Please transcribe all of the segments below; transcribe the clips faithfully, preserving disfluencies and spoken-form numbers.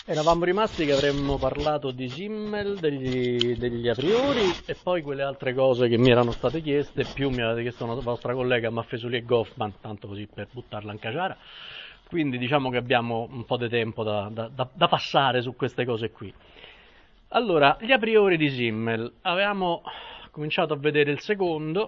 Eravamo rimasti che avremmo parlato di Simmel, degli, degli a priori e poi quelle altre cose che mi erano state chieste, più mi avete chiesto una vostra collega Maffesoli e Goffman, tanto così per buttarla in caciara. Quindi diciamo che abbiamo un po' di tempo da, da, da, da passare su queste cose qui. Allora, gli a priori di Simmel. Avevamo cominciato a vedere il secondo.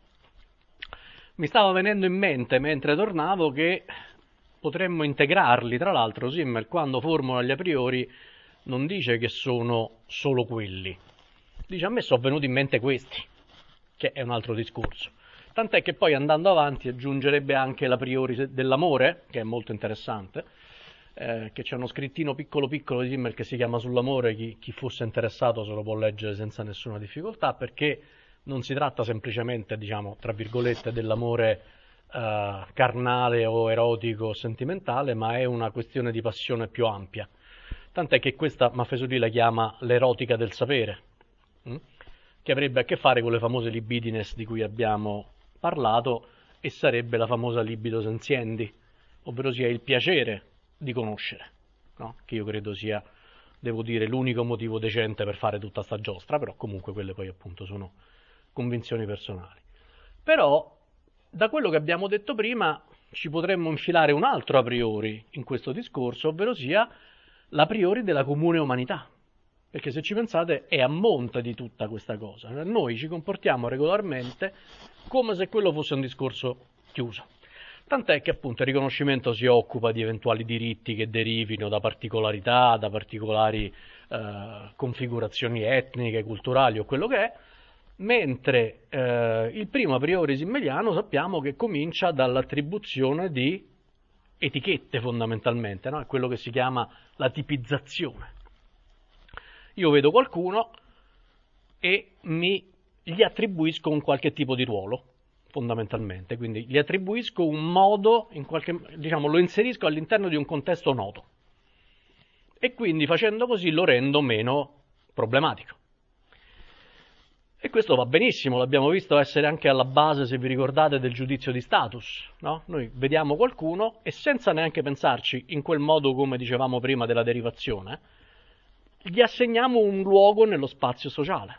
Mi stava venendo in mente mentre tornavo che potremmo integrarli. Tra l'altro Simmel, quando formula gli a priori, non dice che sono solo quelli. Dice: a me sono venuti in mente questi, che è un altro discorso. Tant'è che poi, andando avanti, aggiungerebbe anche l'a priori dell'amore, che è molto interessante, eh, che c'è uno scrittino piccolo piccolo di Simmel che si chiama Sull'amore. Chi, chi fosse interessato se lo può leggere senza nessuna difficoltà, perché non si tratta semplicemente, diciamo, tra virgolette, dell'amore Uh, carnale o erotico o sentimentale, ma è una questione di passione più ampia. Tant'è che questa Maffesoli la chiama l'erotica del sapere, hm? Che avrebbe a che fare con le famose libidines di cui abbiamo parlato, e sarebbe la famosa libido sensiendi, ovvero sia il piacere di conoscere, no? Che io credo sia, devo dire, l'unico motivo decente per fare tutta sta giostra, però comunque quelle poi appunto sono convinzioni personali. Però da quello che abbiamo detto prima ci potremmo infilare un altro a priori in questo discorso, ovvero sia l'a priori della comune umanità, perché se ci pensate è a monte di tutta questa cosa. Noi ci comportiamo regolarmente come se quello fosse un discorso chiuso, tant'è che appunto il riconoscimento si occupa di eventuali diritti che derivino da particolarità, da particolari eh, configurazioni etniche, culturali o quello che è, mentre eh, il primo a priori simmeliano sappiamo che comincia dall'attribuzione di etichette fondamentalmente, no? È quello che si chiama la tipizzazione. Io vedo qualcuno e mi, gli attribuisco un qualche tipo di ruolo, fondamentalmente, quindi gli attribuisco un modo, in qualche, diciamo, lo inserisco all'interno di un contesto noto e quindi facendo così lo rendo meno problematico. E questo va benissimo, l'abbiamo visto essere anche alla base, se vi ricordate, del giudizio di status, no? Noi vediamo qualcuno e senza neanche pensarci, in quel modo come dicevamo prima della derivazione, gli assegniamo un luogo nello spazio sociale.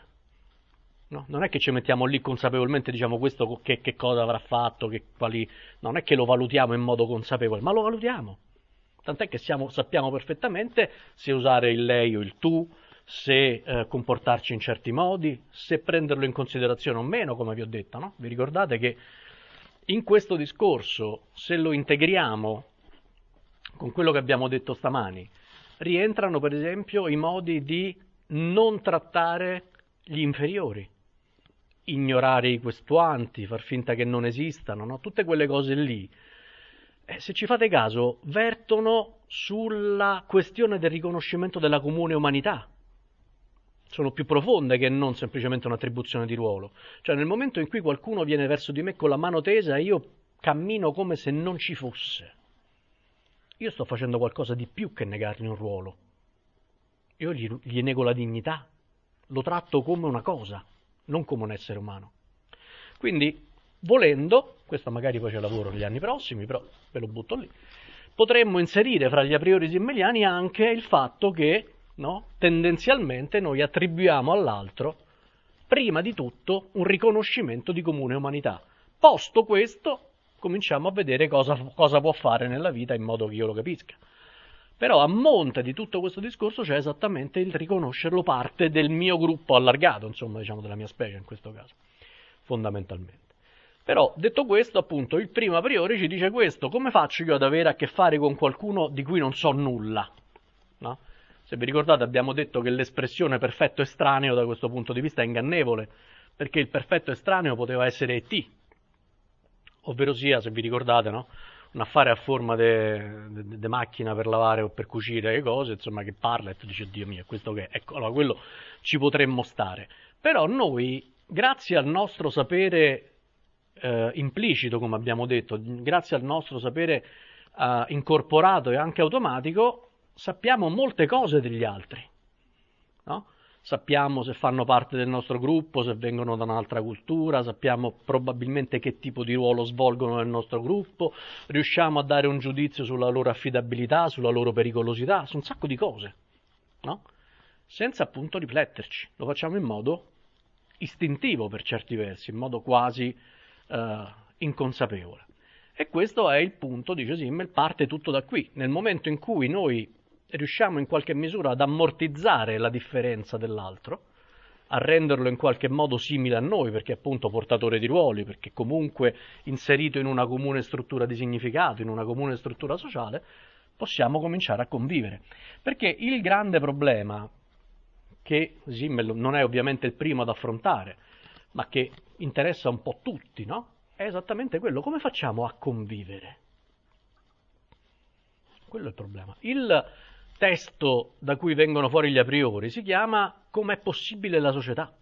No? Non è che ci mettiamo lì consapevolmente, diciamo questo che, che cosa avrà fatto, che quali... non è che lo valutiamo in modo consapevole, ma lo valutiamo. Tant'è che siamo, sappiamo perfettamente se usare il lei o il tu, se eh, comportarci in certi modi, se prenderlo in considerazione o meno, come vi ho detto, no? Vi ricordate che in questo discorso, se lo integriamo con quello che abbiamo detto stamani, rientrano per esempio i modi di non trattare gli inferiori, ignorare i questuanti, far finta che non esistano, no? Tutte quelle cose lì, eh, se ci fate caso, vertono sulla questione del riconoscimento della comune umanità. Sono più profonde che non semplicemente un'attribuzione di ruolo. Cioè, nel momento in cui qualcuno viene verso di me con la mano tesa, io cammino come se non ci fosse. Io sto facendo qualcosa di più che negargli un ruolo. Io gli, gli nego la dignità. Lo tratto come una cosa, non come un essere umano. Quindi, volendo, questo magari poi c'è lavoro negli anni prossimi, però ve lo butto lì, potremmo inserire fra gli a priori simmeliani anche il fatto che, no, tendenzialmente noi attribuiamo all'altro, prima di tutto, un riconoscimento di comune umanità. Posto questo, cominciamo a vedere cosa, cosa può fare nella vita in modo che io lo capisca. Però a monte di tutto questo discorso c'è esattamente il riconoscerlo parte del mio gruppo allargato, insomma, diciamo della mia specie in questo caso, fondamentalmente. Però, detto questo, appunto, il primo a priori ci dice questo: come faccio io ad avere a che fare con qualcuno di cui non so nulla? No? Se vi ricordate abbiamo detto che l'espressione perfetto estraneo da questo punto di vista è ingannevole, perché il perfetto estraneo poteva essere E T, ovvero sia, se vi ricordate, no? Un affare a forma di macchina per lavare o per cucire le cose, insomma, che parla e tu dici: Dio mio, questo che è? Ecco, allora quello ci potremmo stare. Però noi, grazie al nostro sapere eh, implicito, come abbiamo detto, grazie al nostro sapere eh, incorporato e anche automatico, sappiamo molte cose degli altri, no? sappiamo se fanno parte del nostro gruppo, se vengono da un'altra cultura, sappiamo probabilmente che tipo di ruolo svolgono nel nostro gruppo, riusciamo a dare un giudizio sulla loro affidabilità, sulla loro pericolosità, su un sacco di cose, no? Senza appunto rifletterci, lo facciamo in modo istintivo per certi versi, in modo quasi eh, inconsapevole. E questo è il punto, dice Simmel, parte tutto da qui. Nel momento in cui noi riusciamo in qualche misura ad ammortizzare la differenza dell'altro, a renderlo in qualche modo simile a noi, perché è appunto portatore di ruoli, perché comunque inserito in una comune struttura di significato, in una comune struttura sociale, possiamo cominciare a convivere. Perché il grande problema, che Simmel non è ovviamente il primo ad affrontare, ma che interessa un po' tutti, no? È esattamente quello. Come facciamo a convivere? Quello è il problema. Il testo da cui vengono fuori gli a priori si chiama Com'è possibile la società?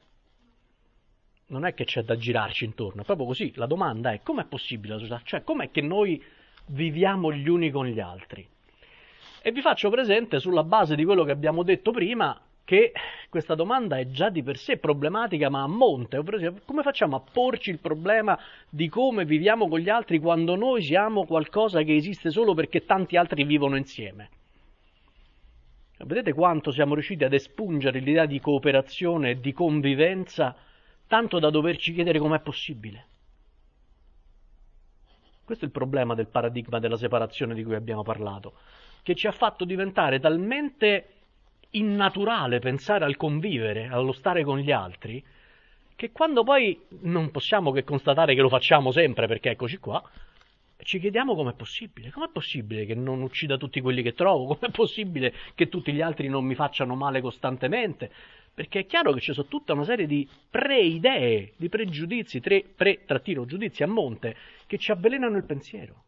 Non è che c'è da girarci intorno, è proprio così. La domanda è: com'è possibile la società? Cioè, com'è che noi viviamo gli uni con gli altri? E vi faccio presente, sulla base di quello che abbiamo detto prima, che questa domanda è già di per sé problematica, ma a monte. Ovvero, come facciamo a porci il problema di come viviamo con gli altri quando noi siamo qualcosa che esiste solo perché tanti altri vivono insieme? Vedete quanto siamo riusciti ad espungere l'idea di cooperazione e di convivenza, tanto da doverci chiedere com'è possibile? Questo è il problema del paradigma della separazione di cui abbiamo parlato, che ci ha fatto diventare talmente innaturale pensare al convivere, allo stare con gli altri, che quando poi non possiamo che constatare che lo facciamo sempre, perché eccoci qua, ci chiediamo com'è possibile. Com'è possibile che non uccida tutti quelli che trovo? Com'è possibile che tutti gli altri non mi facciano male costantemente? Perché è chiaro che ci sono tutta una serie di pre-idee, di pregiudizi, pre-giudizi a monte, che ci avvelenano il pensiero.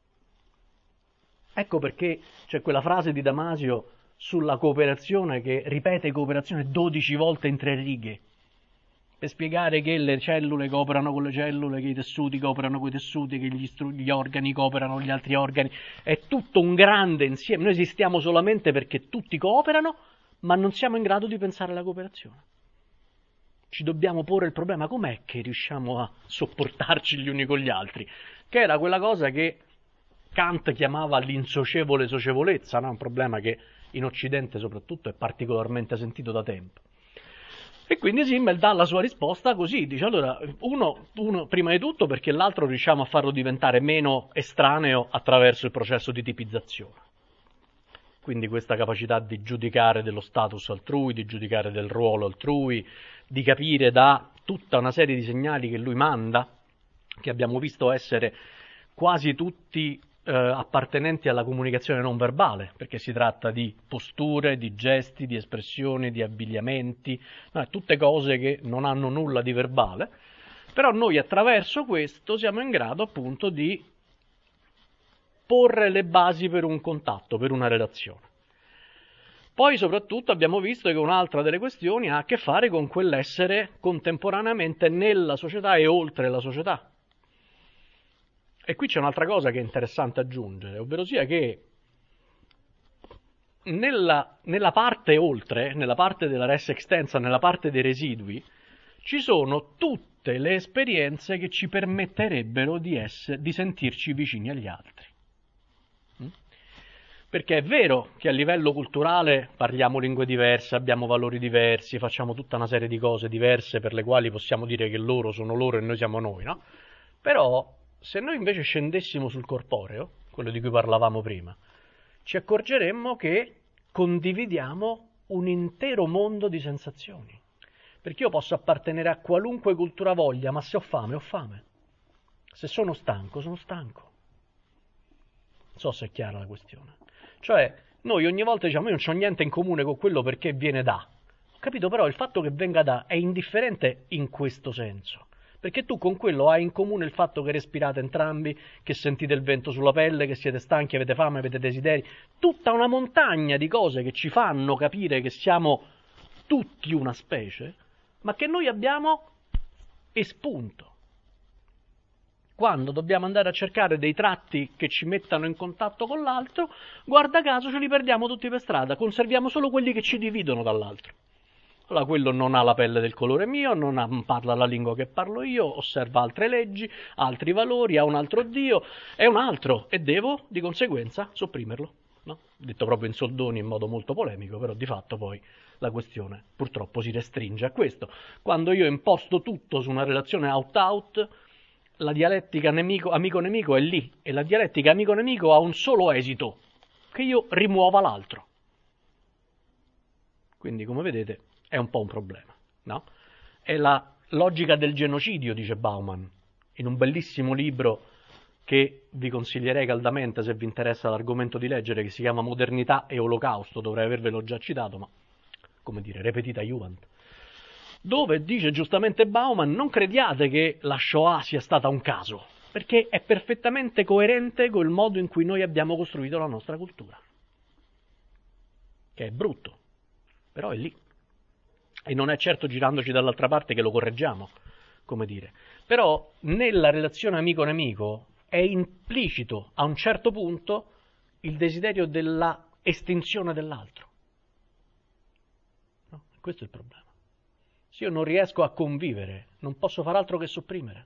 Ecco perché c'è quella frase di Damasio sulla cooperazione che ripete cooperazione dodici volte in tre righe, per spiegare che le cellule cooperano con le cellule, che i tessuti cooperano con i tessuti, che gli, stru- gli organi cooperano con gli altri organi. È tutto un grande insieme. Noi esistiamo solamente perché tutti cooperano, ma non siamo in grado di pensare alla cooperazione. Ci dobbiamo porre il problema: com'è che riusciamo a sopportarci gli uni con gli altri? Che era quella cosa che Kant chiamava l'insocievole socievolezza, no? Un problema che in Occidente soprattutto è particolarmente sentito da tempo. E quindi Simmel dà la sua risposta così, dice: allora, uno, uno prima di tutto perché l'altro riusciamo a farlo diventare meno estraneo attraverso il processo di tipizzazione. Quindi questa capacità di giudicare dello status altrui, di giudicare del ruolo altrui, di capire da tutta una serie di segnali che lui manda, che abbiamo visto essere quasi tutti eh, appartenenti alla comunicazione non verbale, perché si tratta di posture, di gesti, di espressioni, di abbigliamenti, no, tutte cose che non hanno nulla di verbale, però noi attraverso questo siamo in grado appunto di porre le basi per un contatto, per una relazione. Poi soprattutto abbiamo visto che un'altra delle questioni ha a che fare con quell'essere contemporaneamente nella società e oltre la società. E qui c'è un'altra cosa che è interessante aggiungere, ovvero sia che nella, nella parte oltre, nella parte della res extensa, nella parte dei residui, ci sono tutte le esperienze che ci permetterebbero di, essere, di sentirci vicini agli altri. Perché è vero che a livello culturale parliamo lingue diverse, abbiamo valori diversi, facciamo tutta una serie di cose diverse per le quali possiamo dire che loro sono loro e noi siamo noi, no? Però se noi invece scendessimo sul corporeo, quello di cui parlavamo prima, ci accorgeremmo che condividiamo un intero mondo di sensazioni. Perché io posso appartenere a qualunque cultura voglia, ma se ho fame, ho fame. Se sono stanco, sono stanco. Non so se è chiara la questione. Cioè, noi ogni volta diciamo: io non c'ho niente in comune con quello perché viene da. Ho capito, però il fatto che venga da è indifferente in questo senso. Perché tu con quello hai in comune il fatto che respirate entrambi, che sentite il vento sulla pelle, che siete stanchi, avete fame, avete desideri. Tutta una montagna di cose che ci fanno capire che siamo tutti una specie, ma che noi abbiamo espunto. Quando dobbiamo andare a cercare dei tratti che ci mettano in contatto con l'altro, guarda caso ce li perdiamo tutti per strada, conserviamo solo quelli che ci dividono dall'altro. allora quello non ha la pelle del colore mio, non ha, parla la lingua che parlo io, osserva altre leggi, altri valori, ha un altro Dio, è un altro e devo di conseguenza sopprimerlo. No? Detto proprio in soldoni in modo molto polemico, però di fatto poi la questione purtroppo si restringe a questo. Quando io imposto tutto su una relazione out-out, la dialettica nemico, amico-nemico è lì, e la dialettica amico-nemico ha un solo esito, che io rimuova l'altro. Quindi, come vedete, è un po' un problema, no? È la logica del genocidio, dice Bauman, in un bellissimo libro che vi consiglierei caldamente se vi interessa l'argomento di leggere, che si chiama Modernità e Olocausto, dovrei avervelo già citato, ma, come dire, repetita iuvant, dove dice giustamente Bauman: non crediate che la Shoah sia stata un caso, perché è perfettamente coerente col modo in cui noi abbiamo costruito la nostra cultura, che è brutto, però è lì. E non è certo girandoci dall'altra parte che lo correggiamo, come dire. Però nella relazione amico-nemico è implicito a un certo punto il desiderio della estinzione dell'altro. No? Questo è il problema. Se io non riesco a convivere, non posso far altro che sopprimere.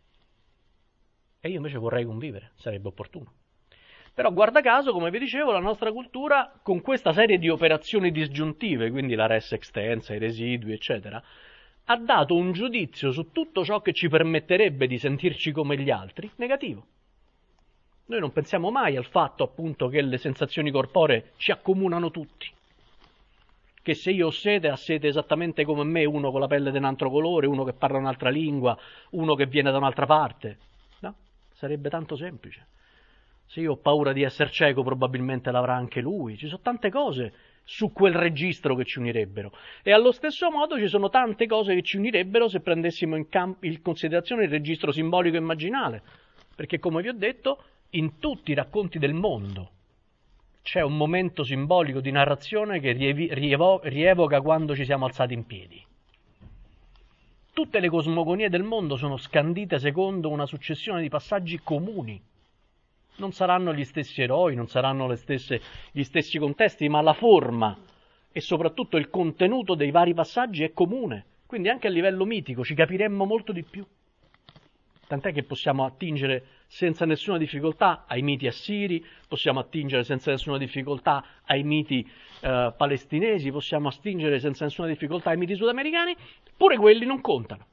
E io invece vorrei convivere, sarebbe opportuno. Però guarda caso, come vi dicevo, la nostra cultura, con questa serie di operazioni disgiuntive, quindi la res extensa, i residui, eccetera, ha dato un giudizio su tutto ciò che ci permetterebbe di sentirci come gli altri, negativo. Noi non pensiamo mai al fatto, appunto, che le sensazioni corporee ci accomunano tutti. Che se io ho sete, ha sete esattamente come me, uno con la pelle di un altro colore, uno che parla un'altra lingua, uno che viene da un'altra parte. No? Sarebbe tanto semplice. Se io ho paura di essere cieco, probabilmente l'avrà anche lui. Ci sono tante cose su quel registro che ci unirebbero. E allo stesso modo ci sono tante cose che ci unirebbero se prendessimo in, camp- in considerazione il registro simbolico immaginale. Perché, come vi ho detto, in tutti i racconti del mondo c'è un momento simbolico di narrazione che rievi- rievo- rievoca quando ci siamo alzati in piedi. Tutte le cosmogonie del mondo sono scandite secondo una successione di passaggi comuni. Non saranno gli stessi eroi, non saranno le stesse, gli stessi contesti, ma la forma e soprattutto il contenuto dei vari passaggi è comune. Quindi anche a livello mitico ci capiremmo molto di più. Tant'è che possiamo attingere senza nessuna difficoltà ai miti assiri, possiamo attingere senza nessuna difficoltà ai miti eh, palestinesi, possiamo attingere senza nessuna difficoltà ai miti sudamericani, pure quelli non contano.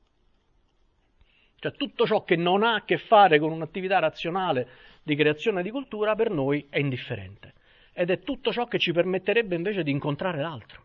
Cioè tutto ciò che non ha a che fare con un'attività razionale di creazione di cultura per noi è indifferente. Ed è tutto ciò che ci permetterebbe invece di incontrare l'altro.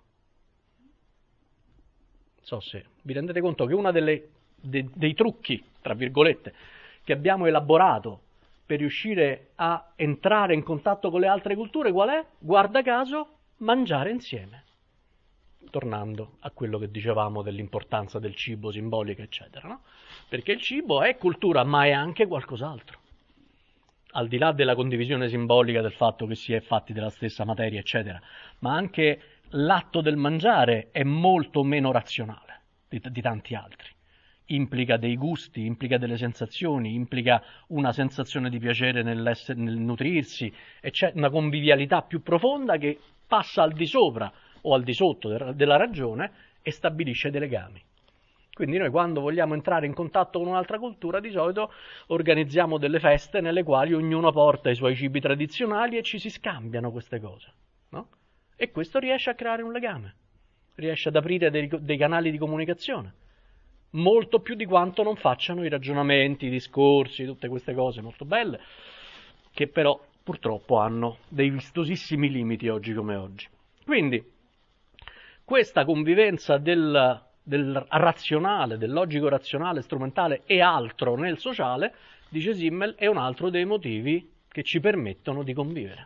Non so se vi rendete conto che uno dei, dei trucchi, tra virgolette, che abbiamo elaborato per riuscire a entrare in contatto con le altre culture, qual è? Guarda caso, mangiare insieme. Tornando a quello che dicevamo dell'importanza del cibo simbolico, eccetera, no? Perché il cibo è cultura, ma è anche qualcos'altro. Al di là della condivisione simbolica del fatto che si è fatti della stessa materia, eccetera, ma anche l'atto del mangiare è molto meno razionale di, di tanti altri. Implica dei gusti, implica delle sensazioni, implica una sensazione di piacere nell'essere, nel nutrirsi, e c'è una convivialità più profonda che passa al di sopra o al di sotto della ragione e stabilisce dei legami. Quindi noi quando vogliamo entrare in contatto con un'altra cultura di solito organizziamo delle feste nelle quali ognuno porta i suoi cibi tradizionali e ci si scambiano queste cose, no? E questo riesce a creare un legame, riesce ad aprire dei, dei canali di comunicazione, molto più di quanto non facciano i ragionamenti, i discorsi, tutte queste cose molto belle, che però purtroppo hanno dei vistosissimi limiti oggi come oggi. Quindi questa convivenza del, del razionale, del logico razionale, strumentale e altro nel sociale, dice Simmel, è un altro dei motivi che ci permettono di convivere.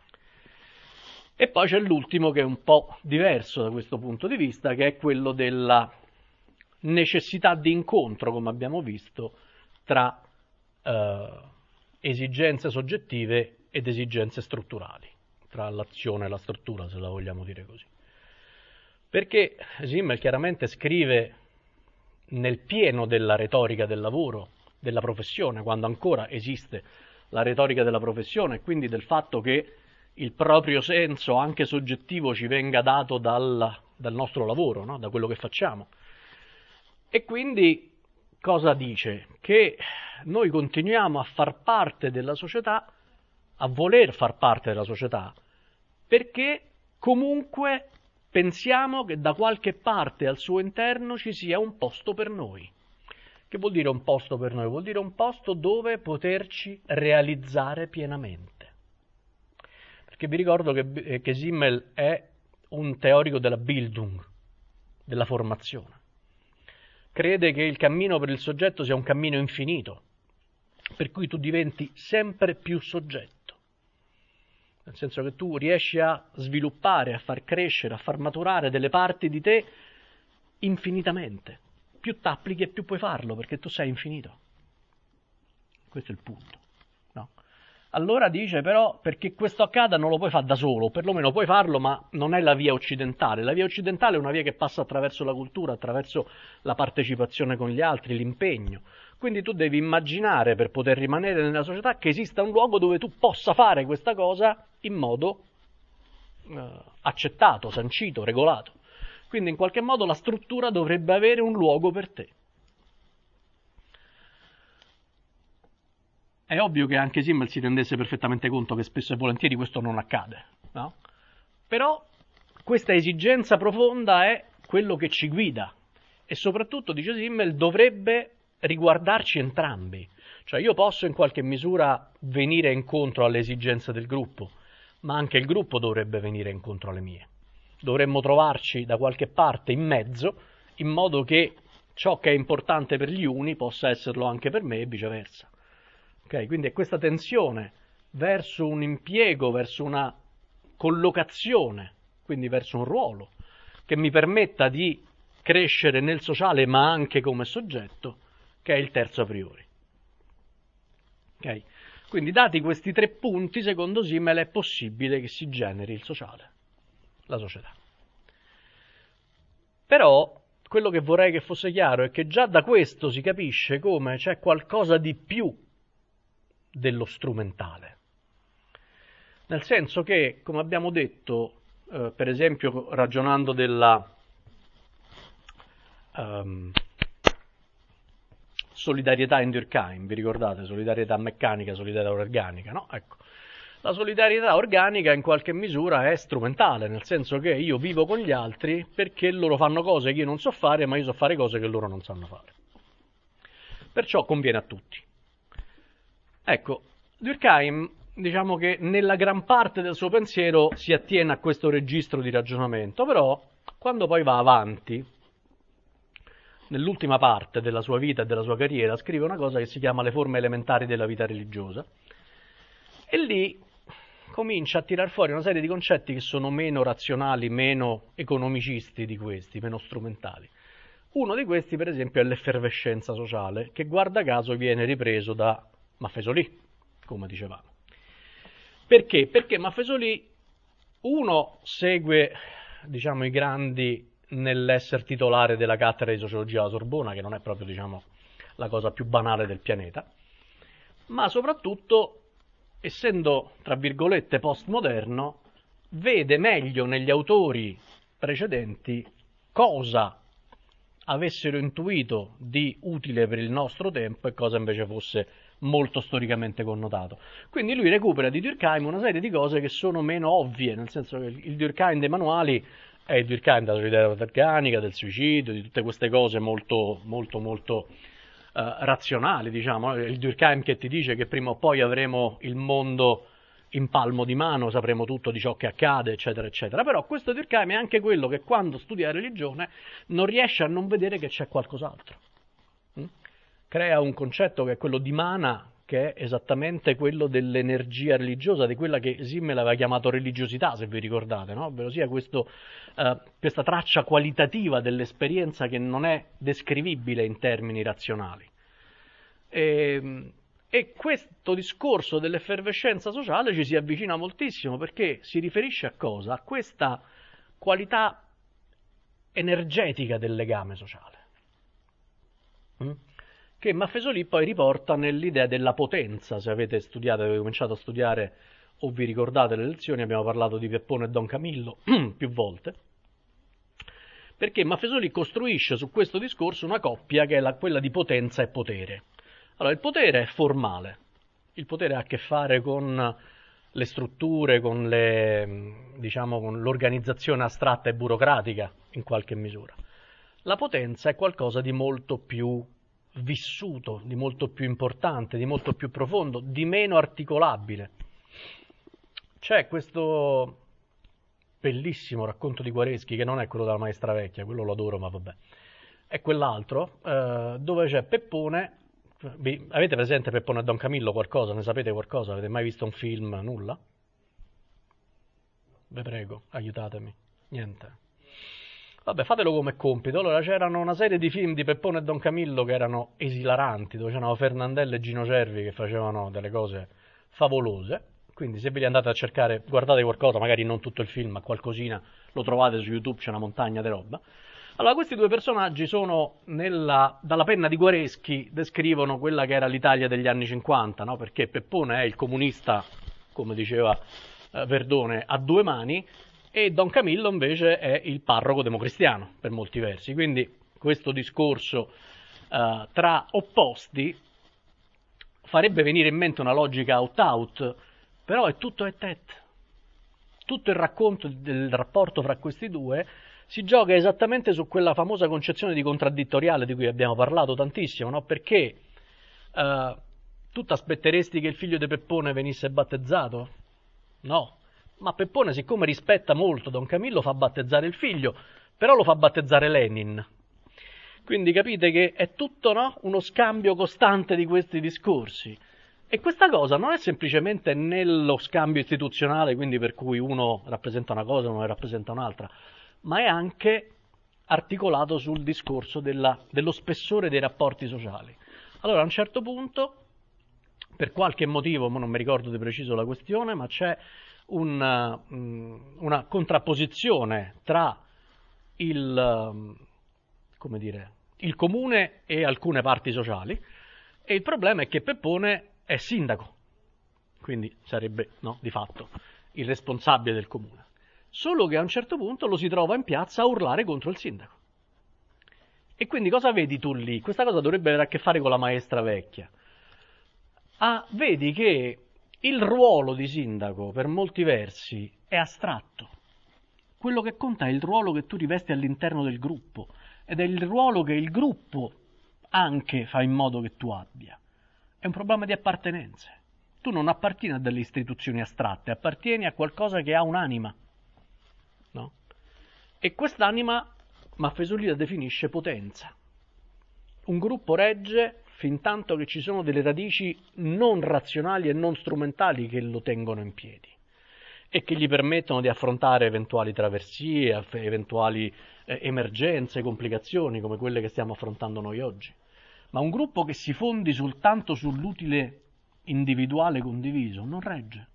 E poi c'è l'ultimo che è un po' diverso da questo punto di vista, che è quello della necessità di incontro, come abbiamo visto, tra eh, esigenze soggettive ed esigenze strutturali, tra l'azione e la struttura, se la vogliamo dire così. Perché Simmel chiaramente scrive nel pieno della retorica del lavoro, della professione, quando ancora esiste la retorica della professione, quindi del fatto che il proprio senso, anche soggettivo, ci venga dato dal, dal nostro lavoro, no? Da quello che facciamo. E quindi cosa dice? Che noi continuiamo a far parte della società, a voler far parte della società, perché comunque pensiamo che da qualche parte al suo interno ci sia un posto per noi. Che vuol dire un posto per noi? Vuol dire un posto dove poterci realizzare pienamente. Perché vi ricordo che, che Simmel è un teorico della Bildung, della formazione. Crede che il cammino per il soggetto sia un cammino infinito, per cui tu diventi sempre più soggetto. Nel senso che tu riesci a sviluppare, a far crescere, a far maturare delle parti di te infinitamente. Più t'applichi e più puoi farlo, perché tu sei infinito. Questo è il punto, no? Allora dice però, perché questo accada non lo puoi fare da solo, perlomeno puoi farlo, ma non è la via occidentale. La via occidentale è una via che passa attraverso la cultura, attraverso la partecipazione con gli altri, l'impegno. Quindi tu devi immaginare, per poter rimanere nella società, che esista un luogo dove tu possa fare questa cosa in modo eh, accettato, sancito, regolato. Quindi in qualche modo la struttura dovrebbe avere un luogo per te. È ovvio che anche Simmel si rendesse perfettamente conto che spesso e volentieri questo non accade, no? Però questa esigenza profonda è quello che ci guida e soprattutto, dice Simmel, dovrebbe riguardarci entrambi. Cioè io posso in qualche misura venire incontro alle esigenze del gruppo, ma anche il gruppo dovrebbe venire incontro alle mie. Dovremmo trovarci da qualche parte in mezzo, in modo che ciò che è importante per gli uni possa esserlo anche per me e viceversa. Okay? Quindi è questa tensione verso un impiego, verso una collocazione, quindi verso un ruolo, che mi permetta di crescere nel sociale ma anche come soggetto, che è il terzo a priori. Okay? Quindi dati questi tre punti, secondo Simmel è possibile che si generi il sociale, la società. Però quello che vorrei che fosse chiaro è che già da questo si capisce come c'è qualcosa di più dello strumentale. Nel senso che, come abbiamo detto, eh, per esempio ragionando della um, solidarietà in Durkheim, vi ricordate? Solidarietà meccanica, solidarietà organica, no? Ecco. La solidarietà organica in qualche misura è strumentale, nel senso che io vivo con gli altri perché loro fanno cose che io non so fare, ma io so fare cose che loro non sanno fare. Perciò conviene a tutti. Ecco, Durkheim, diciamo che nella gran parte del suo pensiero si attiene a questo registro di ragionamento, però quando poi va avanti, nell'ultima parte della sua vita e della sua carriera, scrive una cosa che si chiama Le forme elementari della vita religiosa, e lì comincia a tirar fuori una serie di concetti che sono meno razionali, meno economicisti di questi, meno strumentali. Uno di questi, per esempio, è l'effervescenza sociale, che guarda caso viene ripreso da Maffesoli, come dicevamo. Perché? Perché Maffesoli, uno, segue, diciamo, i grandi nell'essere titolare della cattedra di sociologia alla Sorbona, che non è proprio, diciamo, la cosa più banale del pianeta, ma soprattutto, essendo, tra virgolette, postmoderno, vede meglio negli autori precedenti cosa avessero intuito di utile per il nostro tempo e cosa invece fosse molto storicamente connotato. Quindi lui recupera di Durkheim una serie di cose che sono meno ovvie, nel senso che il Durkheim dei manuali è il Durkheim della solidarietà organica, del suicidio, di tutte queste cose molto, molto, molto Uh, razionali, diciamo, il Durkheim che ti dice che prima o poi avremo il mondo in palmo di mano, sapremo tutto di ciò che accade, eccetera, eccetera. Però questo Durkheim è anche quello che quando studia religione non riesce a non vedere che c'è qualcos'altro. Mm? Crea un concetto che è quello di mana, che è esattamente quello dell'energia religiosa, di quella che Simmel aveva chiamato religiosità, se vi ricordate, no? Ovvero sia questo, uh, questa traccia qualitativa dell'esperienza che non è descrivibile in termini razionali. E, e questo discorso dell'effervescenza sociale ci si avvicina moltissimo, perché si riferisce a cosa? A questa qualità energetica del legame sociale. Mm? Che Maffesoli poi riporta nell'idea della potenza. Se avete studiato, avete cominciato a studiare o vi ricordate le lezioni, abbiamo parlato di Peppone e Don Camillo più volte. perché Maffesoli costruisce su questo discorso una coppia che è la, quella di potenza e potere. Allora, il potere è formale, il potere ha a che fare con le strutture, con le, diciamo, con l'organizzazione astratta e burocratica, in qualche misura. La potenza è qualcosa di molto più vissuto, di molto più importante, di molto più profondo, di meno articolabile. C'è questo bellissimo racconto di Guareschi, che non è quello della Maestra Vecchia, quello lo adoro, ma vabbè, è quell'altro, eh, dove c'è Peppone. Avete presente Peppone e Don Camillo qualcosa? Ne sapete qualcosa? Avete mai visto un film? Nulla? Vi prego, aiutatemi. Niente. Vabbè, fatelo come compito. Allora, c'erano una serie di film di Peppone e Don Camillo che erano esilaranti, dove c'erano Fernandello e Gino Cervi che facevano delle cose favolose. Quindi se ve li andate a cercare, guardate qualcosa, magari non tutto il film, ma qualcosina, lo trovate su YouTube, c'è una montagna di roba. Allora, questi due personaggi sono, nella, dalla penna di Guareschi, descrivono quella che era l'Italia degli anni cinquanta, no? Perché Peppone è il comunista, come diceva eh, Verdone, a due mani, e Don Camillo invece è il parroco democristiano, per molti versi. Quindi questo discorso eh, tra opposti farebbe venire in mente una logica out-out, però è tutto et et. Tutto il racconto del rapporto fra questi due si gioca esattamente su quella famosa concezione di contraddittoriale di cui abbiamo parlato tantissimo, no? Perché uh, tu ti aspetteresti che il figlio di Peppone venisse battezzato? No, ma Peppone, siccome rispetta molto Don Camillo, fa battezzare il figlio, però lo fa battezzare Lenin. Quindi capite che è tutto, no? Uno scambio costante di questi discorsi. E questa cosa non è semplicemente nello scambio istituzionale, quindi per cui uno rappresenta una cosa e uno ne rappresenta un'altra, ma è anche articolato sul discorso della, dello spessore dei rapporti sociali. Allora, a un certo punto, per qualche motivo, non mi ricordo di preciso la questione, ma c'è una, una contrapposizione tra il, come dire, il comune e alcune parti sociali, e il problema è che Peppone è sindaco, quindi sarebbe, no, di fatto il responsabile del comune. Solo che a un certo punto lo si trova in piazza a urlare contro il sindaco. E quindi cosa vedi tu lì? Questa cosa dovrebbe avere a che fare con la Maestra Vecchia. Ah, vedi che il ruolo di sindaco, per molti versi, è astratto. Quello che conta è il ruolo che tu rivesti all'interno del gruppo, ed è il ruolo che il gruppo anche fa in modo che tu abbia. È un problema di appartenenze. Tu non appartieni a delle istituzioni astratte, appartieni a qualcosa che ha un'anima. No? E quest'anima Maffesoli la definisce potenza. Un gruppo regge fin tanto che ci sono delle radici non razionali e non strumentali che lo tengono in piedi e che gli permettono di affrontare eventuali traversie, eventuali eh, emergenze, complicazioni come quelle che stiamo affrontando noi oggi. Ma un gruppo che si fondi soltanto sull'utile individuale condiviso non regge.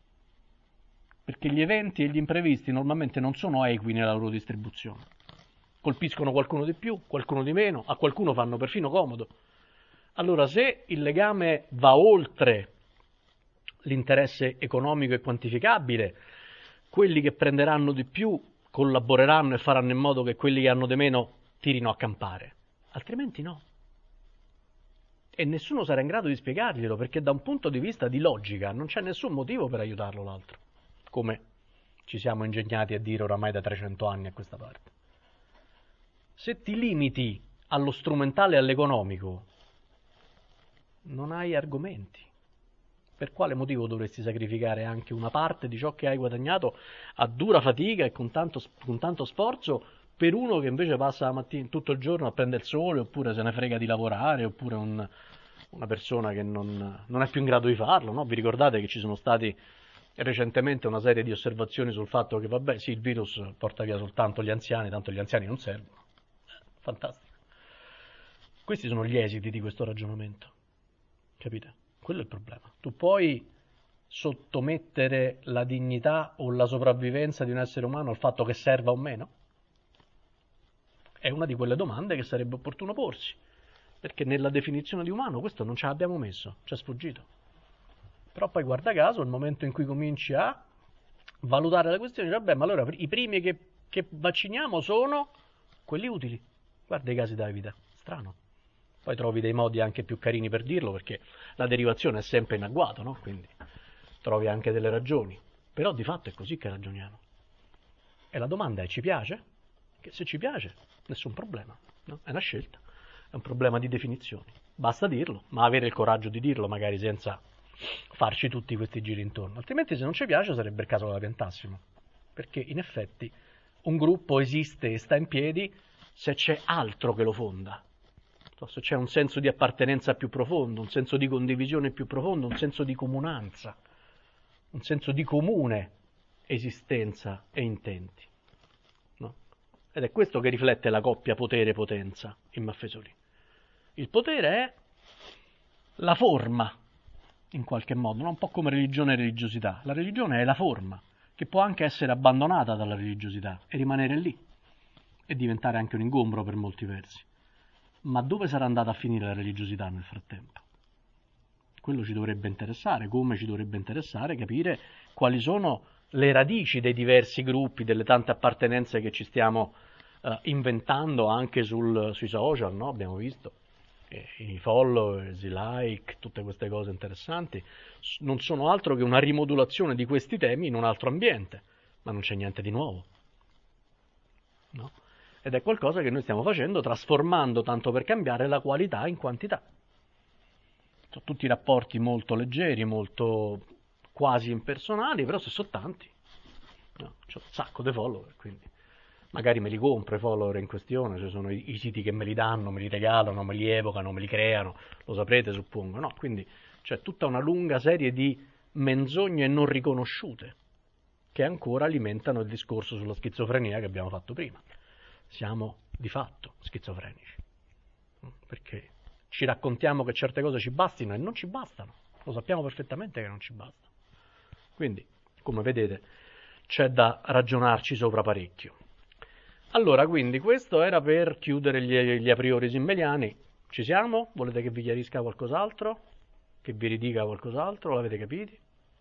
Perché gli eventi e gli imprevisti normalmente non sono equi nella loro distribuzione. Colpiscono qualcuno di più, qualcuno di meno, a qualcuno fanno perfino comodo. Allora, se il legame va oltre l'interesse economico e quantificabile, quelli che prenderanno di più collaboreranno e faranno in modo che quelli che hanno di meno tirino a campare. Altrimenti no. E nessuno sarà in grado di spiegarglielo, perché da un punto di vista di logica non c'è nessun motivo per aiutarlo l'altro, come ci siamo ingegnati a dire oramai da trecento anni a questa parte. Se ti limiti allo strumentale e all'economico, non hai argomenti. Per quale motivo dovresti sacrificare anche una parte di ciò che hai guadagnato a dura fatica e con tanto, con tanto sforzo per uno che invece passa la mattina tutto il giorno a prendere il sole, oppure se ne frega di lavorare, oppure un, una persona che non, non è più in grado di farlo, no? Vi ricordate che ci sono stati recentemente una serie di osservazioni sul fatto che, vabbè, sì, il virus porta via soltanto gli anziani, tanto gli anziani non servono. Fantastico. Questi sono gli esiti di questo ragionamento. Capite? Quello è il problema. Tu puoi sottomettere la dignità o la sopravvivenza di un essere umano al fatto che serva o meno? È una di quelle domande che sarebbe opportuno porsi, perché nella definizione di umano questo non ce l'abbiamo messo, ci è sfuggito. Però poi guarda caso, il momento in cui cominci a valutare la questione, dici, vabbè, ma allora i primi che, che vacciniamo sono quelli utili. Guarda i casi della vita, strano. Poi trovi dei modi anche più carini per dirlo, perché la derivazione è sempre in agguato, no? Quindi trovi anche delle ragioni. Però di fatto è così che ragioniamo. E la domanda è: ci piace? Che se ci piace, nessun problema, no? È una scelta, è un problema di definizioni. Basta dirlo, ma avere il coraggio di dirlo, magari senza farci tutti questi giri intorno. Altrimenti, se non ci piace, sarebbe il caso che la piantassimo. Perché in effetti un gruppo esiste e sta in piedi se c'è altro che lo fonda. Se c'è un senso di appartenenza più profondo, un senso di condivisione più profondo, un senso di comunanza, un senso di comune esistenza e intenti. No? Ed è questo che riflette la coppia potere-potenza in Maffesoli. Il potere è la forma, in qualche modo, no? Un po' come religione e religiosità. La religione è la forma, che può anche essere abbandonata dalla religiosità e rimanere lì, e diventare anche un ingombro per molti versi. Ma dove sarà andata a finire la religiosità nel frattempo? Quello ci dovrebbe interessare, come ci dovrebbe interessare capire quali sono le radici dei diversi gruppi, delle tante appartenenze che ci stiamo uh, inventando anche sul, sui social, no? Abbiamo visto eh, i followers, i like, tutte queste cose interessanti, non sono altro che una rimodulazione di questi temi in un altro ambiente, ma non c'è niente di nuovo, no? Ed è qualcosa che noi stiamo facendo, trasformando, tanto per cambiare, la qualità in quantità. Sono tutti rapporti molto leggeri, molto quasi impersonali, però se sono tanti. No, c'ho un sacco di follower, quindi magari me li compro i follower in questione, cioè sono i, i siti che me li danno, me li regalano, me li evocano, me li creano, lo saprete suppongo, no? Quindi c'è tutta una lunga serie di menzogne non riconosciute che ancora alimentano il discorso sulla schizofrenia che abbiamo fatto prima. Siamo di fatto schizofrenici, perché ci raccontiamo che certe cose ci bastino e non ci bastano, lo sappiamo perfettamente che non ci bastano. Quindi, come vedete, c'è da ragionarci sopra parecchio. Allora, quindi, questo era per chiudere gli, gli a priori simmeliani. Ci siamo? Volete che vi chiarisca qualcos'altro? Che vi ridica qualcos'altro? L'avete capito?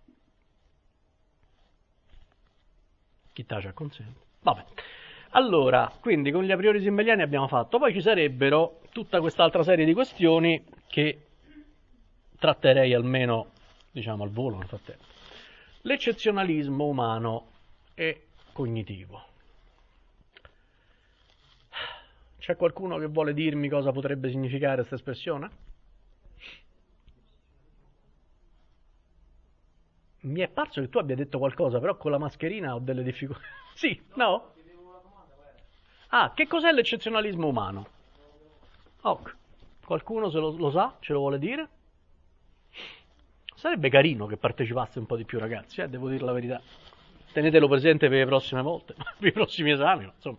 Chi tace acconsente. Vabbè. Allora, quindi con gli a priori simmeliani abbiamo fatto, poi ci sarebbero tutta quest'altra serie di questioni che tratterei almeno, diciamo, al volo nel frattempo. L'eccezionalismo umano e cognitivo. C'è qualcuno che vuole dirmi cosa potrebbe significare questa espressione? Mi è parso che tu abbia detto qualcosa, però con la mascherina ho delle difficoltà. Sì, no? Ah, che cos'è l'eccezionalismo umano? Oh, qualcuno se lo, lo sa? Ce lo vuole dire? Sarebbe carino che partecipasse un po' di più, ragazzi, eh, devo dire la verità. Tenetelo presente per le prossime volte, per i prossimi esami, insomma.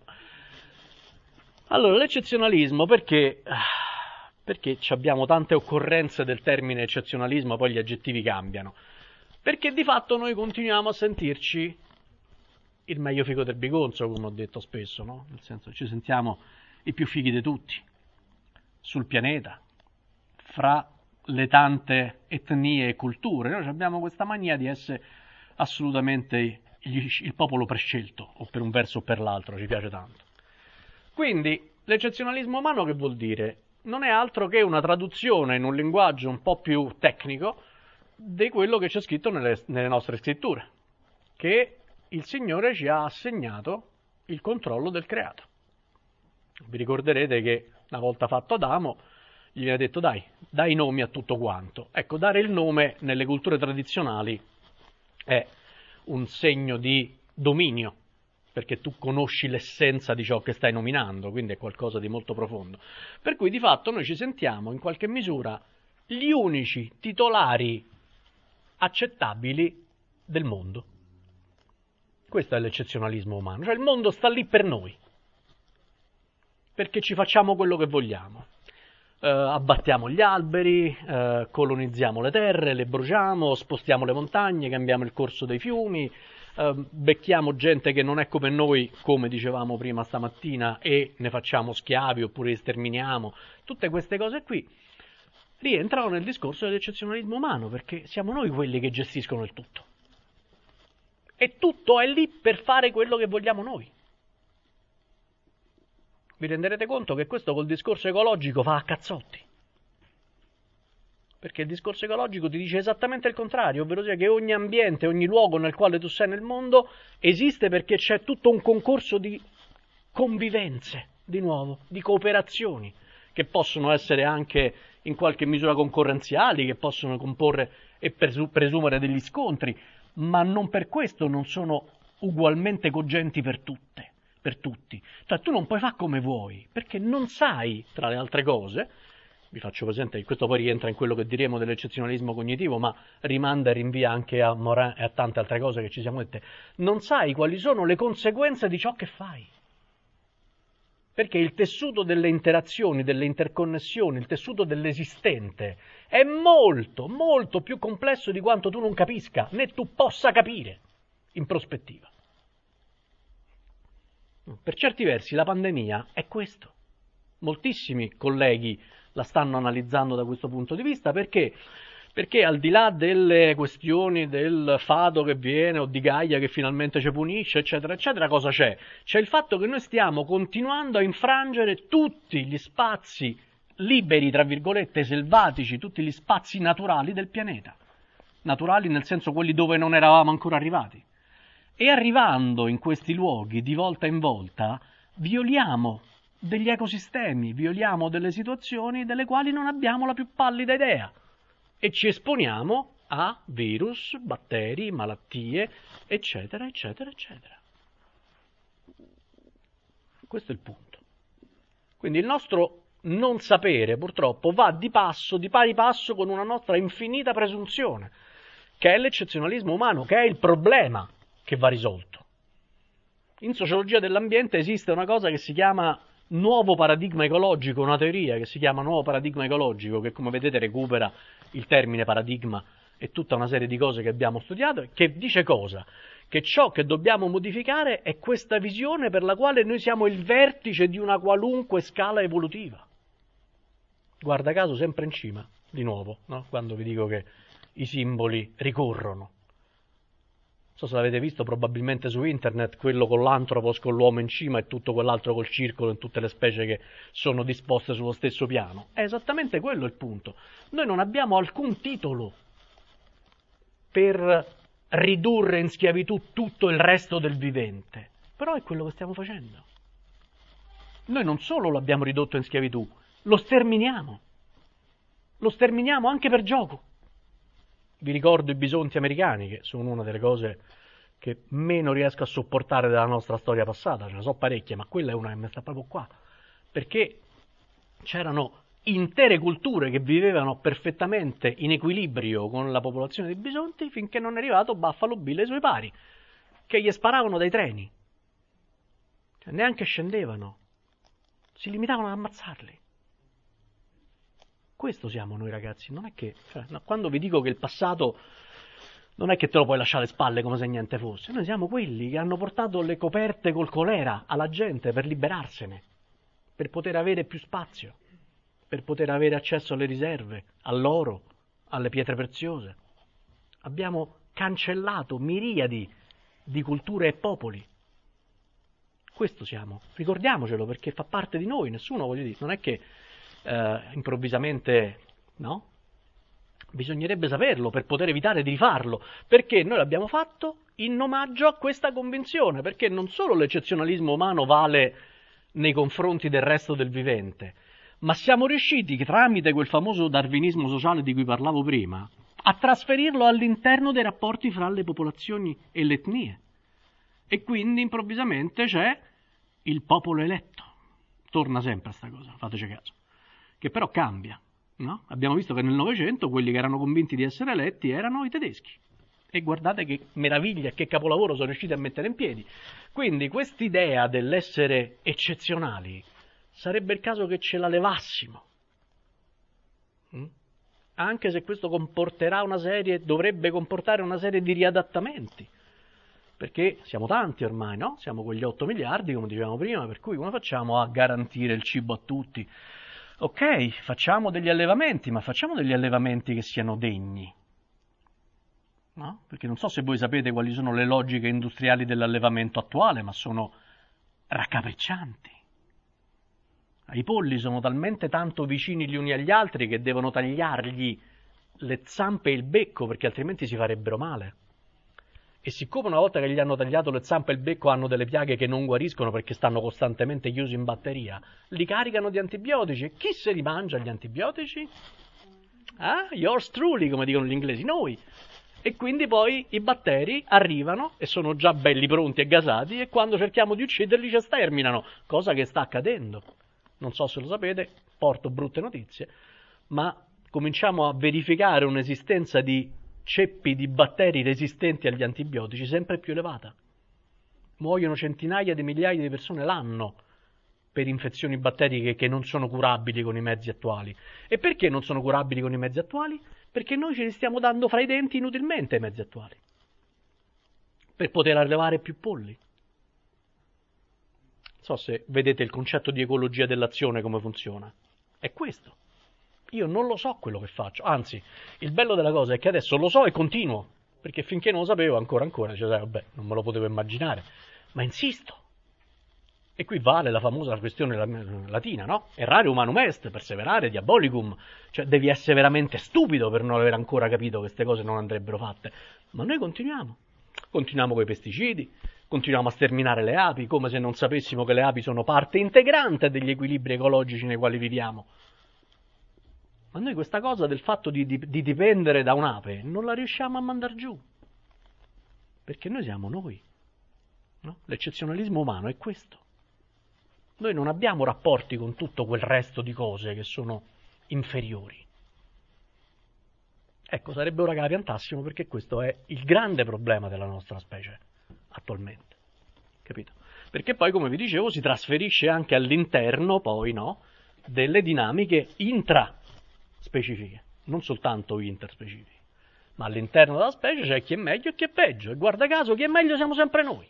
Allora, l'eccezionalismo, perché? Perché abbiamo tante occorrenze del termine eccezionalismo, poi gli aggettivi cambiano. Perché di fatto noi continuiamo a sentirci il meglio figo del bigonzo, come ho detto spesso, no? Nel senso che ci sentiamo i più fighi di tutti, sul pianeta, fra le tante etnie e culture. Noi abbiamo questa mania di essere assolutamente il, il popolo prescelto, o per un verso o per l'altro, ci piace tanto. Quindi l'eccezionalismo umano che vuol dire? Non è altro che una traduzione in un linguaggio un po' più tecnico di quello che c'è scritto nelle, nelle nostre scritture, che il Signore ci ha assegnato il controllo del creato. Vi ricorderete che una volta fatto Adamo gli viene detto dai, dai nomi a tutto quanto. Ecco, dare il nome nelle culture tradizionali è un segno di dominio, perché tu conosci l'essenza di ciò che stai nominando, quindi è qualcosa di molto profondo. Per cui di fatto noi ci sentiamo in qualche misura gli unici titolari accettabili del mondo. Questo è l'eccezionalismo umano, cioè il mondo sta lì per noi, perché ci facciamo quello che vogliamo. Eh, abbattiamo gli alberi, eh, colonizziamo le terre, le bruciamo, spostiamo le montagne, cambiamo il corso dei fiumi, eh, becchiamo gente che non è come noi, come dicevamo prima stamattina, e ne facciamo schiavi oppure li sterminiamo. Tutte queste cose qui rientrano nel discorso dell'eccezionalismo umano, perché siamo noi quelli che gestiscono il tutto. E tutto è lì per fare quello che vogliamo noi. vi renderete conto che questo col discorso ecologico va a cazzotti. Perché il discorso ecologico ti dice esattamente il contrario, ovvero sia che ogni ambiente, ogni luogo nel quale tu sei nel mondo esiste perché c'è tutto un concorso di convivenze, di nuovo, di cooperazioni, che possono essere anche in qualche misura concorrenziali, che possono comporre e presumere degli scontri, ma non per questo non sono ugualmente cogenti per tutte, per tutti. Cioè tu non puoi fare come vuoi, perché non sai, tra le altre cose, vi faccio presente che questo poi rientra in quello che diremo dell'eccezionalismo cognitivo, ma rimanda e rinvia anche a Morin e a tante altre cose che ci siamo dette, non sai quali sono le conseguenze di ciò che fai. Perché il tessuto delle interazioni, delle interconnessioni, il tessuto dell'esistente è molto, molto più complesso di quanto tu non capisca, né tu possa capire in prospettiva. Per certi versi la pandemia è questo. Moltissimi colleghi la stanno analizzando da questo punto di vista perché, perché al di là delle questioni del fato che viene o di Gaia che finalmente ci punisce, eccetera, eccetera, cosa c'è? C'è il fatto che noi stiamo continuando a infrangere tutti gli spazi liberi, tra virgolette, selvatici, tutti gli spazi naturali del pianeta. Naturali nel senso quelli dove non eravamo ancora arrivati. E arrivando in questi luoghi di volta in volta, violiamo degli ecosistemi, violiamo delle situazioni delle quali non abbiamo la più pallida idea e ci esponiamo a virus, batteri, malattie, eccetera, eccetera, eccetera. Questo è il punto. Quindi il nostro non sapere, purtroppo, va di passo, di pari passo con una nostra infinita presunzione, che è l'eccezionalismo umano, che è il problema che va risolto. In sociologia dell'ambiente esiste una cosa che si chiama nuovo paradigma ecologico, una teoria che si chiama nuovo paradigma ecologico, che come vedete recupera il termine paradigma e tutta una serie di cose che abbiamo studiato, che dice cosa? Che ciò che dobbiamo modificare è questa visione per la quale noi siamo il vertice di una qualunque scala evolutiva. Guarda caso sempre in cima, di nuovo, no? Quando vi dico che i simboli ricorrono. Non so se l'avete visto probabilmente su internet, quello con l'antropos, con l'uomo in cima e tutto quell'altro col circolo e tutte le specie che sono disposte sullo stesso piano. È esattamente quello il punto. Noi non abbiamo alcun titolo per ridurre in schiavitù tutto il resto del vivente, però è quello che stiamo facendo. Noi non solo lo abbiamo ridotto in schiavitù, lo sterminiamo. Lo sterminiamo anche per gioco. Vi ricordo i bisonti americani, che sono una delle cose che meno riesco a sopportare della nostra storia passata, ce ne so parecchie, ma quella è una che mi sta proprio qua, perché c'erano intere culture che vivevano perfettamente in equilibrio con la popolazione dei bisonti finché non è arrivato Buffalo Bill e i suoi pari, che gli sparavano dai treni, cioè, neanche scendevano, si limitavano ad ammazzarli. Questo siamo noi ragazzi, non è che, cioè, no, quando vi dico che il passato non è che te lo puoi lasciare alle spalle come se niente fosse, noi siamo quelli che hanno portato le coperte col colera alla gente per liberarsene, per poter avere più spazio, per poter avere accesso alle riserve, all'oro, alle pietre preziose. Abbiamo cancellato miriadi di culture e popoli. Questo siamo, ricordiamocelo perché fa parte di noi, nessuno, voglio dire, non è che Uh, improvvisamente, no? Bisognerebbe saperlo per poter evitare di rifarlo, perché noi l'abbiamo fatto in omaggio a questa convinzione, perché non solo l'eccezionalismo umano vale nei confronti del resto del vivente, ma siamo riusciti, tramite quel famoso darwinismo sociale di cui parlavo prima, a trasferirlo all'interno dei rapporti fra le popolazioni e le etnie. E quindi improvvisamente c'è il popolo eletto. Torna sempre a sta cosa, fateci caso. Che però cambia, no? Abbiamo visto che nel Novecento quelli che erano convinti di essere eletti erano i tedeschi. E guardate che meraviglia, che capolavoro sono riusciti a mettere in piedi. Quindi quest'idea dell'essere eccezionali sarebbe il caso che ce la levassimo. Mm? Anche se questo comporterà una serie, dovrebbe comportare una serie di riadattamenti. Perché siamo tanti ormai, no? Siamo quegli otto miliardi, come dicevamo prima, per cui come facciamo a garantire il cibo a tutti? Ok, facciamo degli allevamenti, ma facciamo degli allevamenti che siano degni, no? Perché non so se voi sapete quali sono le logiche industriali dell'allevamento attuale, ma sono raccapriccianti. I polli sono talmente tanto vicini gli uni agli altri che devono tagliargli le zampe e il becco perché altrimenti si farebbero male. E siccome una volta che gli hanno tagliato le zampe e il becco hanno delle piaghe che non guariscono perché stanno costantemente chiusi in batteria, li caricano di antibiotici. E chi se li mangia gli antibiotici? Ah, yours truly, come dicono gli inglesi, noi. E quindi poi i batteri arrivano e sono già belli pronti e gasati e quando cerchiamo di ucciderli ci sterminano, cosa che sta accadendo. Non so se lo sapete, porto brutte notizie, ma cominciamo a verificare un'esistenza di ceppi di batteri resistenti agli antibiotici sempre più elevata. Muoiono centinaia di migliaia di persone l'anno per infezioni batteriche che non sono curabili con i mezzi attuali. E perché non sono curabili con i mezzi attuali? Perché noi ce li stiamo dando fra i denti inutilmente ai mezzi attuali, per poter allevare più polli. Non so se vedete il concetto di ecologia dell'azione come funziona. È questo. Io non lo so quello che faccio, anzi, il bello della cosa è che adesso lo so e continuo, perché finché non lo sapevo ancora ancora, cioè, vabbè, non me lo potevo immaginare, ma insisto. E qui vale la famosa questione latina, no? Errare humanum est, perseverare diabolicum, cioè devi essere veramente stupido per non aver ancora capito che queste cose non andrebbero fatte, ma noi continuiamo, continuiamo con i pesticidi, continuiamo a sterminare le api, come se non sapessimo che le api sono parte integrante degli equilibri ecologici nei quali viviamo. Ma noi questa cosa del fatto di, di, di dipendere da un'ape non la riusciamo a mandar giù, perché noi siamo noi, no? L'eccezionalismo umano è questo. Noi non abbiamo rapporti con tutto quel resto di cose che sono inferiori. Ecco, sarebbe ora che la piantassimo perché questo è il grande problema della nostra specie attualmente, capito? Perché poi, come vi dicevo, si trasferisce anche all'interno, poi, no, delle dinamiche intraspecifiche, non soltanto interspecifiche, ma all'interno della specie c'è chi è meglio e chi è peggio, e guarda caso chi è meglio siamo sempre noi.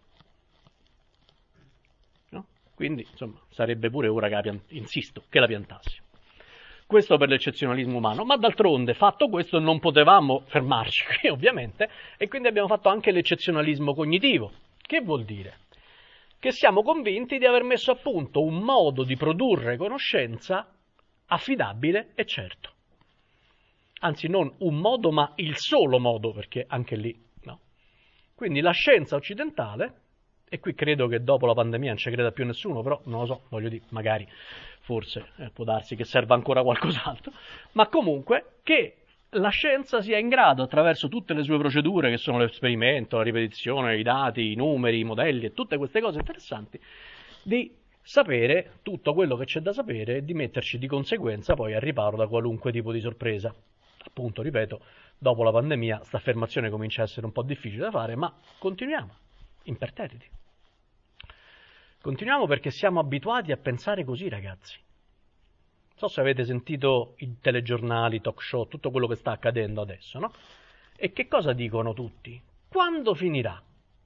No? Quindi, insomma, sarebbe pure ora che la piant- insisto, che la piantassi. Questo per l'eccezionalismo umano, ma d'altronde, fatto questo, non potevamo fermarci qui, ovviamente, e quindi abbiamo fatto anche l'eccezionalismo cognitivo. Che vuol dire? Che siamo convinti di aver messo a punto un modo di produrre conoscenza affidabile e certo. Anzi, non un modo, ma il solo modo, perché anche lì, no. Quindi la scienza occidentale, e qui credo che dopo la pandemia non ci creda più nessuno, però non lo so, voglio dire, magari, forse, eh, può darsi che serva ancora qualcos'altro, ma comunque che la scienza sia in grado, attraverso tutte le sue procedure, che sono l'esperimento, la ripetizione, i dati, i numeri, i modelli e tutte queste cose interessanti, di sapere tutto quello che c'è da sapere e di metterci di conseguenza poi al riparo da qualunque tipo di sorpresa. Appunto, ripeto, dopo la pandemia sta affermazione comincia a essere un po' difficile da fare, ma continuiamo, imperterriti. Continuiamo perché siamo abituati a pensare così, ragazzi. Non so se avete sentito i telegiornali, talk show, tutto quello che sta accadendo adesso, no? E che cosa dicono tutti? Quando finirà?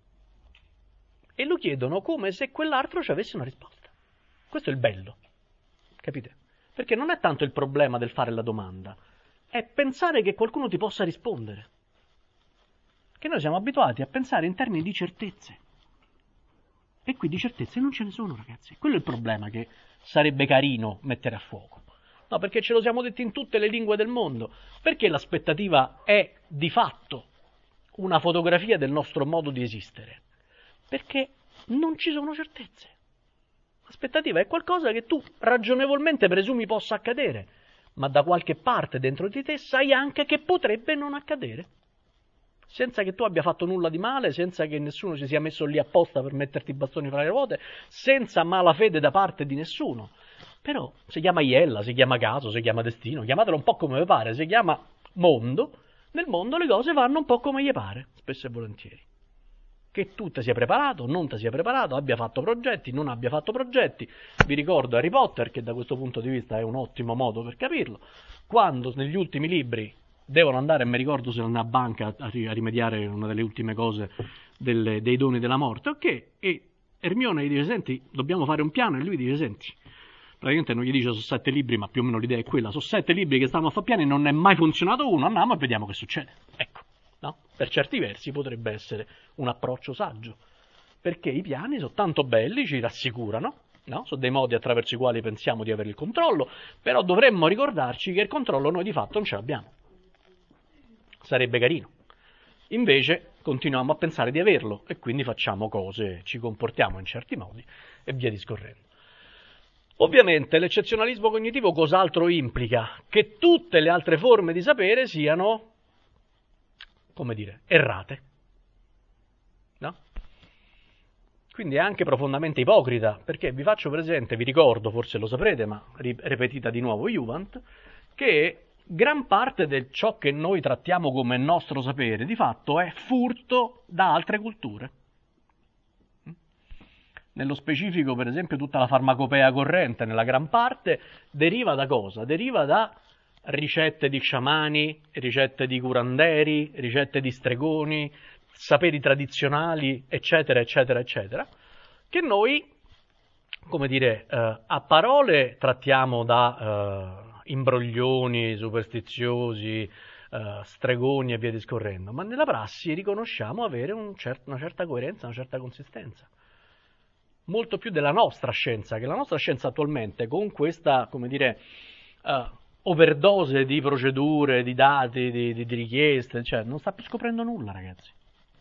E lo chiedono come se quell'altro ci avesse una risposta. Questo è il bello, capite? Perché non è tanto il problema del fare la domanda, è pensare che qualcuno ti possa rispondere. Che noi siamo abituati a pensare in termini di certezze. E qui di certezze non ce ne sono, ragazzi. Quello è il problema che sarebbe carino mettere a fuoco. No, perché ce lo siamo detti in tutte le lingue del mondo. Perché l'aspettativa è di fatto una fotografia del nostro modo di esistere. Perché non ci sono certezze. L'aspettativa è qualcosa che tu ragionevolmente presumi possa accadere, ma da qualche parte dentro di te sai anche che potrebbe non accadere. Senza che tu abbia fatto nulla di male, senza che nessuno ci sia messo lì apposta per metterti i bastoni fra le ruote, senza malafede da parte di nessuno. Però si chiama iella, si chiama caso, si chiama destino, chiamatelo un po' come vi pare, si chiama mondo. Nel mondo le cose vanno un po' come gli pare, spesso e volentieri. Che tu ti sia preparato, non ti sia preparato, abbia fatto progetti, non abbia fatto progetti. Vi ricordo Harry Potter, che da questo punto di vista è un ottimo modo per capirlo. Quando negli ultimi libri devono andare, mi ricordo se andare a banca a rimediare una delle ultime cose delle, dei doni della morte, ok, e Hermione gli dice, senti, dobbiamo fare un piano, e lui dice, senti, praticamente non gli dice sono sette libri, ma più o meno l'idea è quella, sono sette libri che stanno a fare piani, non è mai funzionato uno, andiamo e vediamo che succede. Ecco, no? Per certi versi potrebbe essere un approccio saggio, perché i piani sono tanto belli, ci rassicurano, no? Sono dei modi attraverso i quali pensiamo di avere il controllo, però dovremmo ricordarci che il controllo noi di fatto non ce l'abbiamo. Sarebbe carino. Invece continuiamo a pensare di averlo e quindi facciamo cose, ci comportiamo in certi modi e via discorrendo. Ovviamente l'eccezionalismo cognitivo cos'altro implica? Che tutte le altre forme di sapere siano, come dire, errate. No? Quindi è anche profondamente ipocrita, perché vi faccio presente, vi ricordo, forse lo saprete, ma ripetita di nuovo Juvent, che gran parte di ciò che noi trattiamo come nostro sapere, di fatto, è furto da altre culture. Nello specifico, per esempio, tutta la farmacopea corrente, nella gran parte, deriva da cosa? Deriva da ricette di sciamani, ricette di curanderi, ricette di stregoni, saperi tradizionali, eccetera, eccetera, eccetera, che noi, come dire, eh, a parole trattiamo da eh, imbroglioni superstiziosi, eh, stregoni e via discorrendo, ma nella prassi riconosciamo avere un cer- una certa coerenza, una certa consistenza. Molto più della nostra scienza, che la nostra scienza attualmente, con questa, come dire, uh, overdose di procedure, di dati, di, di, di richieste, cioè non sta più scoprendo nulla, ragazzi.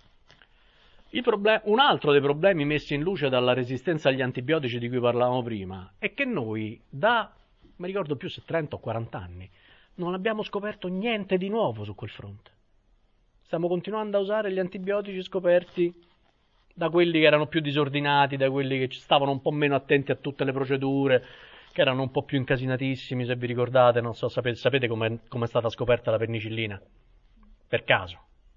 Il problem- un altro dei problemi messi in luce dalla resistenza agli antibiotici di cui parlavamo prima è che noi, da, mi ricordo più se trenta o quaranta anni, non abbiamo scoperto niente di nuovo su quel fronte. Stiamo continuando a usare gli antibiotici scoperti da quelli che erano più disordinati, da quelli che stavano un po' meno attenti a tutte le procedure, che erano un po' più incasinatissimi, se vi ricordate, non so, sapete, sapete come è stata scoperta la penicillina? Per caso,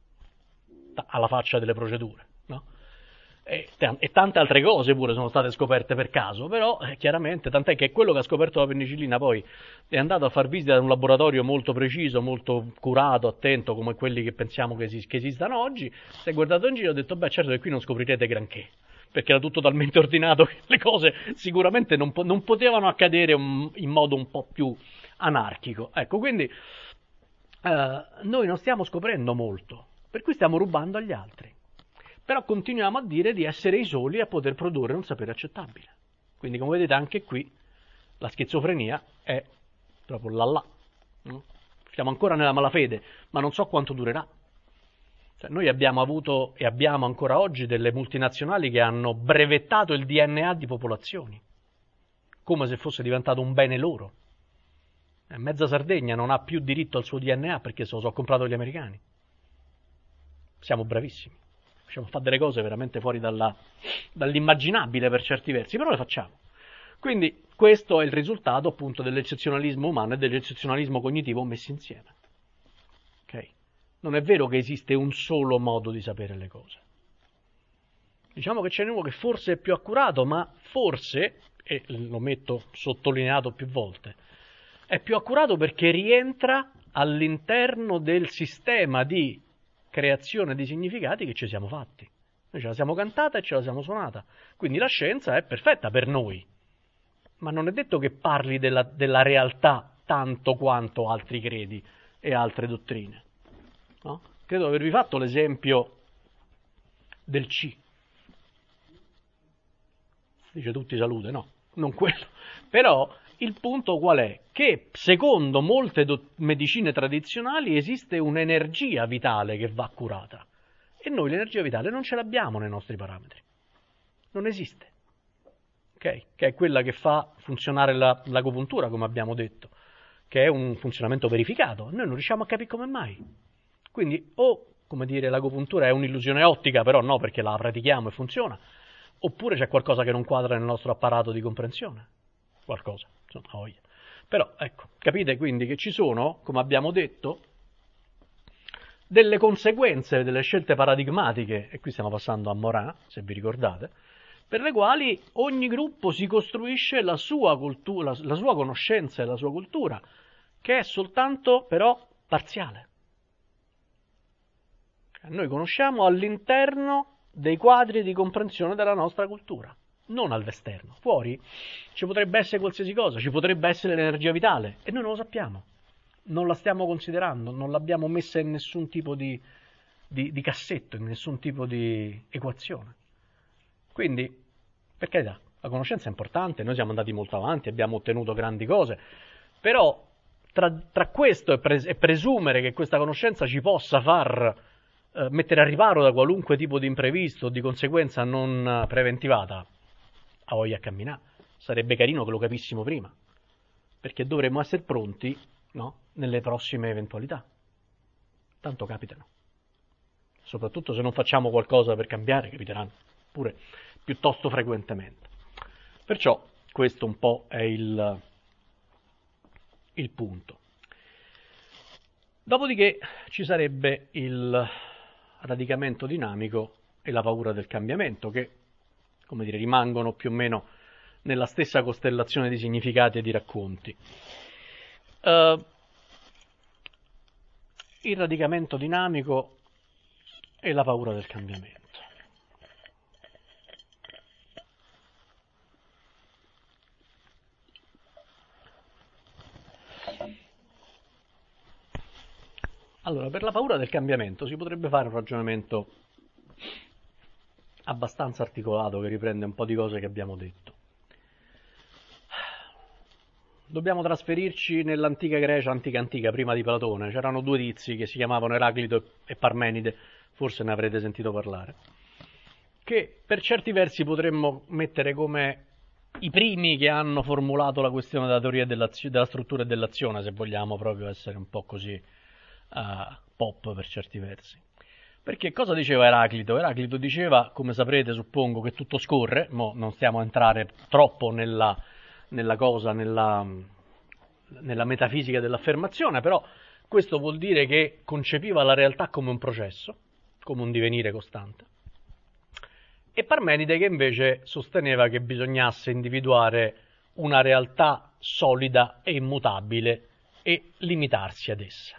alla faccia delle procedure, no? E, e tante altre cose pure sono state scoperte per caso, però eh, chiaramente, tant'è che quello che ha scoperto la penicillina poi è andato a far visita ad un laboratorio molto preciso, molto curato, attento, come quelli che pensiamo che, esist- che esistano oggi, si è guardato in giro e ha detto, beh, certo che qui non scoprirete granché, perché era tutto talmente ordinato che le cose sicuramente non, po- non potevano accadere un- in modo un po' più anarchico. Ecco, quindi eh, noi non stiamo scoprendo molto, per cui stiamo rubando agli altri. Però continuiamo a dire di essere i soli a poter produrre un sapere accettabile. Quindi, come vedete, anche qui la schizofrenia è proprio là là. No? Siamo ancora nella malafede, ma non so quanto durerà. Cioè, noi abbiamo avuto e abbiamo ancora oggi delle multinazionali che hanno brevettato il D N A di popolazioni, come se fosse diventato un bene loro. E mezza Sardegna non ha più diritto al suo D N A perché se lo sono comprato gli americani. Siamo bravissimi. Facciamo fare delle cose veramente fuori dalla, dall'immaginabile per certi versi, però le facciamo. Quindi questo è il risultato appunto dell'eccezionalismo umano e dell'eccezionalismo cognitivo messi insieme. Okay? Non è vero che esiste un solo modo di sapere le cose. Diciamo che ce n'è uno che forse è più accurato, ma forse, e lo metto sottolineato più volte, è più accurato perché rientra all'interno del sistema di creazione di significati che ci siamo fatti. Noi ce la siamo cantata e ce la siamo suonata. Quindi la scienza è perfetta per noi, ma non è detto che parli della, della realtà tanto quanto altri credi e altre dottrine. No? Credo di avervi fatto l'esempio del C. Dice tutti salute, no, non quello. Però il punto qual è? Che secondo molte do- medicine tradizionali esiste un'energia vitale che va curata e noi l'energia vitale non ce l'abbiamo nei nostri parametri, non esiste, okay? Che è quella che fa funzionare la, l'agopuntura, come abbiamo detto, che è un funzionamento verificato, noi non riusciamo a capire come mai. Quindi o, come dire, l'agopuntura è un'illusione ottica, però no, perché la pratichiamo e funziona, oppure c'è qualcosa che non quadra nel nostro apparato di comprensione, qualcosa. Insomma, però ecco, capite quindi che ci sono, come abbiamo detto, delle conseguenze delle scelte paradigmatiche, e qui stiamo passando a Morin, se vi ricordate, per le quali ogni gruppo si costruisce la sua cultura, la sua conoscenza e la sua cultura, che è soltanto però parziale. Noi conosciamo all'interno dei quadri di comprensione della nostra cultura, non all'esterno. Fuori ci potrebbe essere qualsiasi cosa, ci potrebbe essere l'energia vitale e noi non lo sappiamo, non la stiamo considerando, non l'abbiamo messa in nessun tipo di, di, di cassetto, in nessun tipo di equazione. Quindi, per carità, La conoscenza è importante, noi siamo andati molto avanti, abbiamo ottenuto grandi cose, però tra, tra questo e, pres- e presumere che questa conoscenza ci possa far eh, mettere a riparo da qualunque tipo di imprevisto o di conseguenza non preventivata, a voglia a camminare. Sarebbe carino che lo capissimo prima, perché dovremmo essere pronti, no, nelle prossime eventualità. Tanto capitano. Soprattutto se non facciamo qualcosa per cambiare, capiteranno pure piuttosto frequentemente. Perciò questo un po' è il, il punto. Dopodiché ci sarebbe il radicamento dinamico e la paura del cambiamento, che, come dire, rimangono più o meno nella stessa costellazione di significati e di racconti. Uh, il radicamento dinamico e la paura del cambiamento. Allora, per la paura del cambiamento si potrebbe fare un ragionamento abbastanza articolato che riprende un po' di cose che abbiamo detto. Dobbiamo trasferirci nell'antica Grecia, antica antica, prima di Platone. C'erano due tizi che si chiamavano Eraclito e Parmenide, forse ne avrete sentito parlare, che per certi versi potremmo mettere come i primi che hanno formulato la questione della teoria della struttura e dell'azione, se vogliamo proprio essere un po' così uh, pop per certi versi. Perché cosa diceva Eraclito? Eraclito diceva, come saprete suppongo, che tutto scorre, mo non stiamo a entrare troppo nella, nella cosa, nella, nella metafisica dell'affermazione, però questo vuol dire che concepiva la realtà come un processo, come un divenire costante. E Parmenide che invece sosteneva che bisognasse individuare una realtà solida e immutabile e limitarsi ad essa.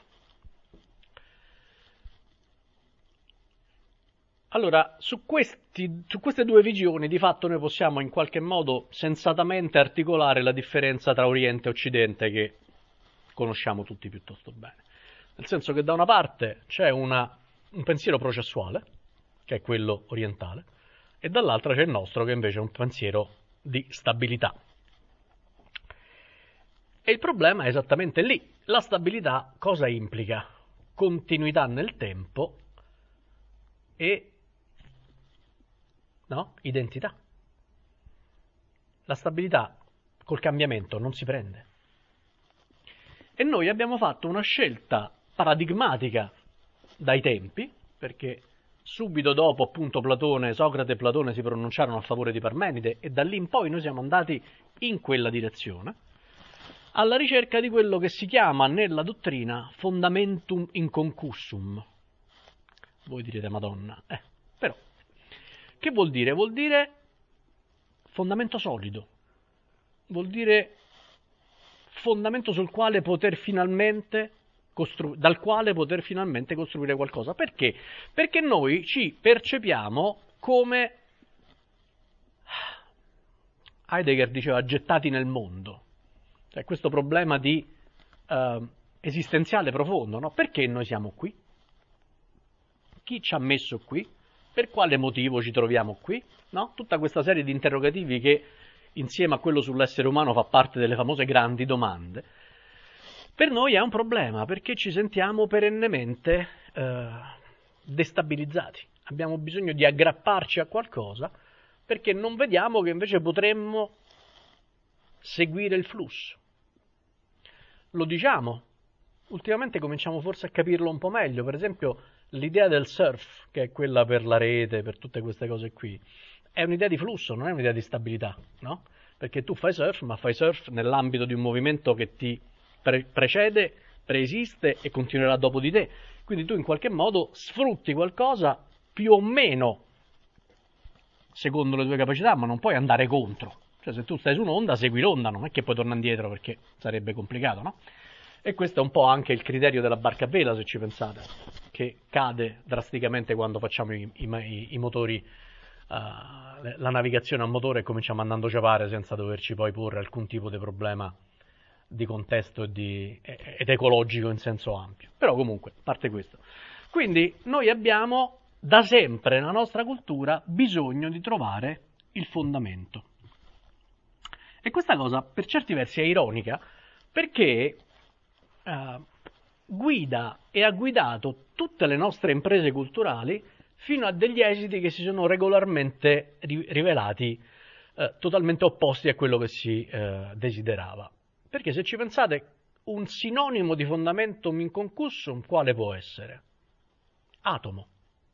Allora, su, questi, su queste due visioni di fatto noi possiamo in qualche modo sensatamente articolare la differenza tra Oriente e Occidente che conosciamo tutti piuttosto bene. Nel senso che da una parte c'è una, un pensiero processuale, che è quello orientale, e dall'altra c'è il nostro che invece è un pensiero di stabilità. E il problema è esattamente lì. La stabilità cosa implica? Continuità nel tempo e no? Identità. La stabilità col cambiamento non si prende. E noi abbiamo fatto una scelta paradigmatica dai tempi, perché subito dopo appunto Platone, Socrate e Platone si pronunciarono a favore di Parmenide e da lì in poi noi siamo andati in quella direzione, alla ricerca di quello che si chiama nella dottrina fundamentum inconcussum. Voi direte Madonna, eh, però che vuol dire? Vuol dire fondamento solido, vuol dire fondamento sul quale poter finalmente costru- dal quale poter finalmente costruire qualcosa. Perché? Perché noi ci percepiamo come, Heidegger diceva, gettati nel mondo. Cioè questo problema di uh, esistenziale profondo, no? Perché noi siamo qui? Chi ci ha messo qui? Per quale motivo ci troviamo qui? No? Tutta questa serie di interrogativi che insieme a quello sull'essere umano fa parte delle famose grandi domande, per noi è un problema perché ci sentiamo perennemente eh, destabilizzati. Abbiamo bisogno di aggrapparci a qualcosa perché non vediamo che invece potremmo seguire il flusso. Lo diciamo, ultimamente cominciamo forse a capirlo un po' meglio, per esempio l'idea del surf, che è quella per la rete, per tutte queste cose qui, è un'idea di flusso, non è un'idea di stabilità, no? Perché tu fai surf, ma fai surf nell'ambito di un movimento che ti pre- precede, preesiste e continuerà dopo di te. Quindi tu in qualche modo sfrutti qualcosa più o meno secondo le tue capacità, ma non puoi andare contro. Cioè se tu stai su un'onda, segui l'onda, non è che puoi tornare indietro perché sarebbe complicato, no? E questo è un po' anche il criterio della barca a vela, se ci pensate, che cade drasticamente quando facciamo i, i, i motori, uh, la navigazione a motore e cominciamo andando a ciapare senza doverci poi porre alcun tipo di problema di contesto e di, ed ecologico in senso ampio. Però comunque, a parte questo. Quindi noi abbiamo da sempre nella nostra cultura bisogno di trovare il fondamento. questa cosa per certi versi è ironica, perché uh, guida e ha guidato tutte le nostre imprese culturali fino a degli esiti che si sono regolarmente ri- rivelati uh, totalmente opposti a quello che si uh, desiderava. Perché se ci pensate, un sinonimo di fondamentum inconcussum quale può essere? Atomo.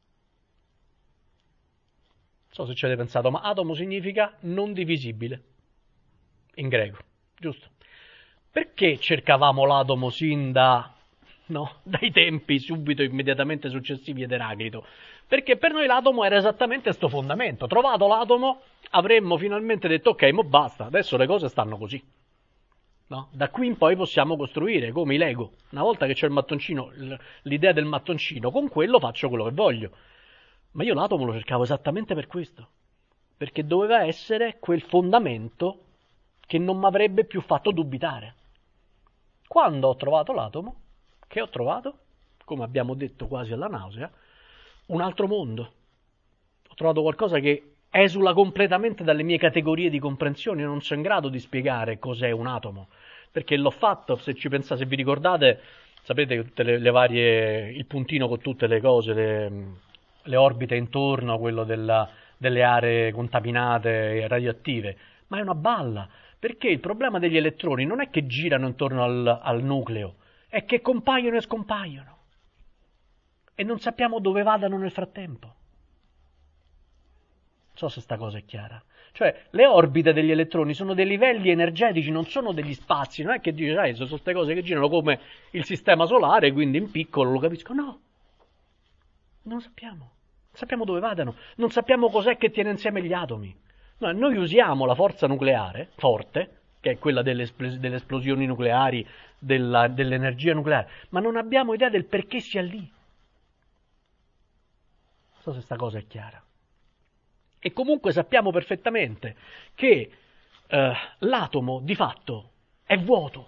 Non so se ci avete pensato, ma atomo significa non divisibile, in greco, giusto? Perché cercavamo l'atomo sin da, no, dai tempi subito immediatamente successivi ad Eraclito? Perché per noi l'atomo era esattamente questo fondamento. Trovato l'atomo avremmo finalmente detto ok, ma basta, adesso le cose stanno così. No? Da qui in poi possiamo costruire, come i Lego. Una volta che c'è il mattoncino, l'idea del mattoncino, con quello faccio quello che voglio. Ma io l'atomo lo cercavo esattamente per questo, perché doveva essere quel fondamento che non mi avrebbe più fatto dubitare. Quando ho trovato l'atomo, che ho trovato, come abbiamo detto quasi alla nausea, un altro mondo. Ho trovato qualcosa che esula completamente dalle mie categorie di comprensione. Io non sono in grado di spiegare cos'è un atomo, perché l'ho fatto, se ci pensate, se vi ricordate, sapete tutte le, le varie, il puntino con tutte le cose, le, le orbite intorno, quello della, delle aree contaminate e radioattive, ma è una balla, perché il problema degli elettroni non è che girano intorno al, al nucleo, è che compaiono e scompaiono, e non sappiamo dove vadano nel frattempo. Non so se sta cosa è chiara. Cioè, le orbite degli elettroni sono dei livelli energetici, non sono degli spazi. Non è che dici, sai, sono queste cose che girano come il sistema solare, quindi in piccolo lo capisco. No, non lo sappiamo. Non sappiamo dove vadano. Non sappiamo cos'è che tiene insieme gli atomi. No, noi usiamo la forza nucleare, forte, che è quella delle, espl- delle esplosioni nucleari, della, dell'energia nucleare, ma non abbiamo idea del perché sia lì. Non so se sta cosa è chiara. E comunque sappiamo perfettamente che eh, l'atomo di fatto è vuoto.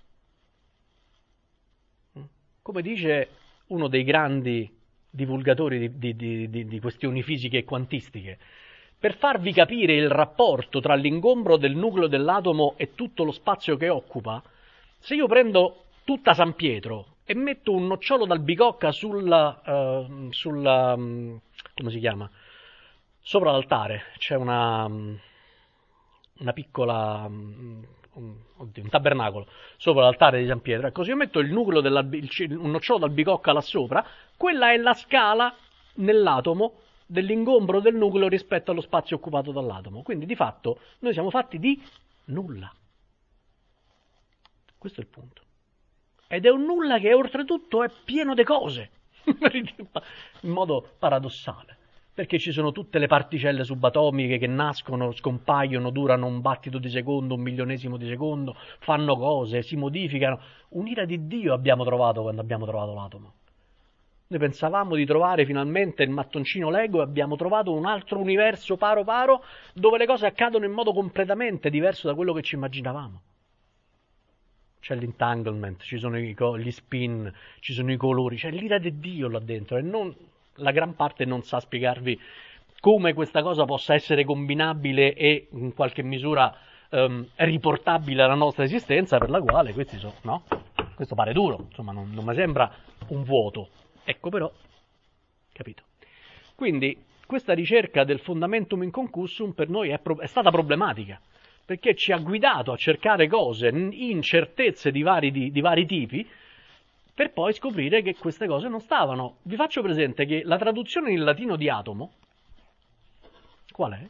Come dice uno dei grandi divulgatori di, di, di, di questioni fisiche e quantistiche, per farvi capire il rapporto tra l'ingombro del nucleo dell'atomo e tutto lo spazio che occupa, se io prendo tutta San Pietro e metto un nocciolo d'albicocca sulla, uh, sulla um, come si chiama? Sopra l'altare c'è una, una piccola, un, oddio, un tabernacolo sopra l'altare di San Pietro. Ecco, se io metto il nucleo un nocciolo d'albicocca là sopra, quella è la scala nell'atomo dell'ingombro del nucleo rispetto allo spazio occupato dall'atomo. Quindi di fatto noi siamo fatti di nulla. Questo è il punto. Ed è un nulla che oltretutto è pieno di cose, in modo paradossale. Perché ci sono tutte le particelle subatomiche che nascono, scompaiono, durano un battito di secondo, un milionesimo di secondo, fanno cose, si modificano. Un'ira di Dio abbiamo trovato quando abbiamo trovato l'atomo. Noi pensavamo di trovare finalmente il mattoncino Lego e abbiamo trovato un altro universo paro paro dove le cose accadono in modo completamente diverso da quello che ci immaginavamo. C'è l'entanglement, ci sono i, gli spin, ci sono i colori, c'è l'ira di Dio là dentro e non... La gran parte non sa spiegarvi come questa cosa possa essere combinabile e in qualche misura um, riportabile alla nostra esistenza, per la quale questi sono, no? Questo pare duro, insomma, non, non mi sembra un vuoto. Ecco però, capito? Quindi questa ricerca del fundamentum inconcussum per noi è, pro- è stata problematica, perché ci ha guidato a cercare cose in certezze di vari, di, di vari tipi, per poi scoprire che queste cose non stavano. Vi faccio presente che la traduzione in latino di atomo, qual è?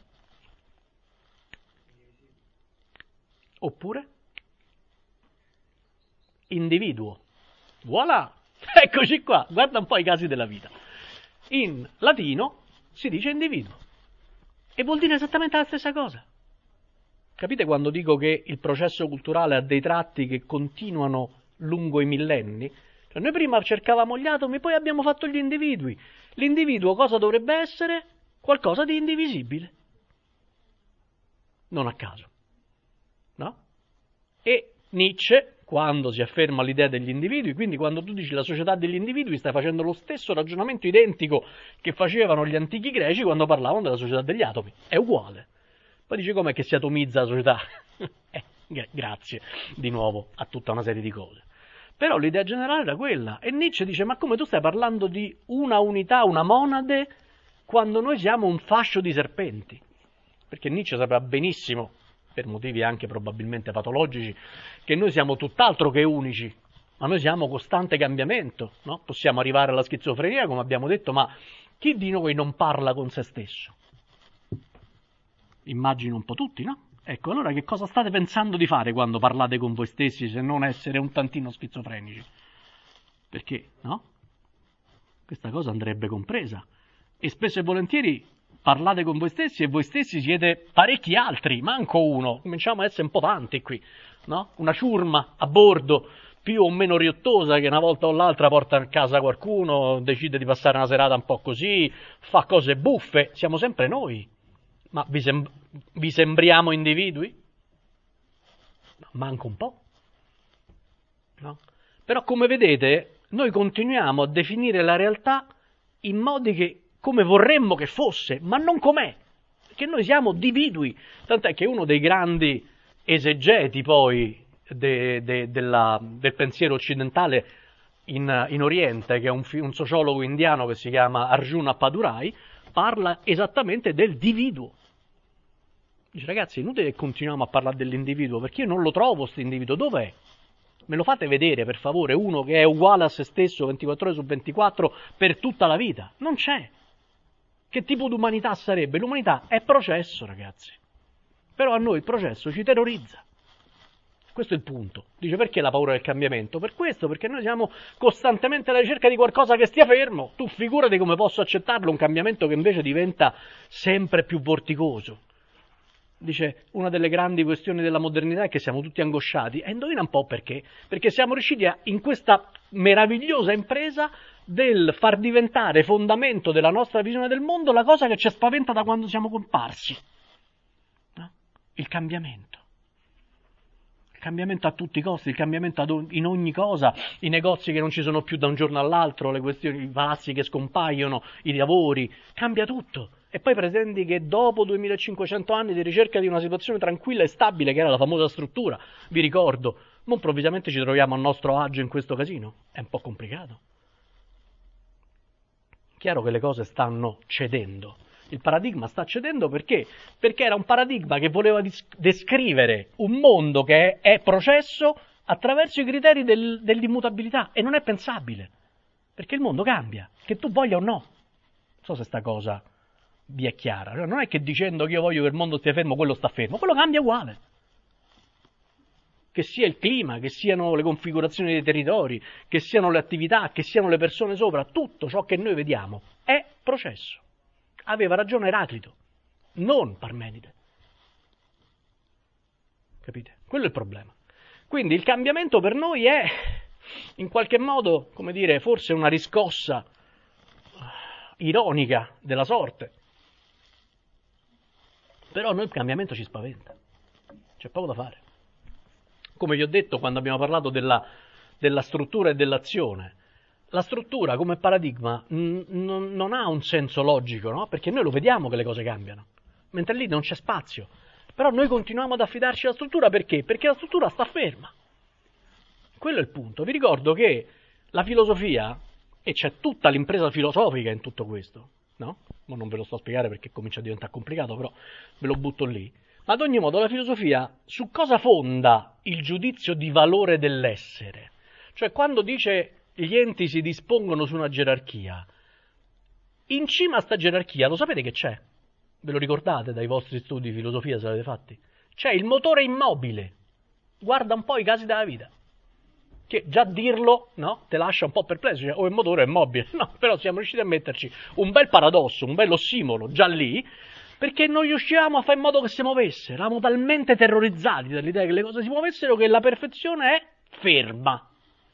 Oppure? Individuo. Voilà! Eccoci qua, guarda un po' i casi della vita. In latino si dice individuo. E vuol dire esattamente la stessa cosa. Capite quando dico che il processo culturale ha dei tratti che continuano lungo i millenni? Cioè noi prima cercavamo gli atomi, poi abbiamo fatto gli individui. L'individuo cosa dovrebbe essere? Qualcosa di indivisibile. Non a caso. No? E Nietzsche, quando si afferma l'idea degli individui, quindi quando tu dici la società degli individui, stai facendo lo stesso ragionamento identico che facevano gli antichi greci quando parlavano della società degli atomi. È uguale. Poi dice com'è che si atomizza la società? eh, grazie di nuovo a tutta una serie di cose. Però l'idea generale era quella, e Nietzsche dice, ma come tu stai parlando di una unità, una monade, quando noi siamo un fascio di serpenti? Perché Nietzsche sapeva benissimo, per motivi anche probabilmente patologici, che noi siamo tutt'altro che unici, ma noi siamo costante cambiamento, no? Possiamo arrivare alla schizofrenia, come abbiamo detto, ma chi di noi non parla con se stesso? Immagino un po' tutti, no? Ecco, allora che cosa state pensando di fare quando parlate con voi stessi se non essere un tantino schizofrenici? Perché, no? Questa cosa andrebbe compresa. E spesso e volentieri parlate con voi stessi e voi stessi siete parecchi altri, manco uno. Cominciamo a essere un po' tanti qui, no? Una ciurma a bordo, più o meno riottosa, che una volta o l'altra porta a casa qualcuno, decide di passare una serata un po' così, fa cose buffe. Siamo sempre noi. Ma vi, sem- vi sembriamo individui? Manca un po'. No? Però come vedete, noi continuiamo a definire la realtà in modi che come vorremmo che fosse, ma non com'è. Perché noi siamo individui. Tant'è che uno dei grandi esegeti poi de- de- della, del pensiero occidentale in, in Oriente, che è un, fi- un sociologo indiano che si chiama Arjuna Padurai, parla esattamente del dividuo. Dice, ragazzi, è inutile che continuiamo a parlare dell'individuo, perché io non lo trovo questo individuo. Dov'è? Me lo fate vedere, per favore, uno che è uguale a se stesso ventiquattro ore su ventiquattro per tutta la vita. Non c'è. Che tipo di umanità sarebbe? L'umanità è processo, ragazzi. Però a noi il processo ci terrorizza. Questo è il punto. Dice, perché la paura del cambiamento? Per questo, perché noi siamo costantemente alla ricerca di qualcosa che stia fermo. Tu figurati come posso accettarlo, un cambiamento che invece diventa sempre più vorticoso. Dice, una delle grandi questioni della modernità è che siamo tutti angosciati. E indovina un po' perché. Perché siamo riusciti a, in questa meravigliosa impresa del far diventare fondamento della nostra visione del mondo la cosa che ci spaventa da quando siamo comparsi. No? Il cambiamento. Il cambiamento a tutti i costi, il cambiamento ad o- in ogni cosa, i negozi che non ci sono più da un giorno all'altro, le questioni, i palazzi che scompaiono, i lavori, cambia tutto. E poi pretendi che dopo duemilacinquecento anni di ricerca di una situazione tranquilla e stabile, che era la famosa struttura, vi ricordo, ma improvvisamente ci troviamo a nostro agio in questo casino. È un po' complicato. Chiaro che le cose stanno cedendo. Il paradigma sta cedendo perché? Perché era un paradigma che voleva dis- descrivere un mondo che è, è processo attraverso i criteri del, dell'immutabilità, e non è pensabile, perché il mondo cambia, che tu voglia o no. Non so se sta cosa vi è chiara. Non è che dicendo che io voglio che il mondo stia fermo, quello sta fermo, quello cambia uguale. Che sia il clima, che siano le configurazioni dei territori, che siano le attività, che siano le persone sopra, tutto ciò che noi vediamo è processo. Aveva ragione Eraclito, non Parmenide. Capite? Quello è il problema. Quindi il cambiamento per noi è, in qualche modo, come dire, forse una riscossa ironica della sorte. Però a noi il cambiamento ci spaventa. C'è poco da fare. Come vi ho detto quando abbiamo parlato della, della struttura e dell'azione, la struttura come paradigma n- n- non ha un senso logico, no? Perché noi lo vediamo che le cose cambiano, mentre lì non c'è spazio. Però noi continuiamo ad affidarci alla struttura perché? Perché la struttura sta ferma. Quello è il punto. Vi ricordo che la filosofia, e c'è tutta l'impresa filosofica in tutto questo, no? Ma non ve lo sto a spiegare perché comincia a diventare complicato, però ve lo butto lì. Ma ad ogni modo la filosofia su cosa fonda il giudizio di valore dell'essere? Cioè quando dice gli enti si dispongono su una gerarchia, in cima a sta gerarchia lo sapete che c'è? Ve lo ricordate dai vostri studi di filosofia se l'avete fatti? C'è il motore immobile. Guarda un po' i casi della vita. Che già dirlo, no? Te lascia un po' perplesso, cioè, oh, il motore è immobile. No, però siamo riusciti a metterci un bel paradosso, un bello ossimolo già lì, perché non riuscivamo a fare in modo che si muovesse. Eravamo talmente terrorizzati dall'idea che le cose si muovessero che la perfezione è ferma.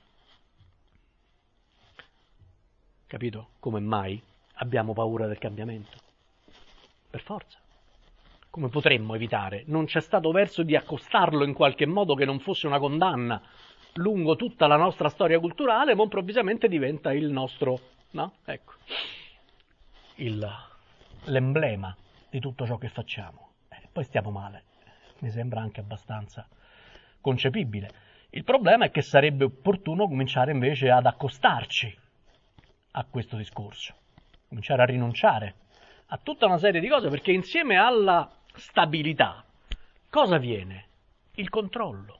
Capito? Come mai abbiamo paura del cambiamento? Per forza. Come potremmo evitare? Non c'è stato verso di accostarlo in qualche modo che non fosse una condanna lungo tutta la nostra storia culturale, ma improvvisamente diventa il nostro, no? Ecco, il, l'emblema di tutto ciò che facciamo. Eh, poi stiamo male, mi sembra anche abbastanza concepibile. Il problema è che sarebbe opportuno cominciare invece ad accostarci a questo discorso, cominciare a rinunciare a tutta una serie di cose, perché insieme alla stabilità cosa viene? Il controllo.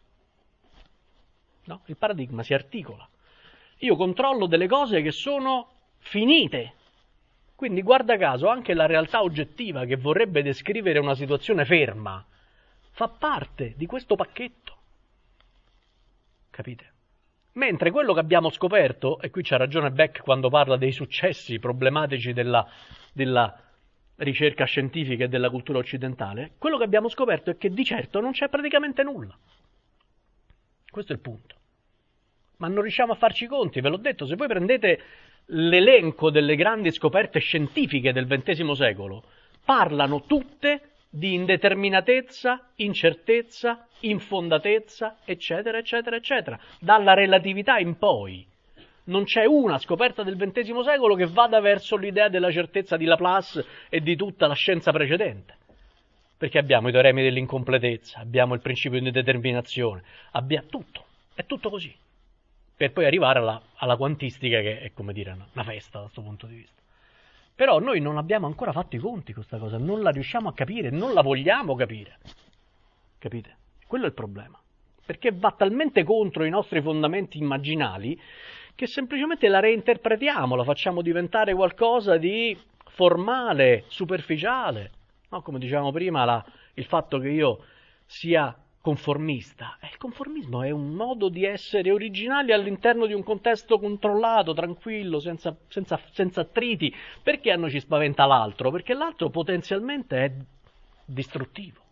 No? Il paradigma si articola. Io controllo delle cose che sono finite. Quindi, guarda caso, anche la realtà oggettiva che vorrebbe descrivere una situazione ferma fa parte di questo pacchetto. Capite? Mentre quello che abbiamo scoperto, e qui c'ha ragione Beck quando parla dei successi problematici della, della ricerca scientifica e della cultura occidentale, quello che abbiamo scoperto è che di certo non c'è praticamente nulla. Questo è il punto. Ma non riusciamo a farci i conti, ve l'ho detto, se voi prendete l'elenco delle grandi scoperte scientifiche del ventesimo secolo, parlano tutte di indeterminatezza, incertezza, infondatezza, eccetera, eccetera, eccetera, dalla relatività in poi. Non c'è una scoperta del ventesimo secolo che vada verso l'idea della certezza di Laplace e di tutta la scienza precedente. Perché abbiamo i teoremi dell'incompletezza, abbiamo il principio di indeterminazione, abbiamo tutto, è tutto così. Per poi arrivare alla, alla quantistica, che è, come dire, una, una festa da questo punto di vista. Però noi non abbiamo ancora fatto i conti questa cosa, non la riusciamo a capire, non la vogliamo capire. Capite? Quello è il problema. Perché va talmente contro i nostri fondamenti immaginali che semplicemente la reinterpretiamo, la facciamo diventare qualcosa di formale, superficiale. No, come dicevamo prima, la, il fatto che io sia conformista. Il conformismo è un modo di essere originali all'interno di un contesto controllato, tranquillo, senza, senza, senza attriti. Perché a noi ci spaventa l'altro? Perché l'altro potenzialmente è distruttivo.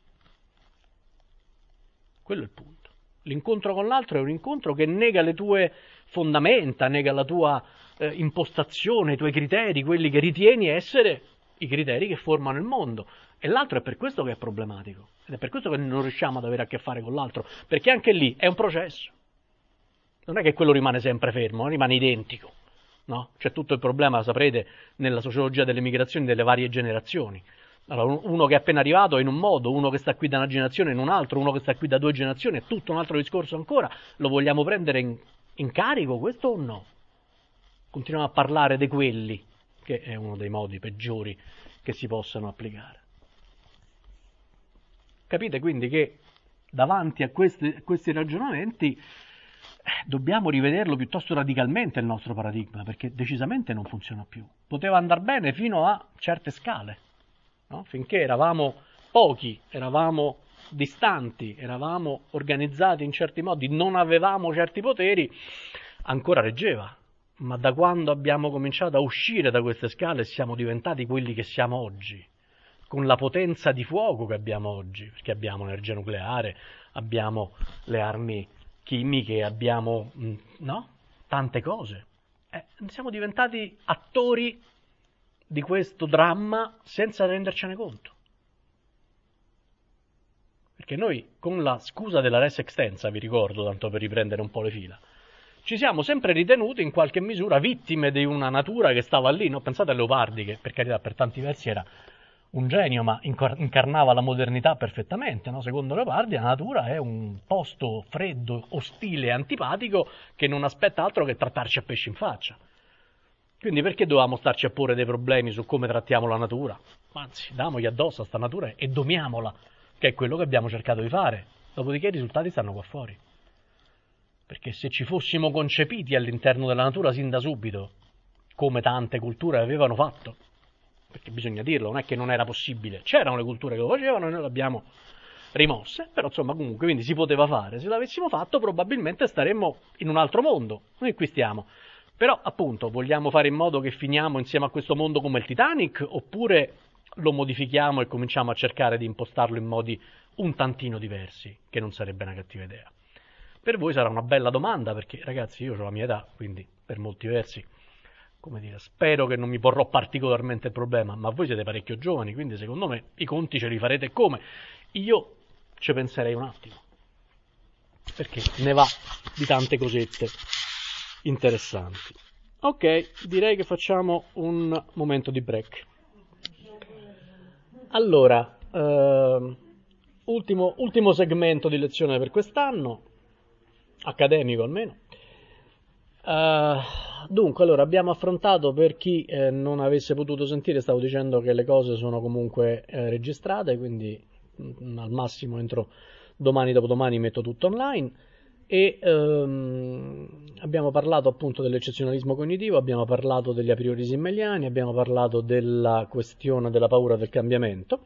Quello è il punto. L'incontro con l'altro è un incontro che nega le tue fondamenta, nega la tua eh, impostazione, i tuoi criteri, quelli che ritieni essere i criteri che formano il mondo. E l'altro è per questo che è problematico. Ed è per questo che non riusciamo ad avere a che fare con l'altro. Perché anche lì è un processo. Non è che quello rimane sempre fermo, rimane identico. No? C'è tutto il problema, saprete, nella sociologia delle migrazioni delle varie generazioni. Allora, uno che è appena arrivato è in un modo, uno che sta qui da una generazione in un altro, uno che sta qui da due generazioni è tutto un altro discorso ancora. Lo vogliamo prendere in, in carico questo o no? Continuiamo a parlare di quelli, che è uno dei modi peggiori che si possano applicare. Capite quindi che davanti a questi, a questi ragionamenti eh, dobbiamo rivederlo piuttosto radicalmente il nostro paradigma, perché decisamente non funziona più. Poteva andare bene fino a certe scale, no? Finché eravamo pochi, eravamo distanti, eravamo organizzati in certi modi, non avevamo certi poteri, ancora reggeva. Ma da quando abbiamo cominciato a uscire da queste scale siamo diventati quelli che siamo oggi, con la potenza di fuoco che abbiamo oggi, perché abbiamo l'energia nucleare, abbiamo le armi chimiche, abbiamo no? tante cose. Eh, siamo diventati attori di questo dramma senza rendercene conto. Perché noi, con la scusa della res extensa, vi ricordo, tanto per riprendere un po' le fila, ci siamo sempre ritenuti in qualche misura vittime di una natura che stava lì, no? Pensate a Leopardi, che per carità per tanti versi era un genio, ma incarnava la modernità perfettamente, no? Secondo Leopardi la natura è un posto freddo, ostile e antipatico che non aspetta altro che trattarci a pesci in faccia. Quindi perché dovevamo starci a porre dei problemi su come trattiamo la natura? Anzi, damogli addosso a sta natura e domiamola, che è quello che abbiamo cercato di fare. Dopodiché i risultati stanno qua fuori. Perché se ci fossimo concepiti all'interno della natura sin da subito, come tante culture avevano fatto, perché bisogna dirlo, non è che non era possibile, c'erano le culture che lo facevano e noi le abbiamo rimosse, però insomma comunque, quindi si poteva fare. Se l'avessimo fatto probabilmente staremmo in un altro mondo, noi qui stiamo. Però appunto vogliamo fare in modo che finiamo insieme a questo mondo come il Titanic, oppure lo modifichiamo e cominciamo a cercare di impostarlo in modi un tantino diversi, che non sarebbe una cattiva idea. Per voi sarà una bella domanda, perché ragazzi io ho la mia età, quindi per molti versi, come dire, spero che non mi porrò particolarmente il problema, ma voi siete parecchio giovani, quindi secondo me i conti ce li farete come? Io ci penserei un attimo, perché ne va di tante cosette interessanti. Ok, direi che facciamo un momento di break. Allora, ehm, ultimo, ultimo segmento di lezione per quest'anno, accademico almeno. Uh, dunque, allora abbiamo affrontato, per chi eh, non avesse potuto sentire, stavo dicendo che le cose sono comunque eh, registrate, quindi mh, al massimo entro domani, dopodomani metto tutto online. E um, abbiamo parlato appunto dell'eccezionalismo cognitivo, abbiamo parlato degli a priori simmeliani, abbiamo parlato della questione della paura del cambiamento.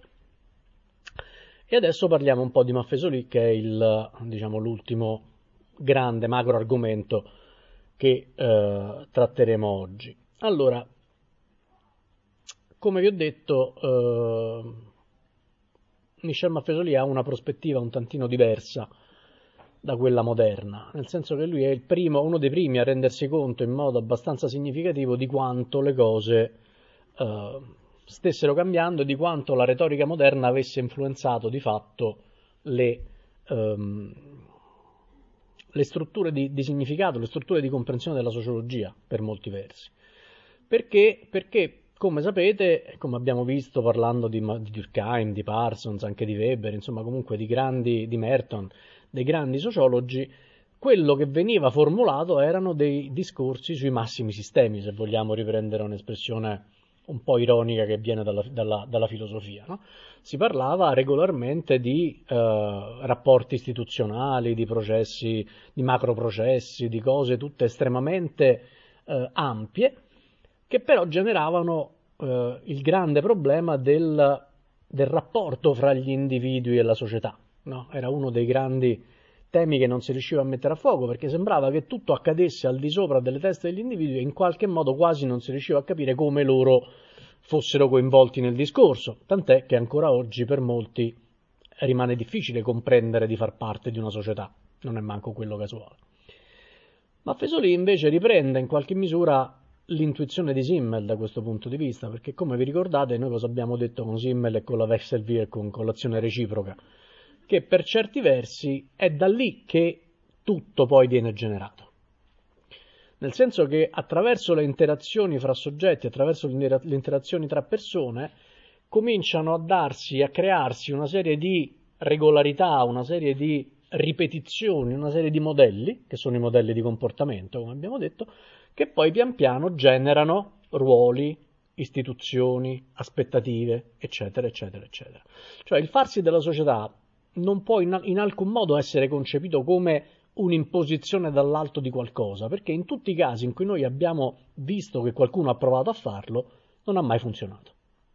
E adesso parliamo un po' di Maffesoli, che è il, diciamo, l'ultimo grande macro argomento che eh, tratteremo oggi. Allora, come vi ho detto, eh, Michel Maffesoli ha una prospettiva un tantino diversa da quella moderna, nel senso che lui è il primo, uno dei primi a rendersi conto in modo abbastanza significativo di quanto le cose eh, stessero cambiando e di quanto la retorica moderna avesse influenzato di fatto le, ehm, le strutture di, di significato, le strutture di comprensione della sociologia, per molti versi. Perché? Perché, come sapete, come abbiamo visto parlando di, di Durkheim, di Parsons, anche di Weber, insomma comunque di grandi, di Merton, dei grandi sociologi, quello che veniva formulato erano dei discorsi sui massimi sistemi, se vogliamo riprendere un'espressione un po' ironica che viene dalla, dalla, dalla filosofia, no? Si parlava regolarmente di eh, rapporti istituzionali, di processi, di macroprocessi, di cose tutte estremamente eh, ampie, che però generavano eh, il grande problema del, del rapporto fra gli individui e la società. No? Era uno dei grandi temi che non si riusciva a mettere a fuoco, perché sembrava che tutto accadesse al di sopra delle teste degli individui e in qualche modo quasi non si riusciva a capire come loro fossero coinvolti nel discorso, tant'è che ancora oggi per molti rimane difficile comprendere di far parte di una società, non è manco quello casuale. Maffesoli invece riprende in qualche misura l'intuizione di Simmel da questo punto di vista, perché come vi ricordate noi cosa abbiamo detto con Simmel e con la Wechselwirkung, con l'azione reciproca, che per certi versi è da lì che tutto poi viene generato. Nel senso che attraverso le interazioni fra soggetti, attraverso le interazioni tra persone, cominciano a darsi, a crearsi una serie di regolarità, una serie di ripetizioni, una serie di modelli, che sono i modelli di comportamento, come abbiamo detto, che poi pian piano generano ruoli, istituzioni, aspettative, eccetera, eccetera, eccetera. Cioè il farsi della società non può in, in alcun modo essere concepito come un'imposizione dall'alto di qualcosa, perché in tutti i casi in cui noi abbiamo visto che qualcuno ha provato a farlo, non ha mai funzionato.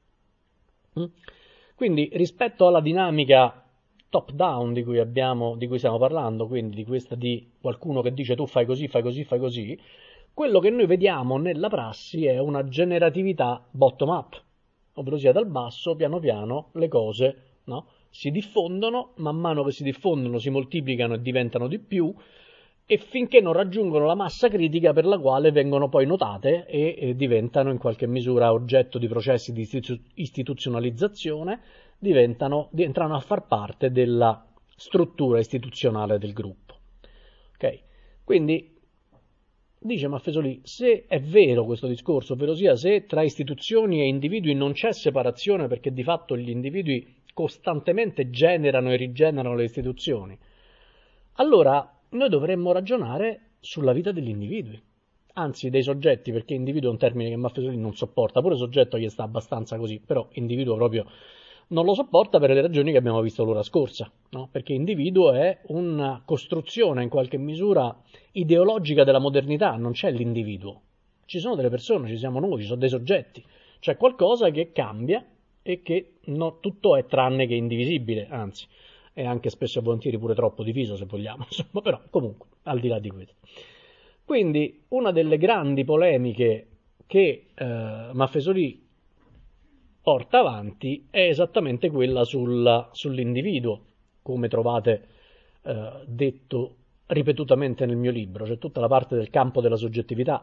Quindi rispetto alla dinamica top down di cui abbiamo, di cui stiamo parlando, quindi di questa di qualcuno che dice tu fai così, fai così, fai così, quello che noi vediamo nella prassi è una generatività bottom up, ovvero sia dal basso, piano piano, le cose, no? Si diffondono, man mano che si diffondono si moltiplicano e diventano di più, e finché non raggiungono la massa critica per la quale vengono poi notate e, e diventano in qualche misura oggetto di processi di istitu- istituzionalizzazione, diventano, entrano a far parte della struttura istituzionale del gruppo. Ok? Quindi dice Maffesoli, se è vero questo discorso, ovvero sia se tra istituzioni e individui non c'è separazione perché di fatto gli individui costantemente generano e rigenerano le istituzioni, allora noi dovremmo ragionare sulla vita degli individui, anzi dei soggetti, perché individuo è un termine che Maffesoli non sopporta, pure soggetto gli sta abbastanza così, però individuo proprio non lo sopporta per le ragioni che abbiamo visto l'ora scorsa, no? Perché individuo è una costruzione in qualche misura ideologica della modernità, non c'è l'individuo, ci sono delle persone, ci siamo noi, ci sono dei soggetti, c'è qualcosa che cambia e che no, tutto è tranne che indivisibile, anzi è anche spesso e volentieri pure troppo diviso se vogliamo, insomma, però comunque al di là di questo. Quindi una delle grandi polemiche che eh, Maffesoli porta avanti è esattamente quella sul, sull'individuo, come trovate eh, detto ripetutamente nel mio libro. C'è tutta la parte del campo della soggettività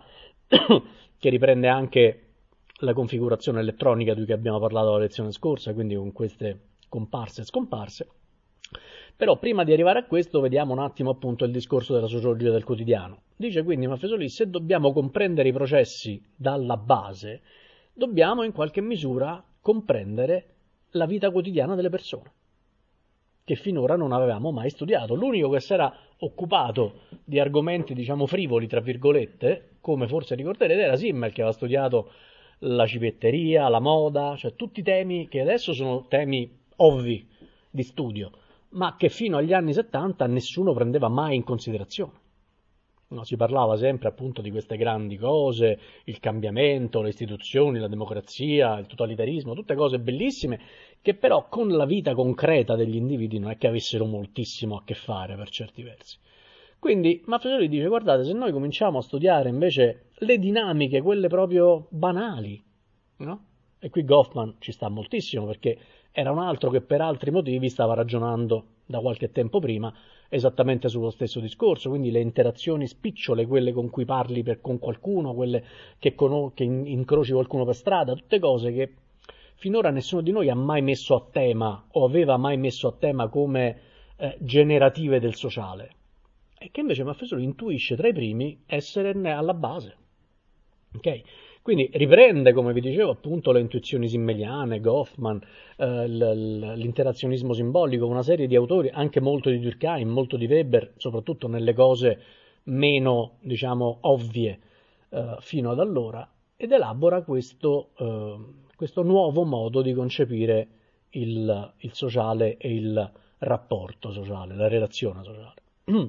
che riprende anche la configurazione elettronica di cui abbiamo parlato la lezione scorsa, quindi con queste comparse e scomparse. Però prima di arrivare a questo vediamo un attimo appunto il discorso della sociologia del quotidiano. Dice quindi Maffesoli, se dobbiamo comprendere i processi dalla base, dobbiamo in qualche misura comprendere la vita quotidiana delle persone. che finora non avevamo mai studiato. L'unico che si era occupato di argomenti, diciamo, frivoli, tra virgolette, come forse ricorderete, era Simmel, che aveva studiato la cipetteria, la moda, cioè tutti temi che adesso sono temi ovvi di studio, ma che fino agli anni settanta nessuno prendeva mai in considerazione. No, si parlava sempre appunto di queste grandi cose, il cambiamento, le istituzioni, la democrazia, il totalitarismo, tutte cose bellissime che però con la vita concreta degli individui non è che avessero moltissimo a che fare per certi versi. Quindi Maffesoli dice: guardate, se noi cominciamo a studiare invece le dinamiche, quelle proprio banali, no? E qui Goffman ci sta moltissimo, perché era un altro che per altri motivi stava ragionando da qualche tempo prima esattamente sullo stesso discorso, quindi le interazioni spicciole, quelle con cui parli per, con qualcuno, quelle che, con, che incroci qualcuno per strada, tutte cose che finora nessuno di noi ha mai messo a tema o aveva mai messo a tema come eh, generative del sociale, e che invece Maffesoli intuisce tra i primi esserne alla base. Ok? Quindi riprende, come vi dicevo, appunto le intuizioni simmeliane, Goffman, eh, l'interazionismo simbolico, una serie di autori, anche molto di Durkheim, molto di Weber, soprattutto nelle cose meno, diciamo, ovvie eh, fino ad allora, ed elabora questo, eh, questo nuovo modo di concepire il, il sociale e il rapporto sociale, la relazione sociale.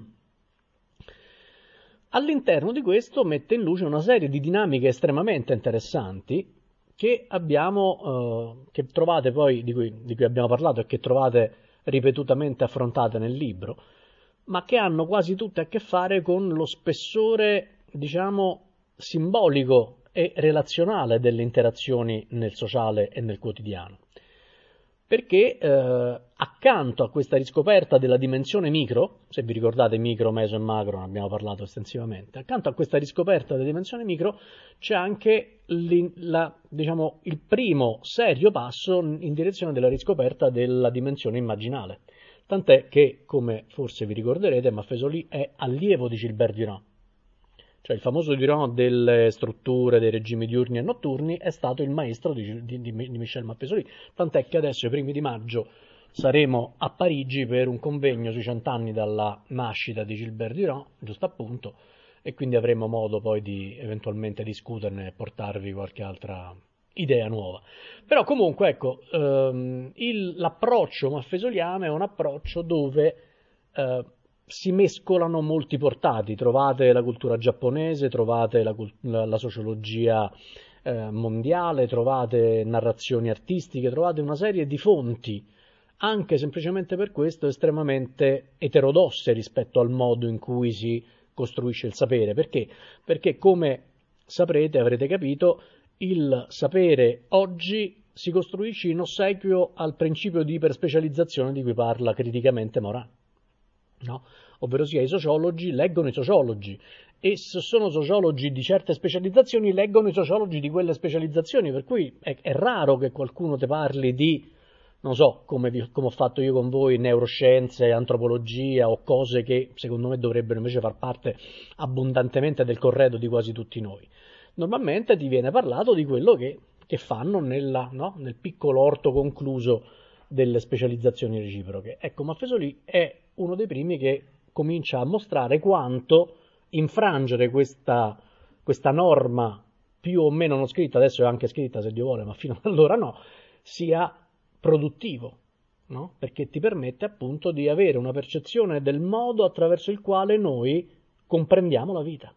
All'interno di questo mette in luce una serie di dinamiche estremamente interessanti che abbiamo, eh, che trovate poi, di cui, di cui abbiamo parlato e che trovate ripetutamente affrontate nel libro, ma che hanno quasi tutte a che fare con lo spessore, diciamo, simbolico e relazionale delle interazioni nel sociale e nel quotidiano. Perché eh, accanto a questa riscoperta della dimensione micro, se vi ricordate micro, meso e macro, ne abbiamo parlato estensivamente, accanto a questa riscoperta della dimensione micro c'è anche la, diciamo, il primo serio passo in direzione della riscoperta della dimensione immaginale. Tant'è che, come forse vi ricorderete, Maffesoli è allievo di Gilbert Durand. Cioè il famoso Durand delle strutture, dei regimi diurni e notturni, è stato il maestro di, di, di Michel Maffesoli, tant'è che adesso, ai primi di maggio, saremo a Parigi per un convegno sui cent'anni dalla nascita di Gilbert Durand, giusto appunto, e quindi avremo modo poi di eventualmente discuterne e portarvi qualche altra idea nuova. Però comunque, ecco, ehm, il, l'approccio maffesoliano è un approccio dove eh, si mescolano molti portati, trovate la cultura giapponese, trovate la, la, la sociologia eh, mondiale, trovate narrazioni artistiche, trovate una serie di fonti, anche semplicemente per questo estremamente eterodosse rispetto al modo in cui si costruisce il sapere. Perché? Perché, come saprete, avrete capito, il sapere oggi si costruisce in ossequio al principio di iperspecializzazione di cui parla criticamente Morin. No? Ovvero sia, i sociologi leggono i sociologi, e se sono sociologi di certe specializzazioni leggono i sociologi di quelle specializzazioni, per cui è, è raro che qualcuno te parli di, non so, come, vi, come ho fatto io con voi, neuroscienze, antropologia o cose che secondo me dovrebbero invece far parte abbondantemente del corredo di quasi tutti noi. Normalmente ti viene parlato di quello che, che fanno nella, no? nel piccolo orto concluso delle specializzazioni reciproche. Ecco, Maffesoli è uno dei primi che comincia a mostrare quanto infrangere questa, questa norma più o meno non scritta, adesso è anche scritta se Dio vuole, ma fino ad allora no, sia produttivo, no? Perché ti permette appunto di avere una percezione del modo attraverso il quale noi comprendiamo la vita.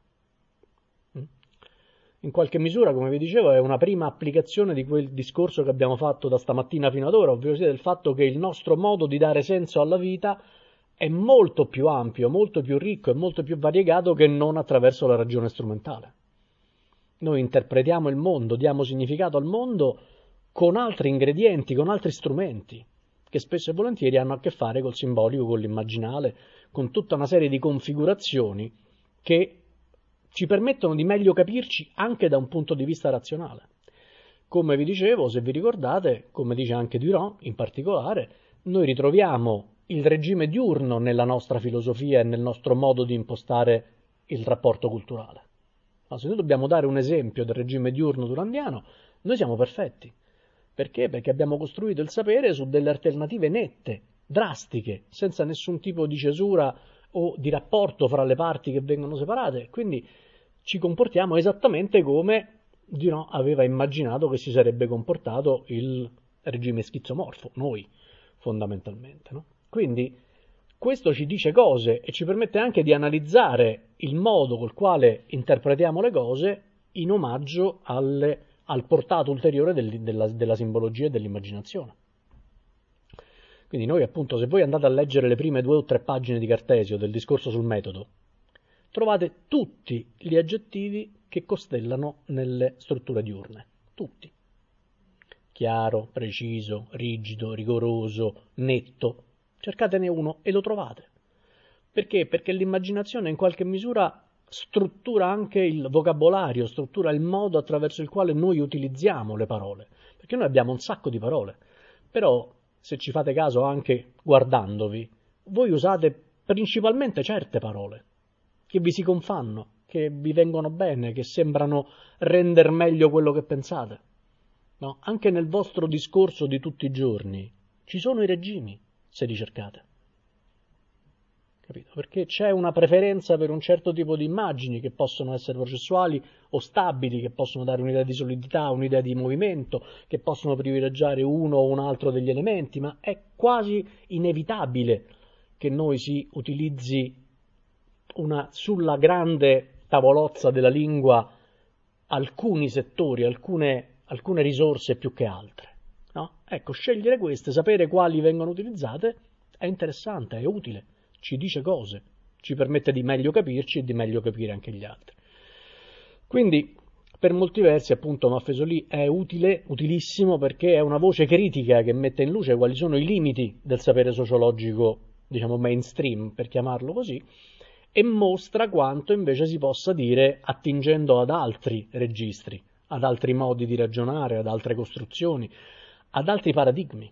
In qualche misura, come vi dicevo, è una prima applicazione di quel discorso che abbiamo fatto da stamattina fino ad ora, ovvero sia del fatto che il nostro modo di dare senso alla vita è molto più ampio, molto più ricco e molto più variegato che non attraverso la ragione strumentale. Noi interpretiamo il mondo, diamo significato al mondo con altri ingredienti, con altri strumenti, che spesso e volentieri hanno a che fare col simbolico, con l'immaginale, con tutta una serie di configurazioni che ci permettono di meglio capirci anche da un punto di vista razionale. Come vi dicevo, se vi ricordate, come dice anche Durand in particolare, noi ritroviamo il regime diurno nella nostra filosofia e nel nostro modo di impostare il rapporto culturale. Ma se noi dobbiamo dare un esempio del regime diurno durandiano, noi siamo perfetti. Perché? Perché abbiamo costruito il sapere su delle alternative nette drastiche, senza nessun tipo di cesura o di rapporto fra le parti che vengono separate, quindi ci comportiamo esattamente come Dio aveva immaginato che si sarebbe comportato il regime schizomorfo, noi fondamentalmente, no? Quindi questo ci dice cose e ci permette anche di analizzare il modo col quale interpretiamo le cose in omaggio alle, al portato ulteriore del, della, della simbologia e dell'immaginazione. Quindi noi appunto, se voi andate a leggere le prime due o tre pagine di Cartesio del discorso sul metodo, trovate tutti gli aggettivi che costellano nelle strutture diurne, tutti. Chiaro, preciso, rigido, rigoroso, netto. Cercatene uno e lo trovate. Perché? Perché l'immaginazione in qualche misura struttura anche il vocabolario, struttura il modo attraverso il quale noi utilizziamo le parole. Perché noi abbiamo un sacco di parole, però se ci fate caso anche guardandovi, voi usate principalmente certe parole che vi si confanno, che vi vengono bene, che sembrano rendere meglio quello che pensate. No? Anche nel vostro discorso di tutti i giorni ci sono i regimi, se li cercate. Capito? Perché c'è una preferenza per un certo tipo di immagini che possono essere processuali o stabili, che possono dare un'idea di solidità, un'idea di movimento, che possono privilegiare uno o un altro degli elementi, ma è quasi inevitabile che noi si utilizzi una, sulla grande tavolozza della lingua alcuni settori, alcune, alcune risorse più che altre. No? Ecco, scegliere queste, sapere quali vengono utilizzate, è interessante, è utile. Ci dice cose, ci permette di meglio capirci e di meglio capire anche gli altri. Quindi, per molti versi, appunto, Maffesoli è utile, utilissimo, perché è una voce critica che mette in luce quali sono i limiti del sapere sociologico, diciamo mainstream, per chiamarlo così, e mostra quanto invece si possa dire attingendo ad altri registri, ad altri modi di ragionare, ad altre costruzioni, ad altri paradigmi.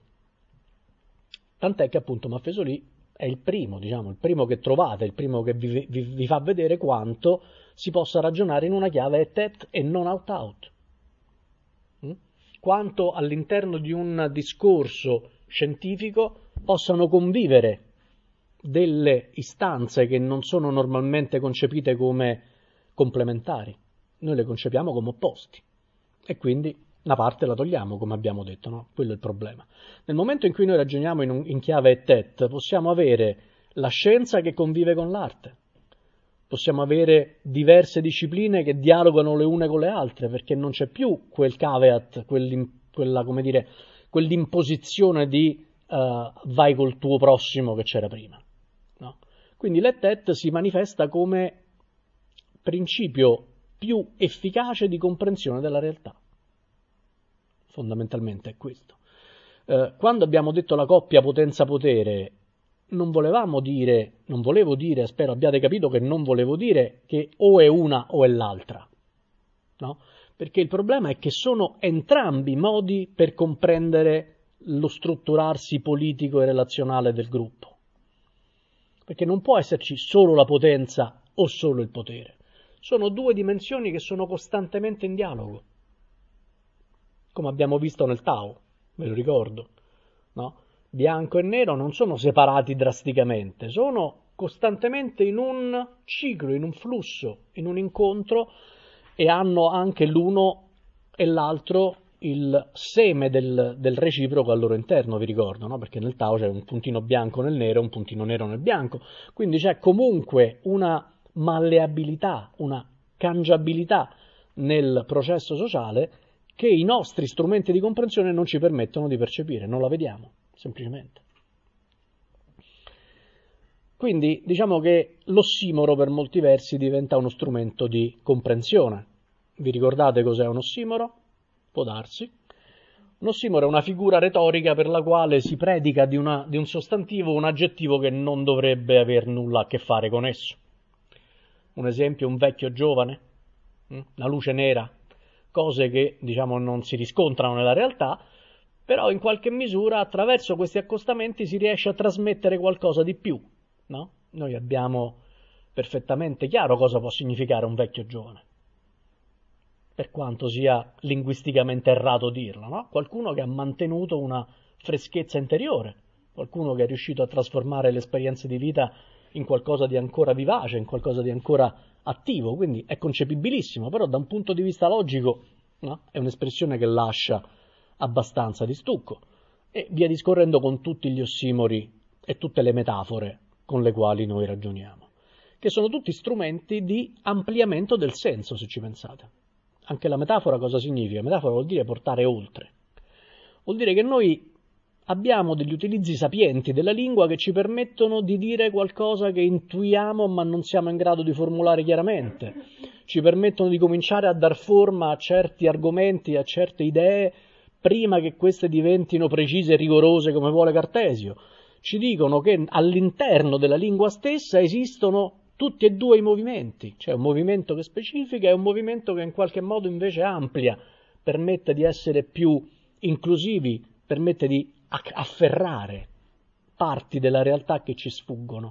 Tant'è che appunto Maffesoli è il primo, diciamo, il primo che trovate, il primo che vi, vi, vi fa vedere quanto si possa ragionare in una chiave et-et e non out-out. Mm? Quanto all'interno di un discorso scientifico possano convivere delle istanze che non sono normalmente concepite come complementari. Noi le concepiamo come opposti e quindi una parte la togliamo, come abbiamo detto, no? Quello è il problema. Nel momento in cui noi ragioniamo in, un, in chiave et-et, possiamo avere la scienza che convive con l'arte, possiamo avere diverse discipline che dialogano le une con le altre, perché non c'è più quel caveat, quella, come dire, quell'imposizione di uh, vai col tuo prossimo che c'era prima. No? Quindi l'et-et si manifesta come principio più efficace di comprensione della realtà. Fondamentalmente è questo. Eh, quando abbiamo detto la coppia potenza-potere, non volevamo dire, non volevo dire, spero abbiate capito che non volevo dire che o è una o è l'altra, no? Perché il problema è che sono entrambi modi per comprendere lo strutturarsi politico e relazionale del gruppo. Perché non può esserci solo la potenza o solo il potere. Sono due dimensioni che sono costantemente in dialogo. Come abbiamo visto nel Tao, ve lo ricordo, no? Bianco e nero non sono separati drasticamente, sono costantemente in un ciclo, in un flusso, in un incontro e hanno anche l'uno e l'altro il seme del, del reciproco al loro interno, vi ricordo, no? Perché nel Tao c'è un puntino bianco nel nero e un puntino nero nel bianco, quindi c'è comunque una malleabilità, una cangiabilità nel processo sociale che i nostri strumenti di comprensione non ci permettono di percepire, non la vediamo, semplicemente. Quindi diciamo che l'ossimoro per molti versi diventa uno strumento di comprensione. Vi ricordate cos'è un ossimoro? Può darsi. Un ossimoro è una figura retorica per la quale si predica di, una, di un sostantivo un aggettivo che non dovrebbe aver nulla a che fare con esso. Un esempio, un vecchio giovane, una luce nera, cose che, diciamo, non si riscontrano nella realtà, però in qualche misura attraverso questi accostamenti si riesce a trasmettere qualcosa di più, no? Noi abbiamo perfettamente chiaro cosa può significare un vecchio giovane, per quanto sia linguisticamente errato dirlo, no? Qualcuno che ha mantenuto una freschezza interiore, qualcuno che è riuscito a trasformare le esperienze di vita in qualcosa di ancora vivace, in qualcosa di ancora attivo, quindi è concepibilissimo, però da un punto di vista logico, no? È un'espressione che lascia abbastanza di stucco, e via discorrendo con tutti gli ossimori e tutte le metafore con le quali noi ragioniamo, che sono tutti strumenti di ampliamento del senso, se ci pensate. Anche la metafora cosa significa? Metafora vuol dire portare oltre. Vuol dire che noi abbiamo degli utilizzi sapienti della lingua che ci permettono di dire qualcosa che intuiamo ma non siamo in grado di formulare chiaramente. Ci permettono di cominciare a dar forma a certi argomenti, a certe idee, prima che queste diventino precise e rigorose come vuole Cartesio. Ci dicono che all'interno della lingua stessa esistono tutti e due i movimenti, c'è un movimento che specifica e un movimento che in qualche modo invece amplia, permette di essere più inclusivi, permette di afferrare parti della realtà che ci sfuggono.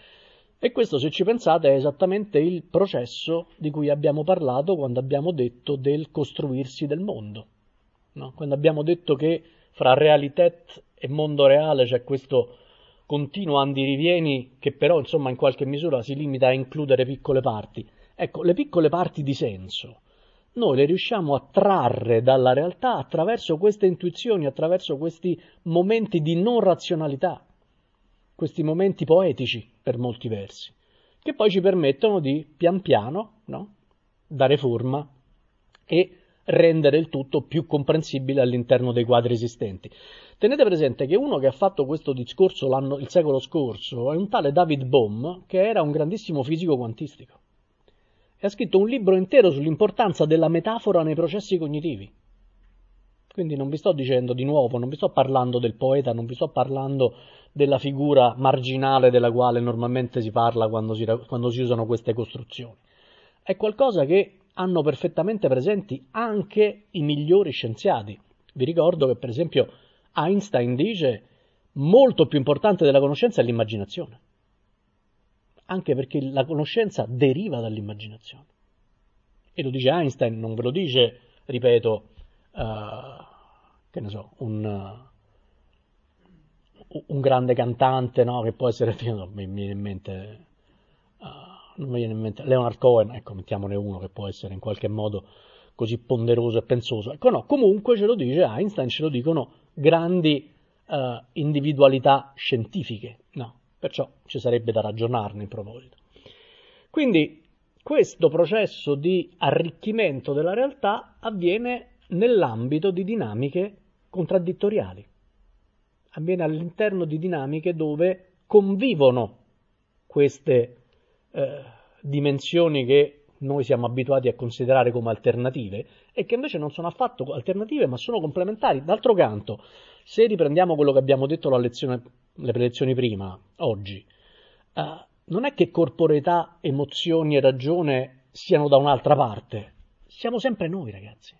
E questo, se ci pensate, è esattamente il processo di cui abbiamo parlato quando abbiamo detto del costruirsi del mondo, no? Quando abbiamo detto che fra realitet e mondo reale c'è questo continuo andirivieni che però insomma in qualche misura si limita a includere piccole parti. Ecco, le piccole parti di senso noi le riusciamo a trarre dalla realtà attraverso queste intuizioni, attraverso questi momenti di non razionalità, questi momenti poetici per molti versi, che poi ci permettono di pian piano, no, dare forma e rendere il tutto più comprensibile all'interno dei quadri esistenti. Tenete presente che uno che ha fatto questo discorso l'anno, il secolo scorso è un tale David Bohm, che era un grandissimo fisico quantistico, e ha scritto un libro intero sull'importanza della metafora nei processi cognitivi. Quindi non vi sto dicendo di nuovo, non vi sto parlando del poeta, non vi sto parlando della figura marginale della quale normalmente si parla quando si, quando si usano queste costruzioni. È qualcosa che hanno perfettamente presenti anche i migliori scienziati. Vi ricordo che per esempio Einstein dice molto più importante della conoscenza è l'immaginazione, anche perché la conoscenza deriva dall'immaginazione. E lo dice Einstein, non ve lo dice, ripeto, uh, che ne so, un, uh, un grande cantante, no, che può essere, no, mi viene in mente, uh, non mi viene in mente, Leonard Cohen, ecco, mettiamone uno che può essere in qualche modo così ponderoso e pensoso. Ecco, no, comunque ce lo dice Einstein, ce lo dicono grandi uh, individualità scientifiche, no? Perciò ci sarebbe da ragionarne in proposito. Quindi questo processo di arricchimento della realtà avviene nell'ambito di dinamiche contraddittoriali, avviene all'interno di dinamiche dove convivono queste eh, dimensioni che noi siamo abituati a considerare come alternative e che invece non sono affatto alternative ma sono complementari. D'altro canto, se riprendiamo quello che abbiamo detto la lezione, le lezioni prima, oggi, eh, non è che corporeità, emozioni e ragione siano da un'altra parte, siamo sempre noi, ragazzi.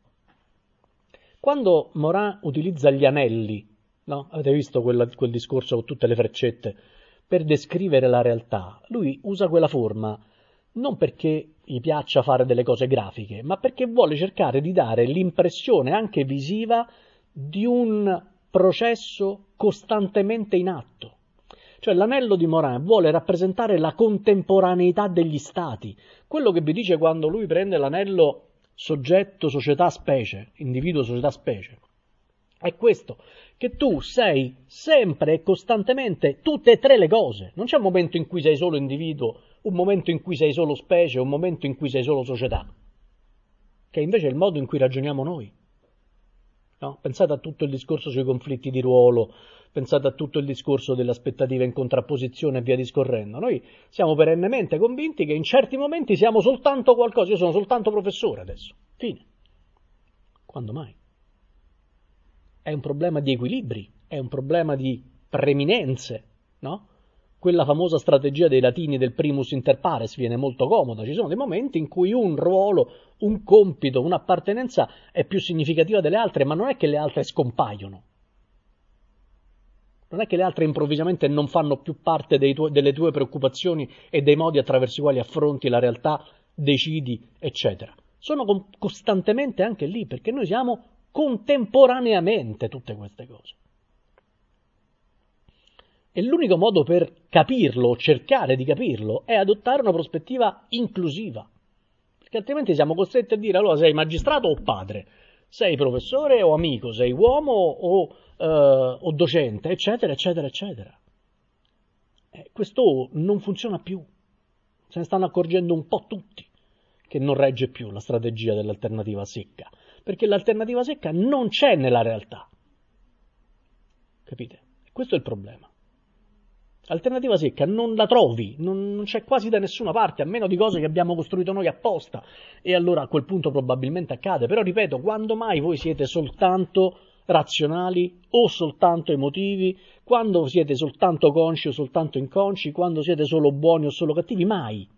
Quando Morin utilizza gli anelli, no? Avete visto quel, quel discorso con tutte le freccette, per descrivere la realtà, lui usa quella forma non perché gli piaccia fare delle cose grafiche, ma perché vuole cercare di dare l'impressione anche visiva di un processo costantemente in atto. Cioè l'anello di Morin vuole rappresentare la contemporaneità degli stati, quello che vi dice quando lui prende l'anello soggetto, società, specie, individuo, società, specie. È questo, che tu sei sempre e costantemente tutte e tre le cose. Non c'è un momento in cui sei solo individuo, un momento in cui sei solo specie, un momento in cui sei solo società, che invece è il modo in cui ragioniamo noi. No? Pensate a tutto il discorso sui conflitti di ruolo, pensate a tutto il discorso delle aspettative in contrapposizione e via discorrendo. Noi siamo perennemente convinti che in certi momenti siamo soltanto qualcosa, io sono soltanto professore adesso, fine. Quando mai? È un problema di equilibri, è un problema di preminenze, no? Quella famosa strategia dei latini del primus inter pares viene molto comoda. Ci sono dei momenti in cui un ruolo, un compito, un'appartenenza è più significativa delle altre, ma non è che le altre scompaiono. Non è che le altre improvvisamente non fanno più parte dei tuoi, delle tue preoccupazioni e dei modi attraverso i quali affronti la realtà, decidi, eccetera. Sono con, costantemente anche lì, perché noi siamo contemporaneamente tutte queste cose. E l'unico modo per capirlo, cercare di capirlo, è adottare una prospettiva inclusiva. Perché altrimenti siamo costretti a dire, allora sei magistrato o padre, sei professore o amico, sei uomo o, eh, o docente, eccetera, eccetera, eccetera. Eh, questo non funziona più. Se ne stanno accorgendo un po' tutti che non regge più la strategia dell'alternativa secca, perché l'alternativa secca non c'è nella realtà. Capite? Questo è il problema. L'alternativa secca non la trovi, non, non c'è quasi da nessuna parte, a meno di cose che abbiamo costruito noi apposta, e allora a quel punto probabilmente accade. Però ripeto, quando mai voi siete soltanto razionali o soltanto emotivi, quando siete soltanto consci o soltanto inconsci, quando siete solo buoni o solo cattivi? Mai.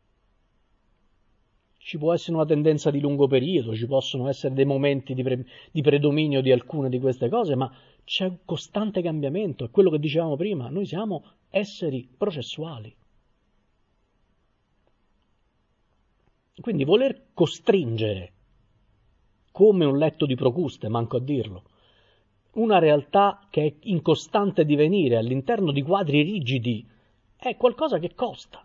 Ci può essere una tendenza di lungo periodo, ci possono essere dei momenti di, pre- di predominio di alcune di queste cose, ma c'è un costante cambiamento, è quello che dicevamo prima, noi siamo esseri processuali. Quindi voler costringere, come un letto di Procuste, manco a dirlo, una realtà che è in costante divenire all'interno di quadri rigidi, è qualcosa che costa,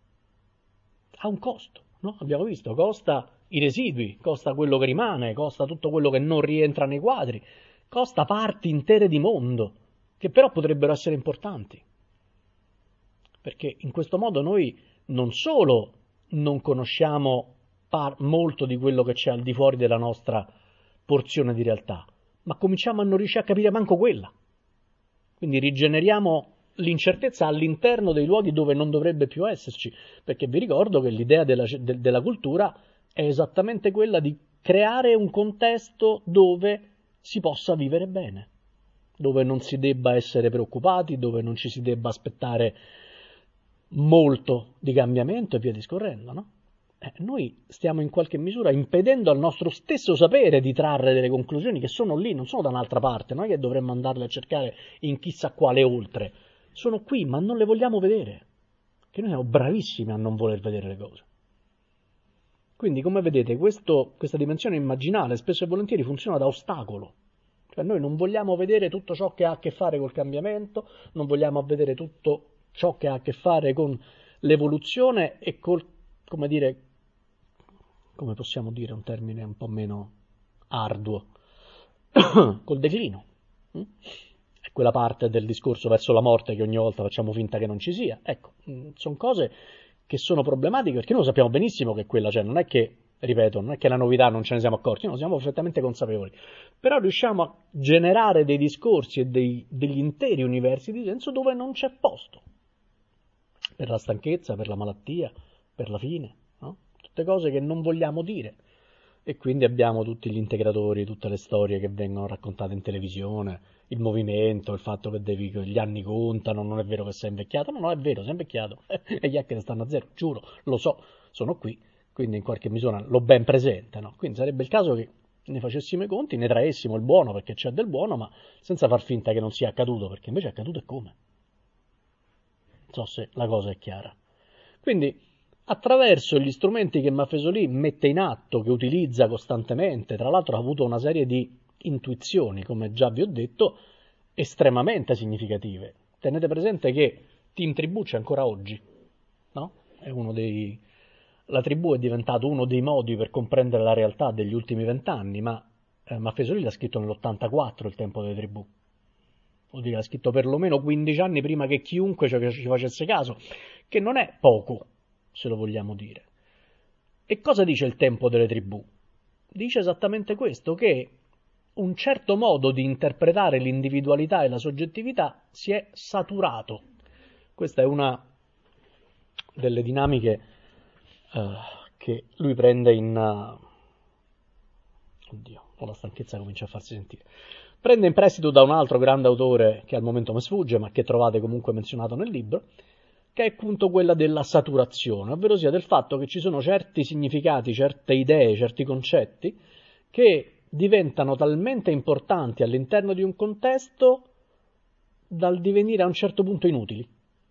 ha un costo, no? Abbiamo visto, costa i residui, costa quello che rimane, costa tutto quello che non rientra nei quadri, costa parti intere di mondo, che però potrebbero essere importanti. Perché in questo modo noi non solo non conosciamo par- molto di quello che c'è al di fuori della nostra porzione di realtà, ma cominciamo a non riuscire a capire manco quella. Quindi rigeneriamo l'incertezza all'interno dei luoghi dove non dovrebbe più esserci, perché vi ricordo che l'idea della, de, della cultura è esattamente quella di creare un contesto dove si possa vivere bene, dove non si debba essere preoccupati, dove non ci si debba aspettare molto di cambiamento e via discorrendo, no? Eh, noi stiamo in qualche misura impedendo al nostro stesso sapere di trarre delle conclusioni che sono lì, non sono da un'altra parte, non è che dovremmo andarle a cercare in chissà quale oltre, sono qui ma non le vogliamo vedere, che noi siamo bravissimi a non voler vedere le cose. Quindi come vedete questo, questa dimensione immaginale spesso e volentieri funziona da ostacolo, cioè noi non vogliamo vedere tutto ciò che ha a che fare col cambiamento, non vogliamo vedere tutto ciò che ha a che fare con l'evoluzione e col, come dire, come possiamo dire un termine un po' meno arduo, col declino. È quella parte del discorso verso la morte che ogni volta facciamo finta che non ci sia. Ecco, sono cose che sono problematiche perché noi sappiamo benissimo che quella c'è, non è che, ripeto, non è che la novità non ce ne siamo accorti, no, siamo perfettamente consapevoli. Però riusciamo a generare dei discorsi e dei, degli interi universi di senso dove non c'è posto. Per la stanchezza, per la malattia, per la fine, no? Tutte cose che non vogliamo dire. E quindi abbiamo tutti gli integratori, tutte le storie che vengono raccontate in televisione, il movimento, il fatto che devi, gli anni contano, non è vero che sei invecchiato, no, no, è vero, sei invecchiato, e gli hacker stanno a zero, giuro, lo so, sono qui, quindi in qualche misura l'ho ben presente, no? Quindi sarebbe il caso che ne facessimo i conti, ne traessimo il buono perché c'è del buono, ma senza far finta che non sia accaduto, perché invece è accaduto e come? Non so se la cosa è chiara. Quindi, attraverso gli strumenti che Maffesoli mette in atto, che utilizza costantemente, tra l'altro ha avuto una serie di intuizioni, come già vi ho detto, estremamente significative. Tenete presente che Team Tribù c'è ancora oggi, no? È uno dei... La tribù è diventato uno dei modi per comprendere la realtà degli ultimi vent'anni, ma eh, Maffesoli l'ha scritto nell'ottantaquattro, il tempo delle tribù. Vuol dire, l'ha scritto perlomeno quindici anni prima che chiunque ci facesse caso, che non è poco, se lo vogliamo dire. E cosa dice il tempo delle tribù? Dice esattamente questo, che un certo modo di interpretare l'individualità e la soggettività si è saturato. Questa è una delle dinamiche uh, che lui prende in... Uh... Oddio, la stanchezza comincia a farsi sentire. Prende in prestito da un altro grande autore che al momento mi sfugge, ma che trovate comunque menzionato nel libro, che è appunto quella della saturazione, ovvero sia del fatto che ci sono certi significati, certe idee, certi concetti che diventano talmente importanti all'interno di un contesto dal divenire a un certo punto inutili.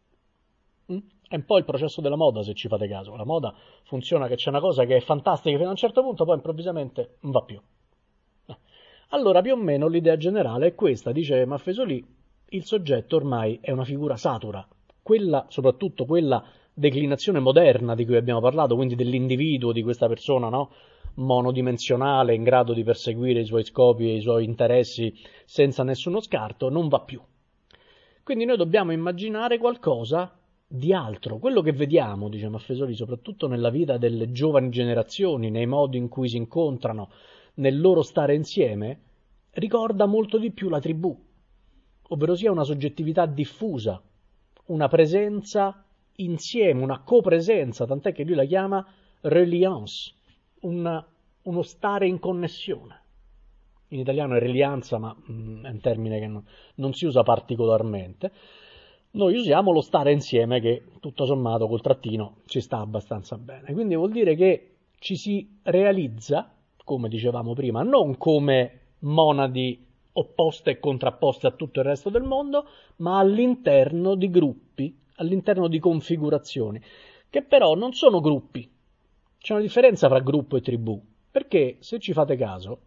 È un po' il processo della moda, se ci fate caso. La moda funziona che c'è una cosa che è fantastica fino a un certo punto, poi improvvisamente non va più. Allora, più o meno l'idea generale è questa, dice Maffesoli, il soggetto ormai è una figura satura, quella, soprattutto quella declinazione moderna di cui abbiamo parlato, quindi dell'individuo, di questa persona, no? Monodimensionale, in grado di perseguire i suoi scopi e i suoi interessi senza nessuno scarto, non va più. Quindi noi dobbiamo immaginare qualcosa di altro. Quello che vediamo, dice Maffesoli, soprattutto nella vita delle giovani generazioni, nei modi in cui si incontrano, nel loro stare insieme, ricorda molto di più la tribù, ovvero sia una soggettività diffusa, una presenza insieme, una copresenza, tant'è che lui la chiama reliance, una, uno stare in connessione. In italiano è relianza, ma mh, è un termine che non, non si usa particolarmente. Noi usiamo lo stare insieme che, tutto sommato, col trattino ci sta abbastanza bene. Quindi vuol dire che ci si realizza, come dicevamo prima, non come monadi opposte e contrapposte a tutto il resto del mondo, ma all'interno di gruppi, all'interno di configurazioni, che però non sono gruppi. C'è una differenza fra gruppo e tribù, perché, se ci fate caso,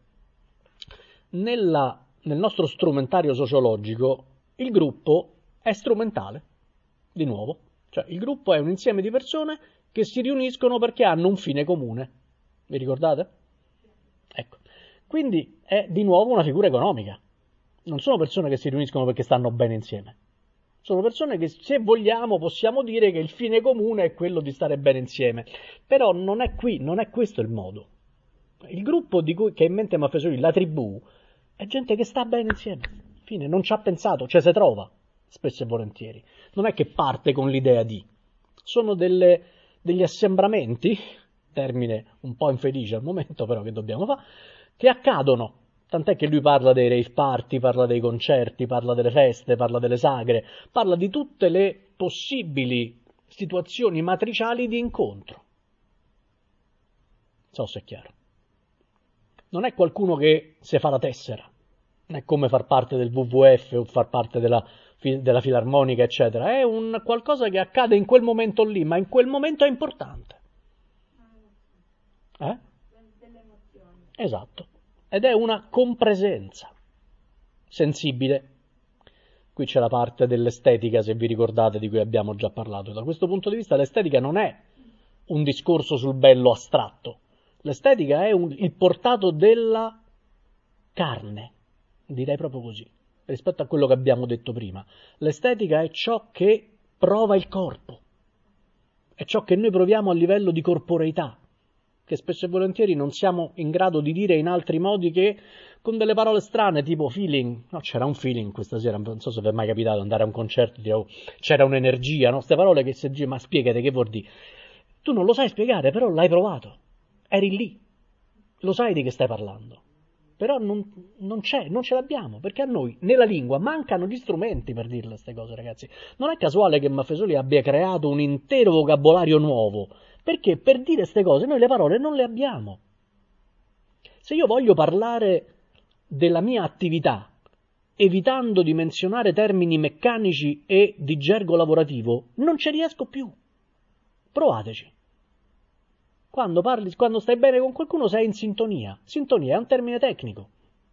nella, nel nostro strumentario sociologico il gruppo è strumentale, di nuovo. Cioè il gruppo è un insieme di persone che si riuniscono perché hanno un fine comune. Vi ricordate? Ecco. Quindi è di nuovo una figura economica. Non sono persone che si riuniscono perché stanno bene insieme. Sono persone che, se vogliamo, possiamo dire che il fine comune è quello di stare bene insieme. Però non è qui, non è questo il modo. Il gruppo di cui che ha in mente Maffesoli, la tribù, è gente che sta bene insieme. Fine, non ci ha pensato, cioè si trova, spesso e volentieri. Non è che parte con l'idea di. Sono delle, degli assembramenti, termine un po' infelice al momento, però che dobbiamo fare, che accadono. Tant'è che lui parla dei rave party, parla dei concerti, parla delle feste, parla delle sagre, parla di tutte le possibili situazioni matriciali di incontro. Non so se è chiaro. Non è qualcuno che se fa la tessera, non è come far parte del W W F o far parte della, della filarmonica, eccetera. È un qualcosa che accade in quel momento lì, ma in quel momento è importante. Eh? Esatto. Ed è una compresenza sensibile. Qui c'è la parte dell'estetica, se vi ricordate, di cui abbiamo già parlato. Da questo punto di vista l'estetica non è un discorso sul bello astratto. L'estetica è un, il portato della carne, direi proprio così, rispetto a quello che abbiamo detto prima. L'estetica è ciò che prova il corpo, è ciò che noi proviamo a livello di corporeità, che spesso e volentieri non siamo in grado di dire in altri modi che con delle parole strane, tipo feeling. No, c'era un feeling questa sera, non so se vi è mai capitato andare a un concerto e dire, oh, c'era un'energia, no? Queste parole che se dici, ma spiegate che vuol dire? Tu non lo sai spiegare, però l'hai provato, eri lì, lo sai di che stai parlando. Però non, non c'è, non ce l'abbiamo, perché a noi, nella lingua, mancano gli strumenti per dirle queste cose, ragazzi. Non è casuale che Maffesoli abbia creato un intero vocabolario nuovo, perché per dire queste cose noi le parole non le abbiamo. Se io voglio parlare della mia attività, evitando di menzionare termini meccanici e di gergo lavorativo, non ci riesco più. Provateci. Quando parli, quando stai bene con qualcuno sei in sintonia. Sintonia è un termine tecnico.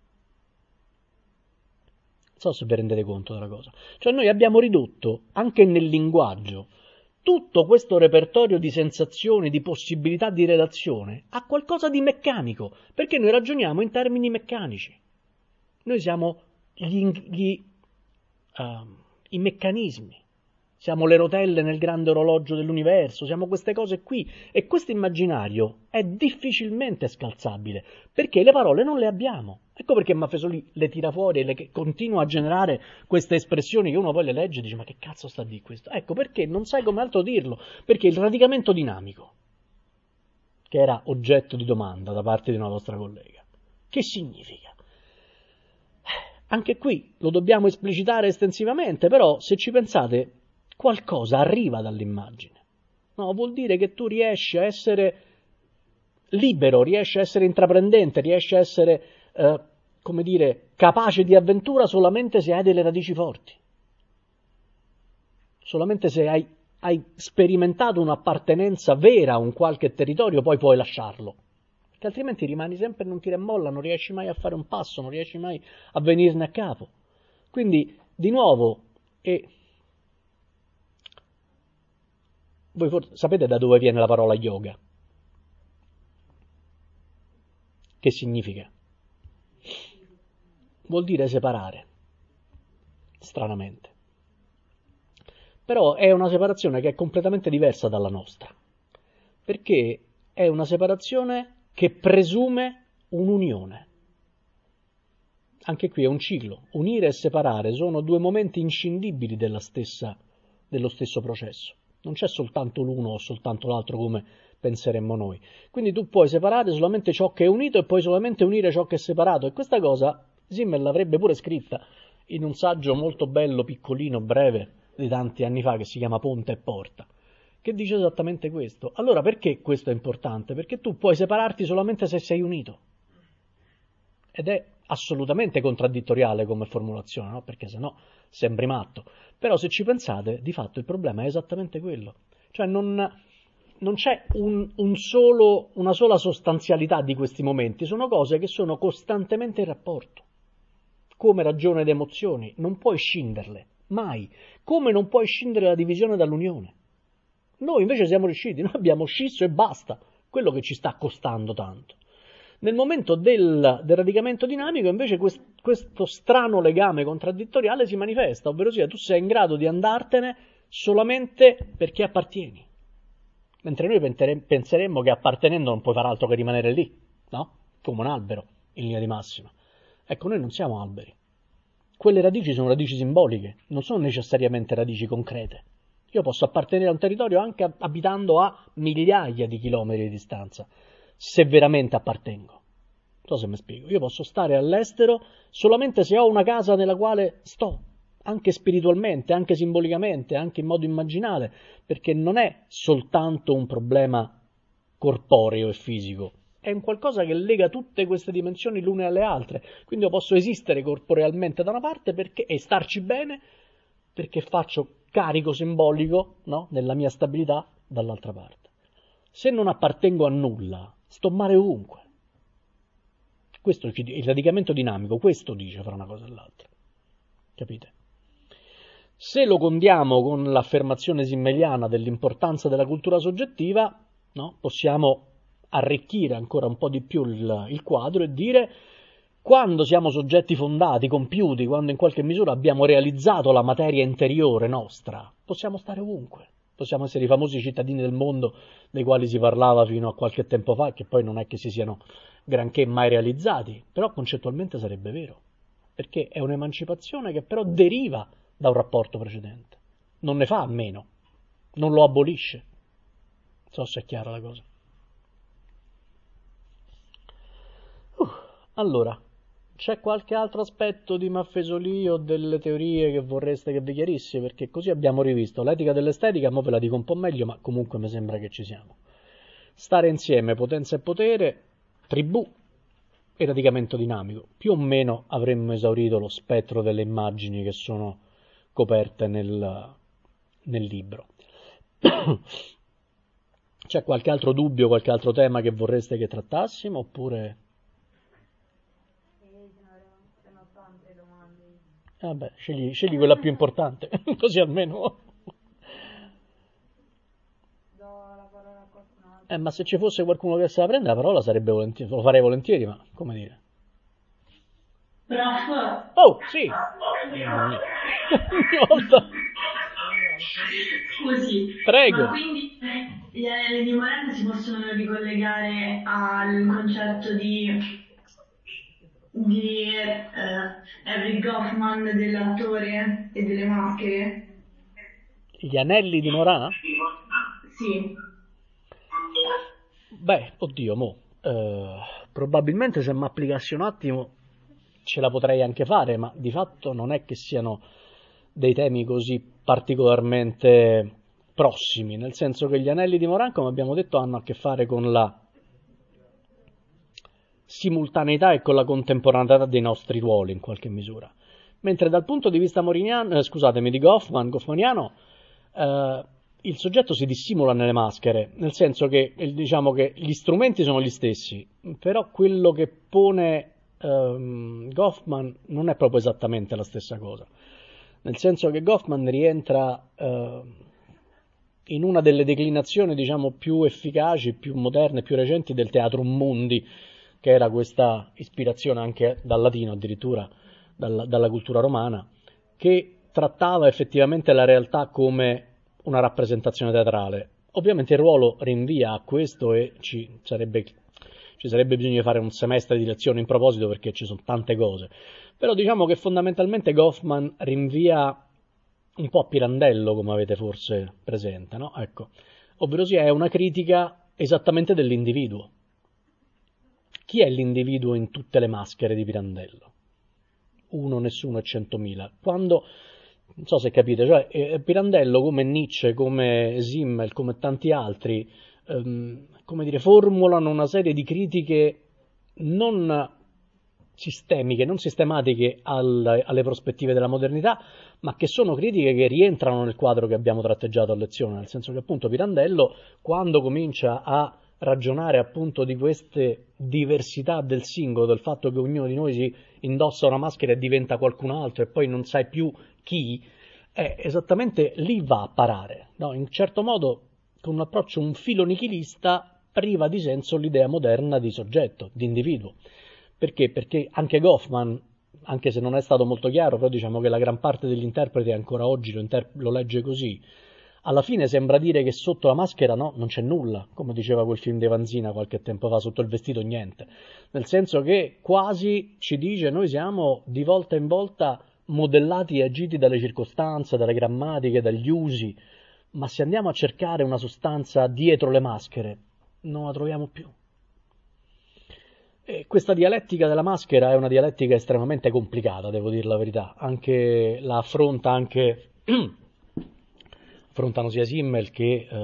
Non so se vi rendete conto della cosa. Cioè noi abbiamo ridotto, anche nel linguaggio, tutto questo repertorio di sensazioni, di possibilità di relazione a qualcosa di meccanico, perché noi ragioniamo in termini meccanici. Noi siamo gli, gli, uh, i meccanismi. Siamo le rotelle nel grande orologio dell'universo, siamo queste cose qui. E questo immaginario è difficilmente scalzabile, perché le parole non le abbiamo. Ecco perché Maffesoli le tira fuori e le continua a generare queste espressioni che uno poi le legge e dice, ma che cazzo sta di questo? Ecco perché non sai come altro dirlo, perché il radicamento dinamico, che era oggetto di domanda da parte di una vostra collega, che significa? Anche qui lo dobbiamo esplicitare estensivamente, però se ci pensate, qualcosa arriva dall'immagine. No, vuol dire che tu riesci a essere libero, riesci a essere intraprendente, riesci a essere, eh, come dire, capace di avventura solamente se hai delle radici forti. Solamente se hai, hai sperimentato un'appartenenza vera a un qualche territorio, poi puoi lasciarlo. Perché altrimenti rimani sempre, non tira e molla, non riesci mai a fare un passo, non riesci mai a venirne a capo. Quindi Di nuovo, e voi forse sapete da dove viene la parola yoga? Che significa? Vuol dire separare, stranamente. Però è una separazione che è completamente diversa dalla nostra, perché è una separazione che presume un'unione. Anche qui è un ciclo. Unire e separare sono due momenti inscindibili della stessa, dello stesso processo. Non c'è soltanto l'uno o soltanto l'altro come penseremmo noi. Quindi tu puoi separare solamente ciò che è unito e puoi solamente unire ciò che è separato. E questa cosa Simmel l'avrebbe pure scritta in un saggio molto bello, piccolino, breve, di tanti anni fa, che si chiama Ponte e Porta, che dice esattamente questo. Allora perché questo è importante? Perché tu puoi separarti solamente se sei unito. Ed è assolutamente contraddittoriale come formulazione, no? Perché sennò sembri matto. Però se ci pensate, di fatto il problema è esattamente quello. Cioè non, non c'è un, un solo, una sola sostanzialità di questi momenti, sono cose che sono costantemente in rapporto. Come ragione ed emozioni, non puoi scinderle, mai. Come non puoi scindere la divisione dall'unione. Noi invece siamo riusciti, noi abbiamo scisso e basta, quello che ci sta costando tanto. Nel momento del, del radicamento dinamico invece quest, questo strano legame contraddittoriale si manifesta, ovvero sia tu sei in grado di andartene solamente perché appartieni, mentre noi penseremmo che appartenendo non puoi fare altro che rimanere lì, no? Come un albero, in linea di massima. Ecco, noi non siamo alberi. Quelle radici sono radici simboliche, non sono necessariamente radici concrete. Io posso appartenere a un territorio anche abitando a migliaia di chilometri di distanza, se veramente appartengo. Non so se mi spiego. Io posso stare all'estero solamente se ho una casa nella quale sto, anche spiritualmente, anche simbolicamente, anche in modo immaginale, perché non è soltanto un problema corporeo e fisico, è un qualcosa che lega tutte queste dimensioni l'une alle altre. Quindi io posso esistere corporealmente da una parte perché, e starci bene perché faccio carico simbolico, no, nella mia stabilità dall'altra parte. Se non appartengo a nulla, sto male ovunque. Questo è il radicamento dinamico, questo dice fra una cosa e l'altra. Capite? Se lo condiamo con l'affermazione simmeliana dell'importanza della cultura soggettiva, no, possiamo arricchire ancora un po' di più il, il quadro e dire: quando siamo soggetti fondati, compiuti, quando in qualche misura abbiamo realizzato la materia interiore nostra, possiamo stare ovunque. Possiamo essere i famosi cittadini del mondo dei quali si parlava fino a qualche tempo fa, che poi non è che si siano granché mai realizzati, però concettualmente sarebbe vero, perché è un'emancipazione che però deriva da un rapporto precedente, non ne fa a meno, non lo abolisce. Non so se è chiara la cosa. Uh, allora, c'è qualche altro aspetto di Maffesoli o delle teorie che vorreste che vi chiarissi? Perché così abbiamo rivisto l'etica dell'estetica, mo ve la dico un po' meglio, ma comunque mi sembra che ci siamo. Stare insieme, potenza e potere, tribù e radicamento dinamico. Più o meno avremmo esaurito lo spettro delle immagini che sono coperte nel, nel libro. C'è qualche altro dubbio, qualche altro tema che vorreste che trattassimo, oppure... Vabbè, scegli, scegli quella più importante, così almeno... Eh, ma se ci fosse qualcuno che se la prende la parola sarebbe volentieri, lo farei volentieri, ma come dire? Prof. Oh, sì! volta. Scusi, Prego. ma quindi gli anelli di Morena si possono ricollegare al concetto di, di uh, Eric Goffman dell'attore e delle maschere? Gli anelli di Morà? Sì. Beh, oddio, mo, eh, probabilmente se mi applicassi un attimo ce la potrei anche fare, ma di fatto non è che siano dei temi così particolarmente prossimi, nel senso che gli anelli di Morà, come abbiamo detto, hanno a che fare con la simultaneità e con la contemporaneità dei nostri ruoli in qualche misura, mentre dal punto di vista moriniano, eh, scusatemi, di Goffman, goffmaniano, eh, il soggetto si dissimula nelle maschere, nel senso che diciamo che gli strumenti sono gli stessi, però quello che pone ehm, Goffman non è proprio esattamente la stessa cosa. nel senso che Goffman rientra eh, in una delle declinazioni, diciamo, più efficaci, più moderne, più recenti del teatro mundi, che era questa ispirazione anche dal latino addirittura, dalla, dalla cultura romana, che trattava effettivamente la realtà come una rappresentazione teatrale. Ovviamente il ruolo rinvia a questo e ci sarebbe, ci sarebbe bisogno di fare un semestre di lezioni in proposito perché ci sono tante cose. Però diciamo che fondamentalmente Goffman rinvia un po' a Pirandello, come avete forse presente, no? Ecco, ovvero sia è una critica esattamente dell'individuo. Chi è l'individuo in tutte le maschere di Pirandello? Uno, nessuno e centomila. Quando, non so se capite, cioè eh, Pirandello come Nietzsche, come Simmel, come tanti altri, ehm, come dire, formulano una serie di critiche non sistemiche, non sistematiche al, alle prospettive della modernità, ma che sono critiche che rientrano nel quadro che abbiamo tratteggiato a lezione, nel senso che appunto Pirandello, quando comincia a ragionare appunto di queste diversità del singolo, del fatto che ognuno di noi si indossa una maschera e diventa qualcun altro e poi non sai più chi, è esattamente lì va a parare, no? In certo modo, con un approccio un filo nichilista, priva di senso l'idea moderna di soggetto, di individuo. Perché? Perché anche Goffman, anche se non è stato molto chiaro, però diciamo che la gran parte degli interpreti ancora oggi lo, inter- lo legge così, alla fine sembra dire che sotto la maschera no, non c'è nulla, come diceva quel film di Vanzina qualche tempo fa, sotto il vestito niente. Nel senso che quasi ci dice noi siamo di volta in volta modellati e agiti dalle circostanze, dalle grammatiche, dagli usi, ma se andiamo a cercare una sostanza dietro le maschere, non la troviamo più. E questa dialettica della maschera è una dialettica estremamente complicata, devo dire la verità, anche la affronta anche affrontano sia Simmel che eh,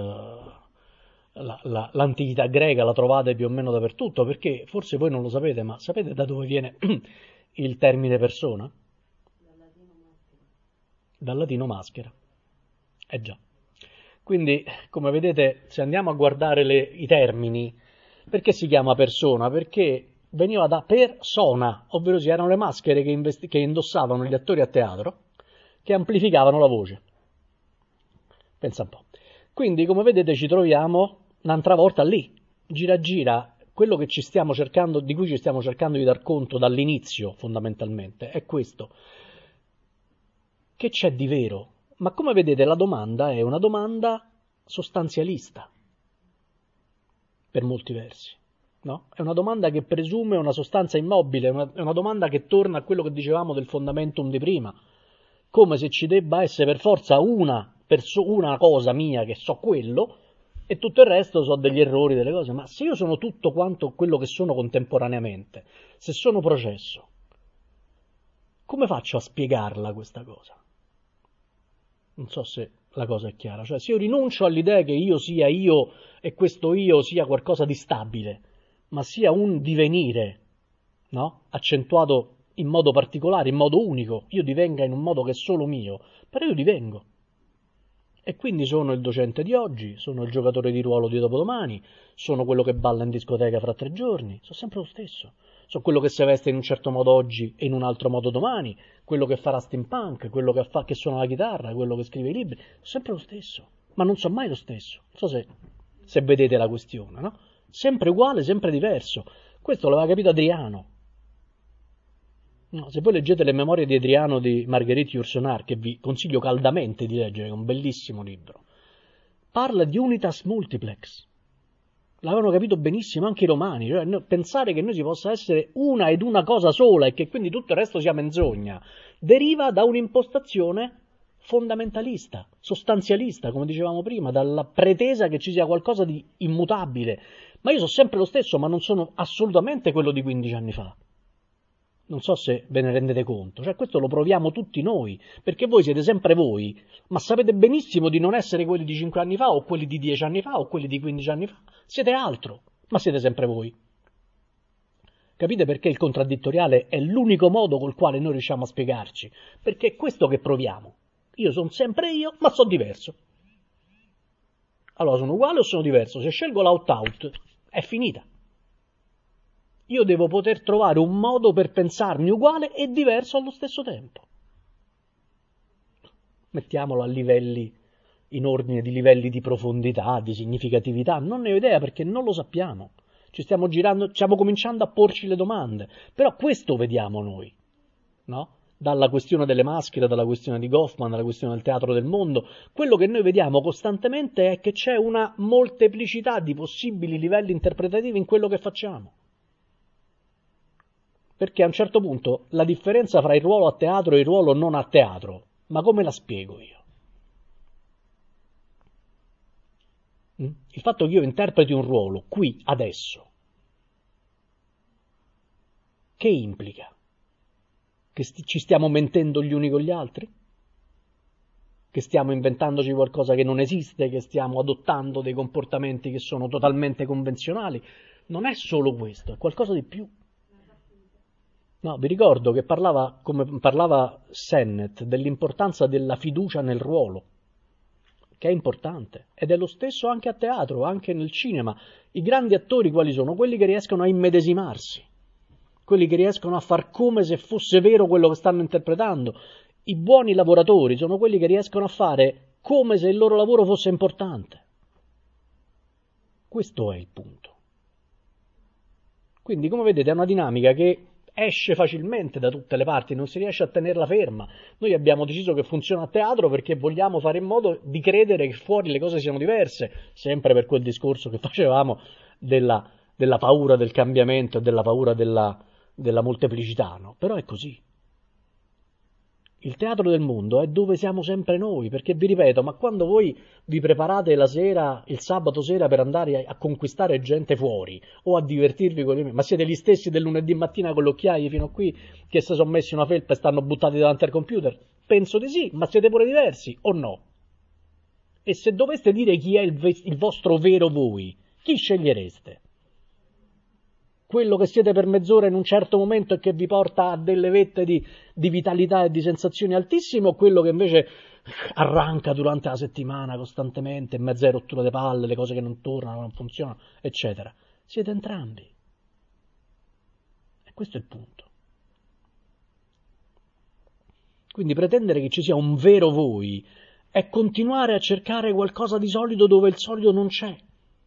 la, la, l'antichità greca, la trovate più o meno dappertutto, perché forse voi non lo sapete, ma sapete da dove viene il termine persona? Dal latino maschera. Dal latino maschera. Eh già. Quindi, come vedete, se andiamo a guardare le, i termini, perché si chiama persona? Perché veniva da persona, ovvero si erano le maschere che, investi- che indossavano gli attori a teatro, che amplificavano la voce. Pensa un po'. Quindi, come vedete, ci troviamo un'altra volta lì, gira gira, quello che ci stiamo cercando, di cui ci stiamo cercando di dar conto dall'inizio, fondamentalmente, è questo. Che c'è di vero? Ma come vedete la domanda è una domanda sostanzialista, per molti versi. No? È una domanda che presume una sostanza immobile, una, è una domanda che torna a quello che dicevamo del fondamentum di prima, come se ci debba essere per forza una, perso- una cosa mia che so quello e tutto il resto so degli errori, delle cose, ma se io sono tutto quanto quello che sono contemporaneamente, se sono processo, come faccio a spiegarla questa cosa? Non so se la cosa è chiara, cioè se io rinuncio all'idea che io sia io e questo io sia qualcosa di stabile, ma sia un divenire, no? Accentuato in modo particolare, in modo unico, io divenga in un modo che è solo mio, però io divengo. E quindi sono il docente di oggi, sono il giocatore di ruolo di dopodomani, sono quello che balla in discoteca fra tre giorni, sono sempre lo stesso. Sono quello che si veste in un certo modo oggi e in un altro modo domani, quello che farà steampunk, quello che, fa, che suona la chitarra, quello che scrive i libri, sono sempre lo stesso, ma non sono mai lo stesso. Non so se, se vedete la questione, no? Sempre uguale, sempre diverso. Questo l'aveva capito Adriano. No, se voi leggete le memorie di Adriano di Marguerite Yourcenar, che vi consiglio caldamente di leggere, è un bellissimo libro, parla di unitas multiplex. L'avevano capito benissimo anche i romani, cioè no, pensare che noi si possa essere una ed una cosa sola e che quindi tutto il resto sia menzogna, deriva da un'impostazione fondamentalista, sostanzialista, come dicevamo prima, dalla pretesa che ci sia qualcosa di immutabile. Ma io sono sempre lo stesso, ma non sono assolutamente quello di quindici anni fa. Non so se ve ne rendete conto, cioè questo lo proviamo tutti noi, perché voi siete sempre voi, ma sapete benissimo di non essere quelli di cinque anni fa, o quelli di dieci anni fa, o quelli di quindici anni fa, siete altro, ma siete sempre voi. Capite perché il contraddittoriale è l'unico modo col quale noi riusciamo a spiegarci? Perché è questo che proviamo. Io sono sempre io, ma sono diverso. Allora, sono uguale o sono diverso? Se scelgo l'out-out, è finita. Io devo poter trovare un modo per pensarmi uguale e diverso allo stesso tempo. Mettiamolo a livelli, in ordine di livelli di profondità, di significatività, non ne ho idea perché non lo sappiamo. Ci stiamo girando, stiamo cominciando a porci le domande, però questo vediamo noi, no? Dalla questione delle maschere, dalla questione di Goffman, dalla questione del teatro del mondo, quello che noi vediamo costantemente è che c'è una molteplicità di possibili livelli interpretativi in quello che facciamo. Perché a un certo punto la differenza fra il ruolo a teatro e il ruolo non a teatro, ma come la spiego io? Il fatto che io interpreti un ruolo qui, adesso, che implica? Che sti- ci stiamo mentendo gli uni con gli altri? Che stiamo inventandoci qualcosa che non esiste? Che stiamo adottando dei comportamenti che sono totalmente convenzionali? Non è solo questo, è qualcosa di più. No, vi ricordo che parlava, come parlava Sennett, dell'importanza della fiducia nel ruolo, che è importante, ed è lo stesso anche a teatro, anche nel cinema. I grandi attori quali sono? Quelli che riescono a immedesimarsi, quelli che riescono a far come se fosse vero quello che stanno interpretando. I buoni lavoratori sono quelli che riescono a fare come se il loro lavoro fosse importante. Questo è il punto. Quindi, come vedete, è una dinamica che esce facilmente da tutte le parti, non si riesce a tenerla ferma. Noi abbiamo deciso che funziona a teatro perché vogliamo fare in modo di credere che fuori le cose siano diverse, sempre per quel discorso che facevamo della, della paura del cambiamento e della paura della, della molteplicità, no? Però è così. Il teatro del mondo è dove siamo sempre noi, perché vi ripeto, ma quando voi vi preparate la sera, il sabato sera per andare a, a conquistare gente fuori o a divertirvi con gli, ma siete gli stessi del lunedì mattina con le occhiaie fino a qui che si sono messi una felpa e stanno buttati davanti al computer? Penso di sì, ma siete pure diversi o no? E se doveste dire chi è il, il vostro vero voi, chi scegliereste? Quello che siete per mezz'ora in un certo momento e che vi porta a delle vette di, di vitalità e di sensazioni altissime, o quello che invece arranca durante la settimana costantemente, in mezzo alle rotture di palle, le cose che non tornano, non funzionano, eccetera. Siete entrambi. E questo è il punto. Quindi pretendere che ci sia un vero voi è continuare a cercare qualcosa di solido dove il solido non c'è.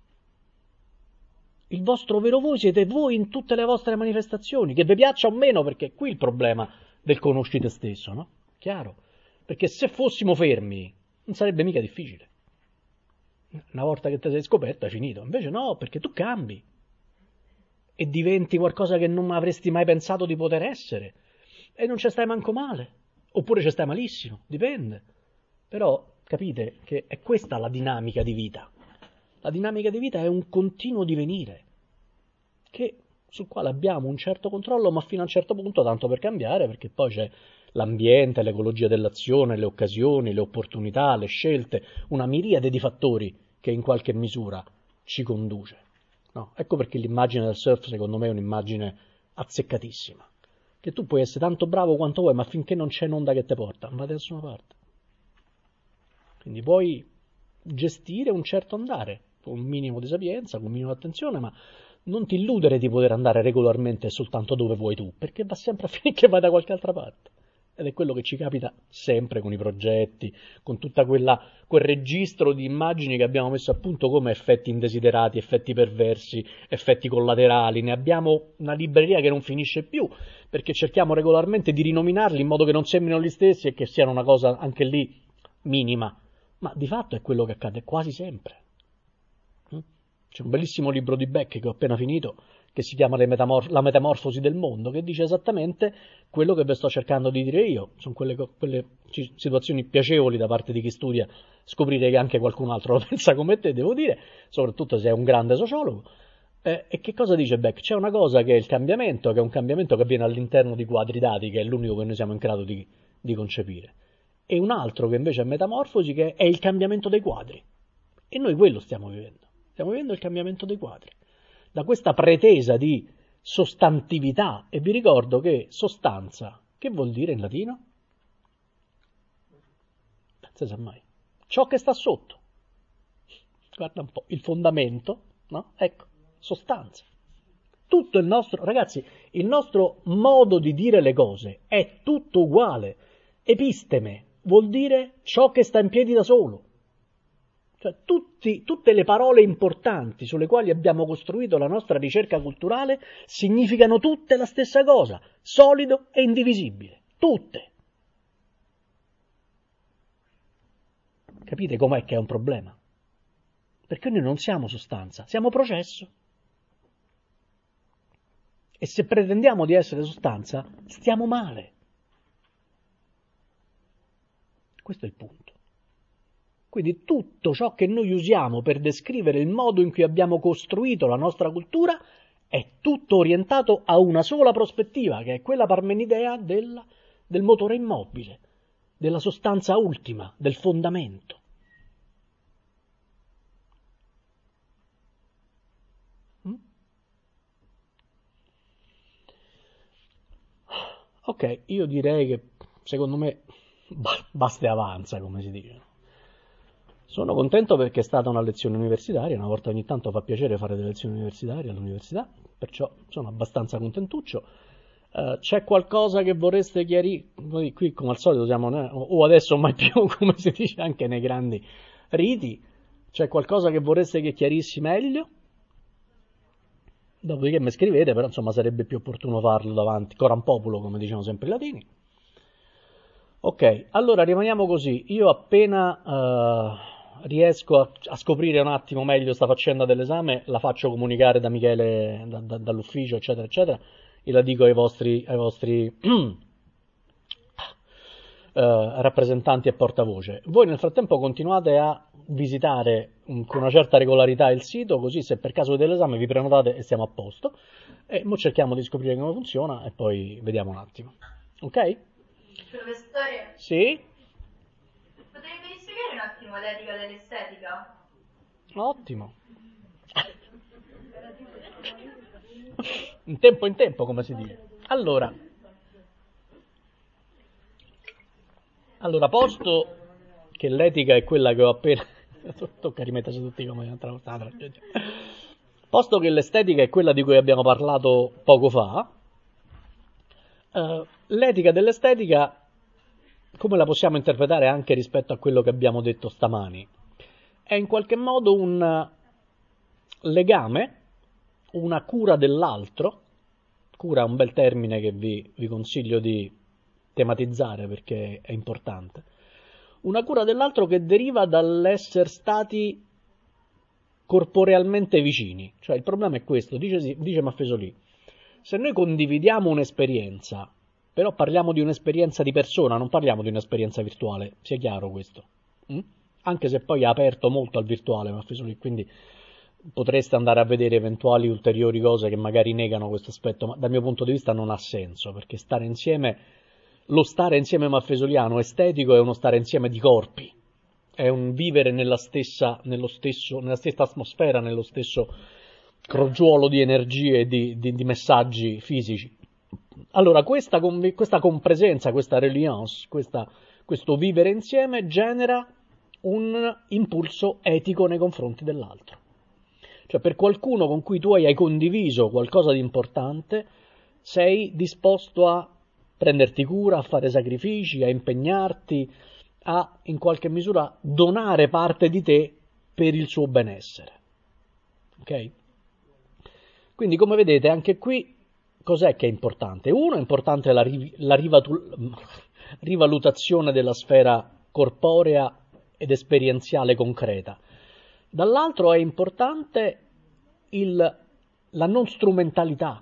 Il vostro vero voi siete voi in tutte le vostre manifestazioni, che vi piaccia o meno, perché è qui il problema del conosci te stesso, no? Chiaro? Perché se fossimo fermi non sarebbe mica difficile. Una volta che ti sei scoperto è finito. Invece no, perché tu cambi e diventi qualcosa che non avresti mai pensato di poter essere e non ci stai manco male, oppure ci stai malissimo, dipende. Però capite che è questa la dinamica di vita. La dinamica di vita è un continuo divenire, che, sul quale abbiamo un certo controllo, ma fino a un certo punto tanto per cambiare, perché poi c'è l'ambiente, l'ecologia dell'azione, le occasioni, le opportunità, le scelte, una miriade di fattori che in qualche misura ci conduce. No? Ecco perché l'immagine del surf secondo me è un'immagine azzeccatissima, che tu puoi essere tanto bravo quanto vuoi, ma finché non c'è un'onda che ti porta, non va da nessuna parte. Quindi puoi gestire un certo andare, con un minimo di sapienza, con un minimo di attenzione, ma non ti illudere di poter andare regolarmente soltanto dove vuoi tu, perché va sempre a finire che vai da qualche altra parte. Ed è quello che ci capita sempre con i progetti, con tutta quella, quel registro di immagini che abbiamo messo a punto come effetti indesiderati, effetti perversi, effetti collaterali. Ne abbiamo una libreria che non finisce più, perché cerchiamo regolarmente di rinominarli in modo che non sembrino gli stessi e che siano una cosa anche lì minima. Ma di fatto è quello che accade quasi sempre. C'è un bellissimo libro di Beck che ho appena finito, che si chiama metamor- La metamorfosi del mondo, che dice esattamente quello che vi sto cercando di dire io. Sono quelle, quelle situazioni piacevoli da parte di chi studia, scoprire che anche qualcun altro lo pensa come te, devo dire, soprattutto se è un grande sociologo. Eh, e che cosa dice Beck? C'è una cosa che è il cambiamento, che è un cambiamento che avviene all'interno di quadri dati, che è l'unico che noi siamo in grado di, di concepire. E un altro che invece è metamorfosi, che è il cambiamento dei quadri. E noi quello stiamo vivendo. Stiamo vivendo il cambiamento dei quadri. Da questa pretesa di sostantività, e vi ricordo che sostanza, che vuol dire in latino? Non si sa mai. Ciò che sta sotto. Guarda un po', il fondamento, no? Ecco, sostanza. Tutto il nostro, ragazzi, il nostro modo di dire le cose è tutto uguale. Episteme vuol dire ciò che sta in piedi da solo. Cioè tutti, tutte le parole importanti sulle quali abbiamo costruito la nostra ricerca culturale significano tutte la stessa cosa, solido e indivisibile, tutte. Capite com'è che è un problema? Perché noi non siamo sostanza, siamo processo. E se pretendiamo di essere sostanza, stiamo male. Questo è il punto. Quindi tutto ciò che noi usiamo per descrivere il modo in cui abbiamo costruito la nostra cultura è tutto orientato a una sola prospettiva, che è quella parmenidea del, del motore immobile, della sostanza ultima, del fondamento. Mm? Ok, io direi che secondo me basta e avanza, come si dice. Sono contento perché è stata una lezione universitaria, una volta ogni tanto fa piacere fare delle lezioni universitarie all'università, perciò sono abbastanza contentuccio. Uh, c'è qualcosa che vorreste chiarire? Noi qui come al solito siamo, eh, o adesso mai più, come si dice anche nei grandi riti, c'è qualcosa che vorreste che chiarissi meglio? Dopodiché mi scrivete, però insomma sarebbe più opportuno farlo davanti, coram populo, come dicevano sempre i latini. Ok, allora rimaniamo così, io appena uh, riesco a, a scoprire un attimo meglio sta faccenda dell'esame, la faccio comunicare da Michele, da, da, dall'ufficio, eccetera, eccetera, e la dico ai vostri, ai vostri uh, rappresentanti e portavoce. Voi nel frattempo continuate a visitare um, con una certa regolarità il sito, così se per caso vedete l'esame vi prenotate e stiamo a posto, e mo cerchiamo di scoprire come funziona e poi vediamo un attimo. Ok? Professore? Sì? Potrebbe spiegare un attimo l'etica dell'estetica? Ottimo. In tempo in tempo, come si dice. Allora, allora posto che l'etica è quella che ho appena... Tocca rimettersi tutti come un'altra volta. Posto che l'estetica è quella di cui abbiamo parlato poco fa, Uh, l'etica dell'estetica, come la possiamo interpretare anche rispetto a quello che abbiamo detto stamani? È in qualche modo un legame, una cura dell'altro, cura è un bel termine che vi, vi consiglio di tematizzare perché è importante, una cura dell'altro che deriva dall'essere stati corporealmente vicini. Cioè il problema è questo, dice, dice Maffesoli, se noi condividiamo un'esperienza, però parliamo di un'esperienza di persona, non parliamo di un'esperienza virtuale, sia chiaro questo. Mm? Anche se poi ha aperto molto al virtuale, Maffesoli, quindi potreste andare a vedere eventuali ulteriori cose che magari negano questo aspetto, ma dal mio punto di vista non ha senso, perché stare insieme, lo stare insieme maffesoliano estetico è uno stare insieme di corpi, è un vivere nella stessa, nello stesso, nella stessa atmosfera, nello stesso crogiuolo di energie e di, di, di messaggi fisici. Allora questa, questa compresenza, questa reliance, questa, questo vivere insieme genera un impulso etico nei confronti dell'altro. Cioè per qualcuno con cui tu hai condiviso qualcosa di importante sei disposto a prenderti cura, a fare sacrifici, a impegnarti, a in qualche misura donare parte di te per il suo benessere. Ok? Quindi come vedete anche qui cos'è che è importante? Uno è importante la, riv- la rivatu- rivalutazione della sfera corporea ed esperienziale concreta. Dall'altro è importante il, la non strumentalità.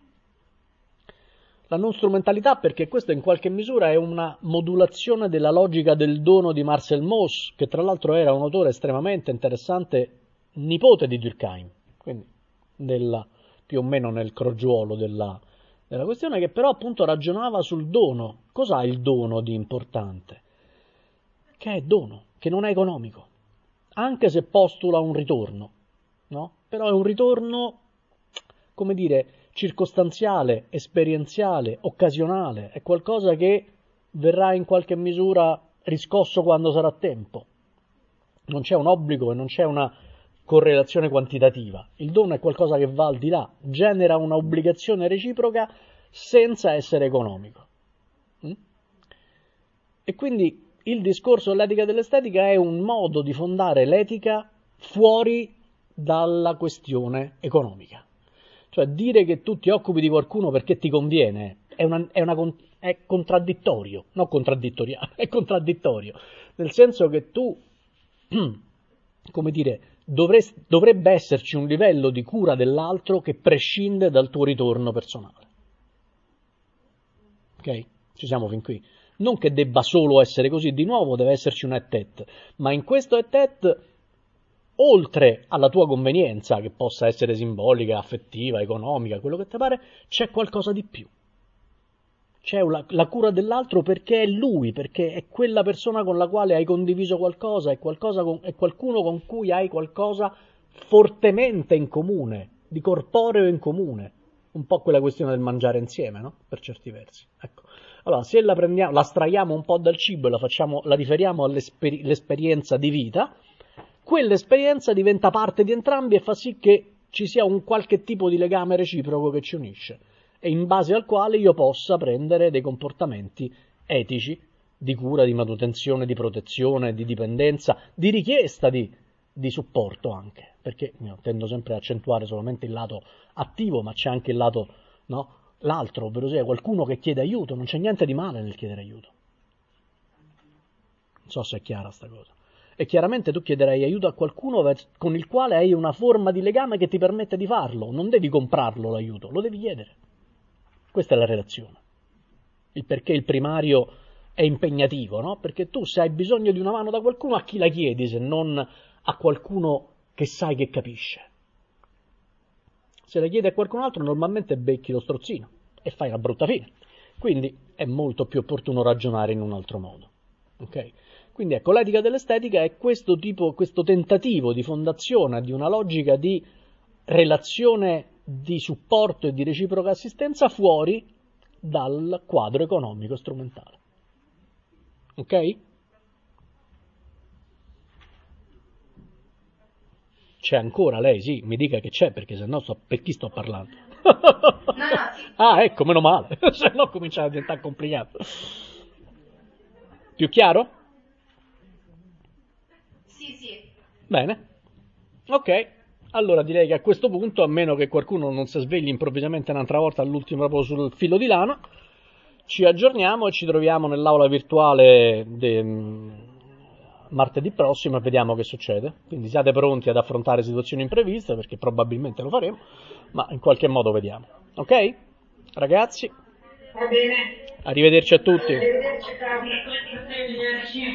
La non strumentalità perché questo in qualche misura è una modulazione della logica del dono di Marcel Mauss, che tra l'altro era un autore estremamente interessante, nipote di Durkheim, quindi della, più o meno nel crogiuolo della, della questione, che però appunto ragionava sul dono. Cos'ha il dono di importante? Che è dono, che non è economico, anche se postula un ritorno, no? Però è un ritorno, come dire, circostanziale, esperienziale, occasionale, è qualcosa che verrà in qualche misura riscosso quando sarà tempo. Non c'è un obbligo e non c'è una correlazione quantitativa. Il dono è qualcosa che va al di là, genera una obbligazione reciproca senza essere economico. Mm? E quindi il discorso dell'etica dell'estetica è un modo di fondare l'etica fuori dalla questione economica. Cioè dire che tu ti occupi di qualcuno perché ti conviene è, una, è, una, è contraddittorio, non contraddittoriale, è contraddittorio, nel senso che tu, come dire, dovresti, dovrebbe esserci un livello di cura dell'altro che prescinde dal tuo ritorno personale. Ok? Ci siamo fin qui. Non che debba solo essere così, di nuovo deve esserci un et-et, ma in questo et-et, oltre alla tua convenienza, che possa essere simbolica, affettiva, economica, quello che ti pare, c'è qualcosa di più. C'è la, la cura dell'altro perché è lui, perché è quella persona con la quale hai condiviso qualcosa, è, qualcosa con, è qualcuno con cui hai qualcosa fortemente in comune, di corporeo in comune. Un po' quella questione del mangiare insieme, no? Per certi versi. Ecco. Allora, se la prendiamo, la straiamo un po' dal cibo e la facciamo, la riferiamo all'esperienza di vita, quell'esperienza diventa parte di entrambi e fa sì che ci sia un qualche tipo di legame reciproco che ci unisce e in base al quale io possa prendere dei comportamenti etici di cura, di manutenzione, di protezione, di dipendenza, di richiesta di, di supporto anche, perché io tendo sempre ad accentuare solamente il lato attivo, ma c'è anche il lato, no? L'altro, ovvero sia qualcuno che chiede aiuto, non c'è niente di male nel chiedere aiuto. Non so se è chiara sta cosa. E chiaramente tu chiederai aiuto a qualcuno con il quale hai una forma di legame che ti permette di farlo, non devi comprarlo l'aiuto, lo devi chiedere. Questa è la relazione. Il perché il primario è impegnativo, no? Perché tu se hai bisogno di una mano da qualcuno, a chi la chiedi se non a qualcuno che sai che capisce? Se la chiedi a qualcun altro normalmente becchi lo strozzino e fai una brutta fine. Quindi è molto più opportuno ragionare in un altro modo. Ok? Quindi ecco, l'etica dell'estetica è questo tipo, questo tentativo di fondazione di una logica di relazione di supporto e di reciproca assistenza fuori dal quadro economico strumentale. Ok? C'è ancora lei? Sì, mi dica che c'è, perché sennò so per chi sto parlando. No, no, sì. Ah, ecco, meno male, se no comincia a diventare complicato. Più chiaro? Sì, sì. Bene. Ok, allora direi che a questo punto, a meno che qualcuno non si svegli improvvisamente un'altra volta all'ultimo proprio sul filo di lana, ci aggiorniamo e ci troviamo nell'aula virtuale de... martedì prossimo e vediamo che succede. Quindi siate pronti ad affrontare situazioni impreviste, perché probabilmente lo faremo, ma in qualche modo vediamo. Ok? Ragazzi? Va bene. Arrivederci a tutti. Arrivederci, Carlo. Arrivederci.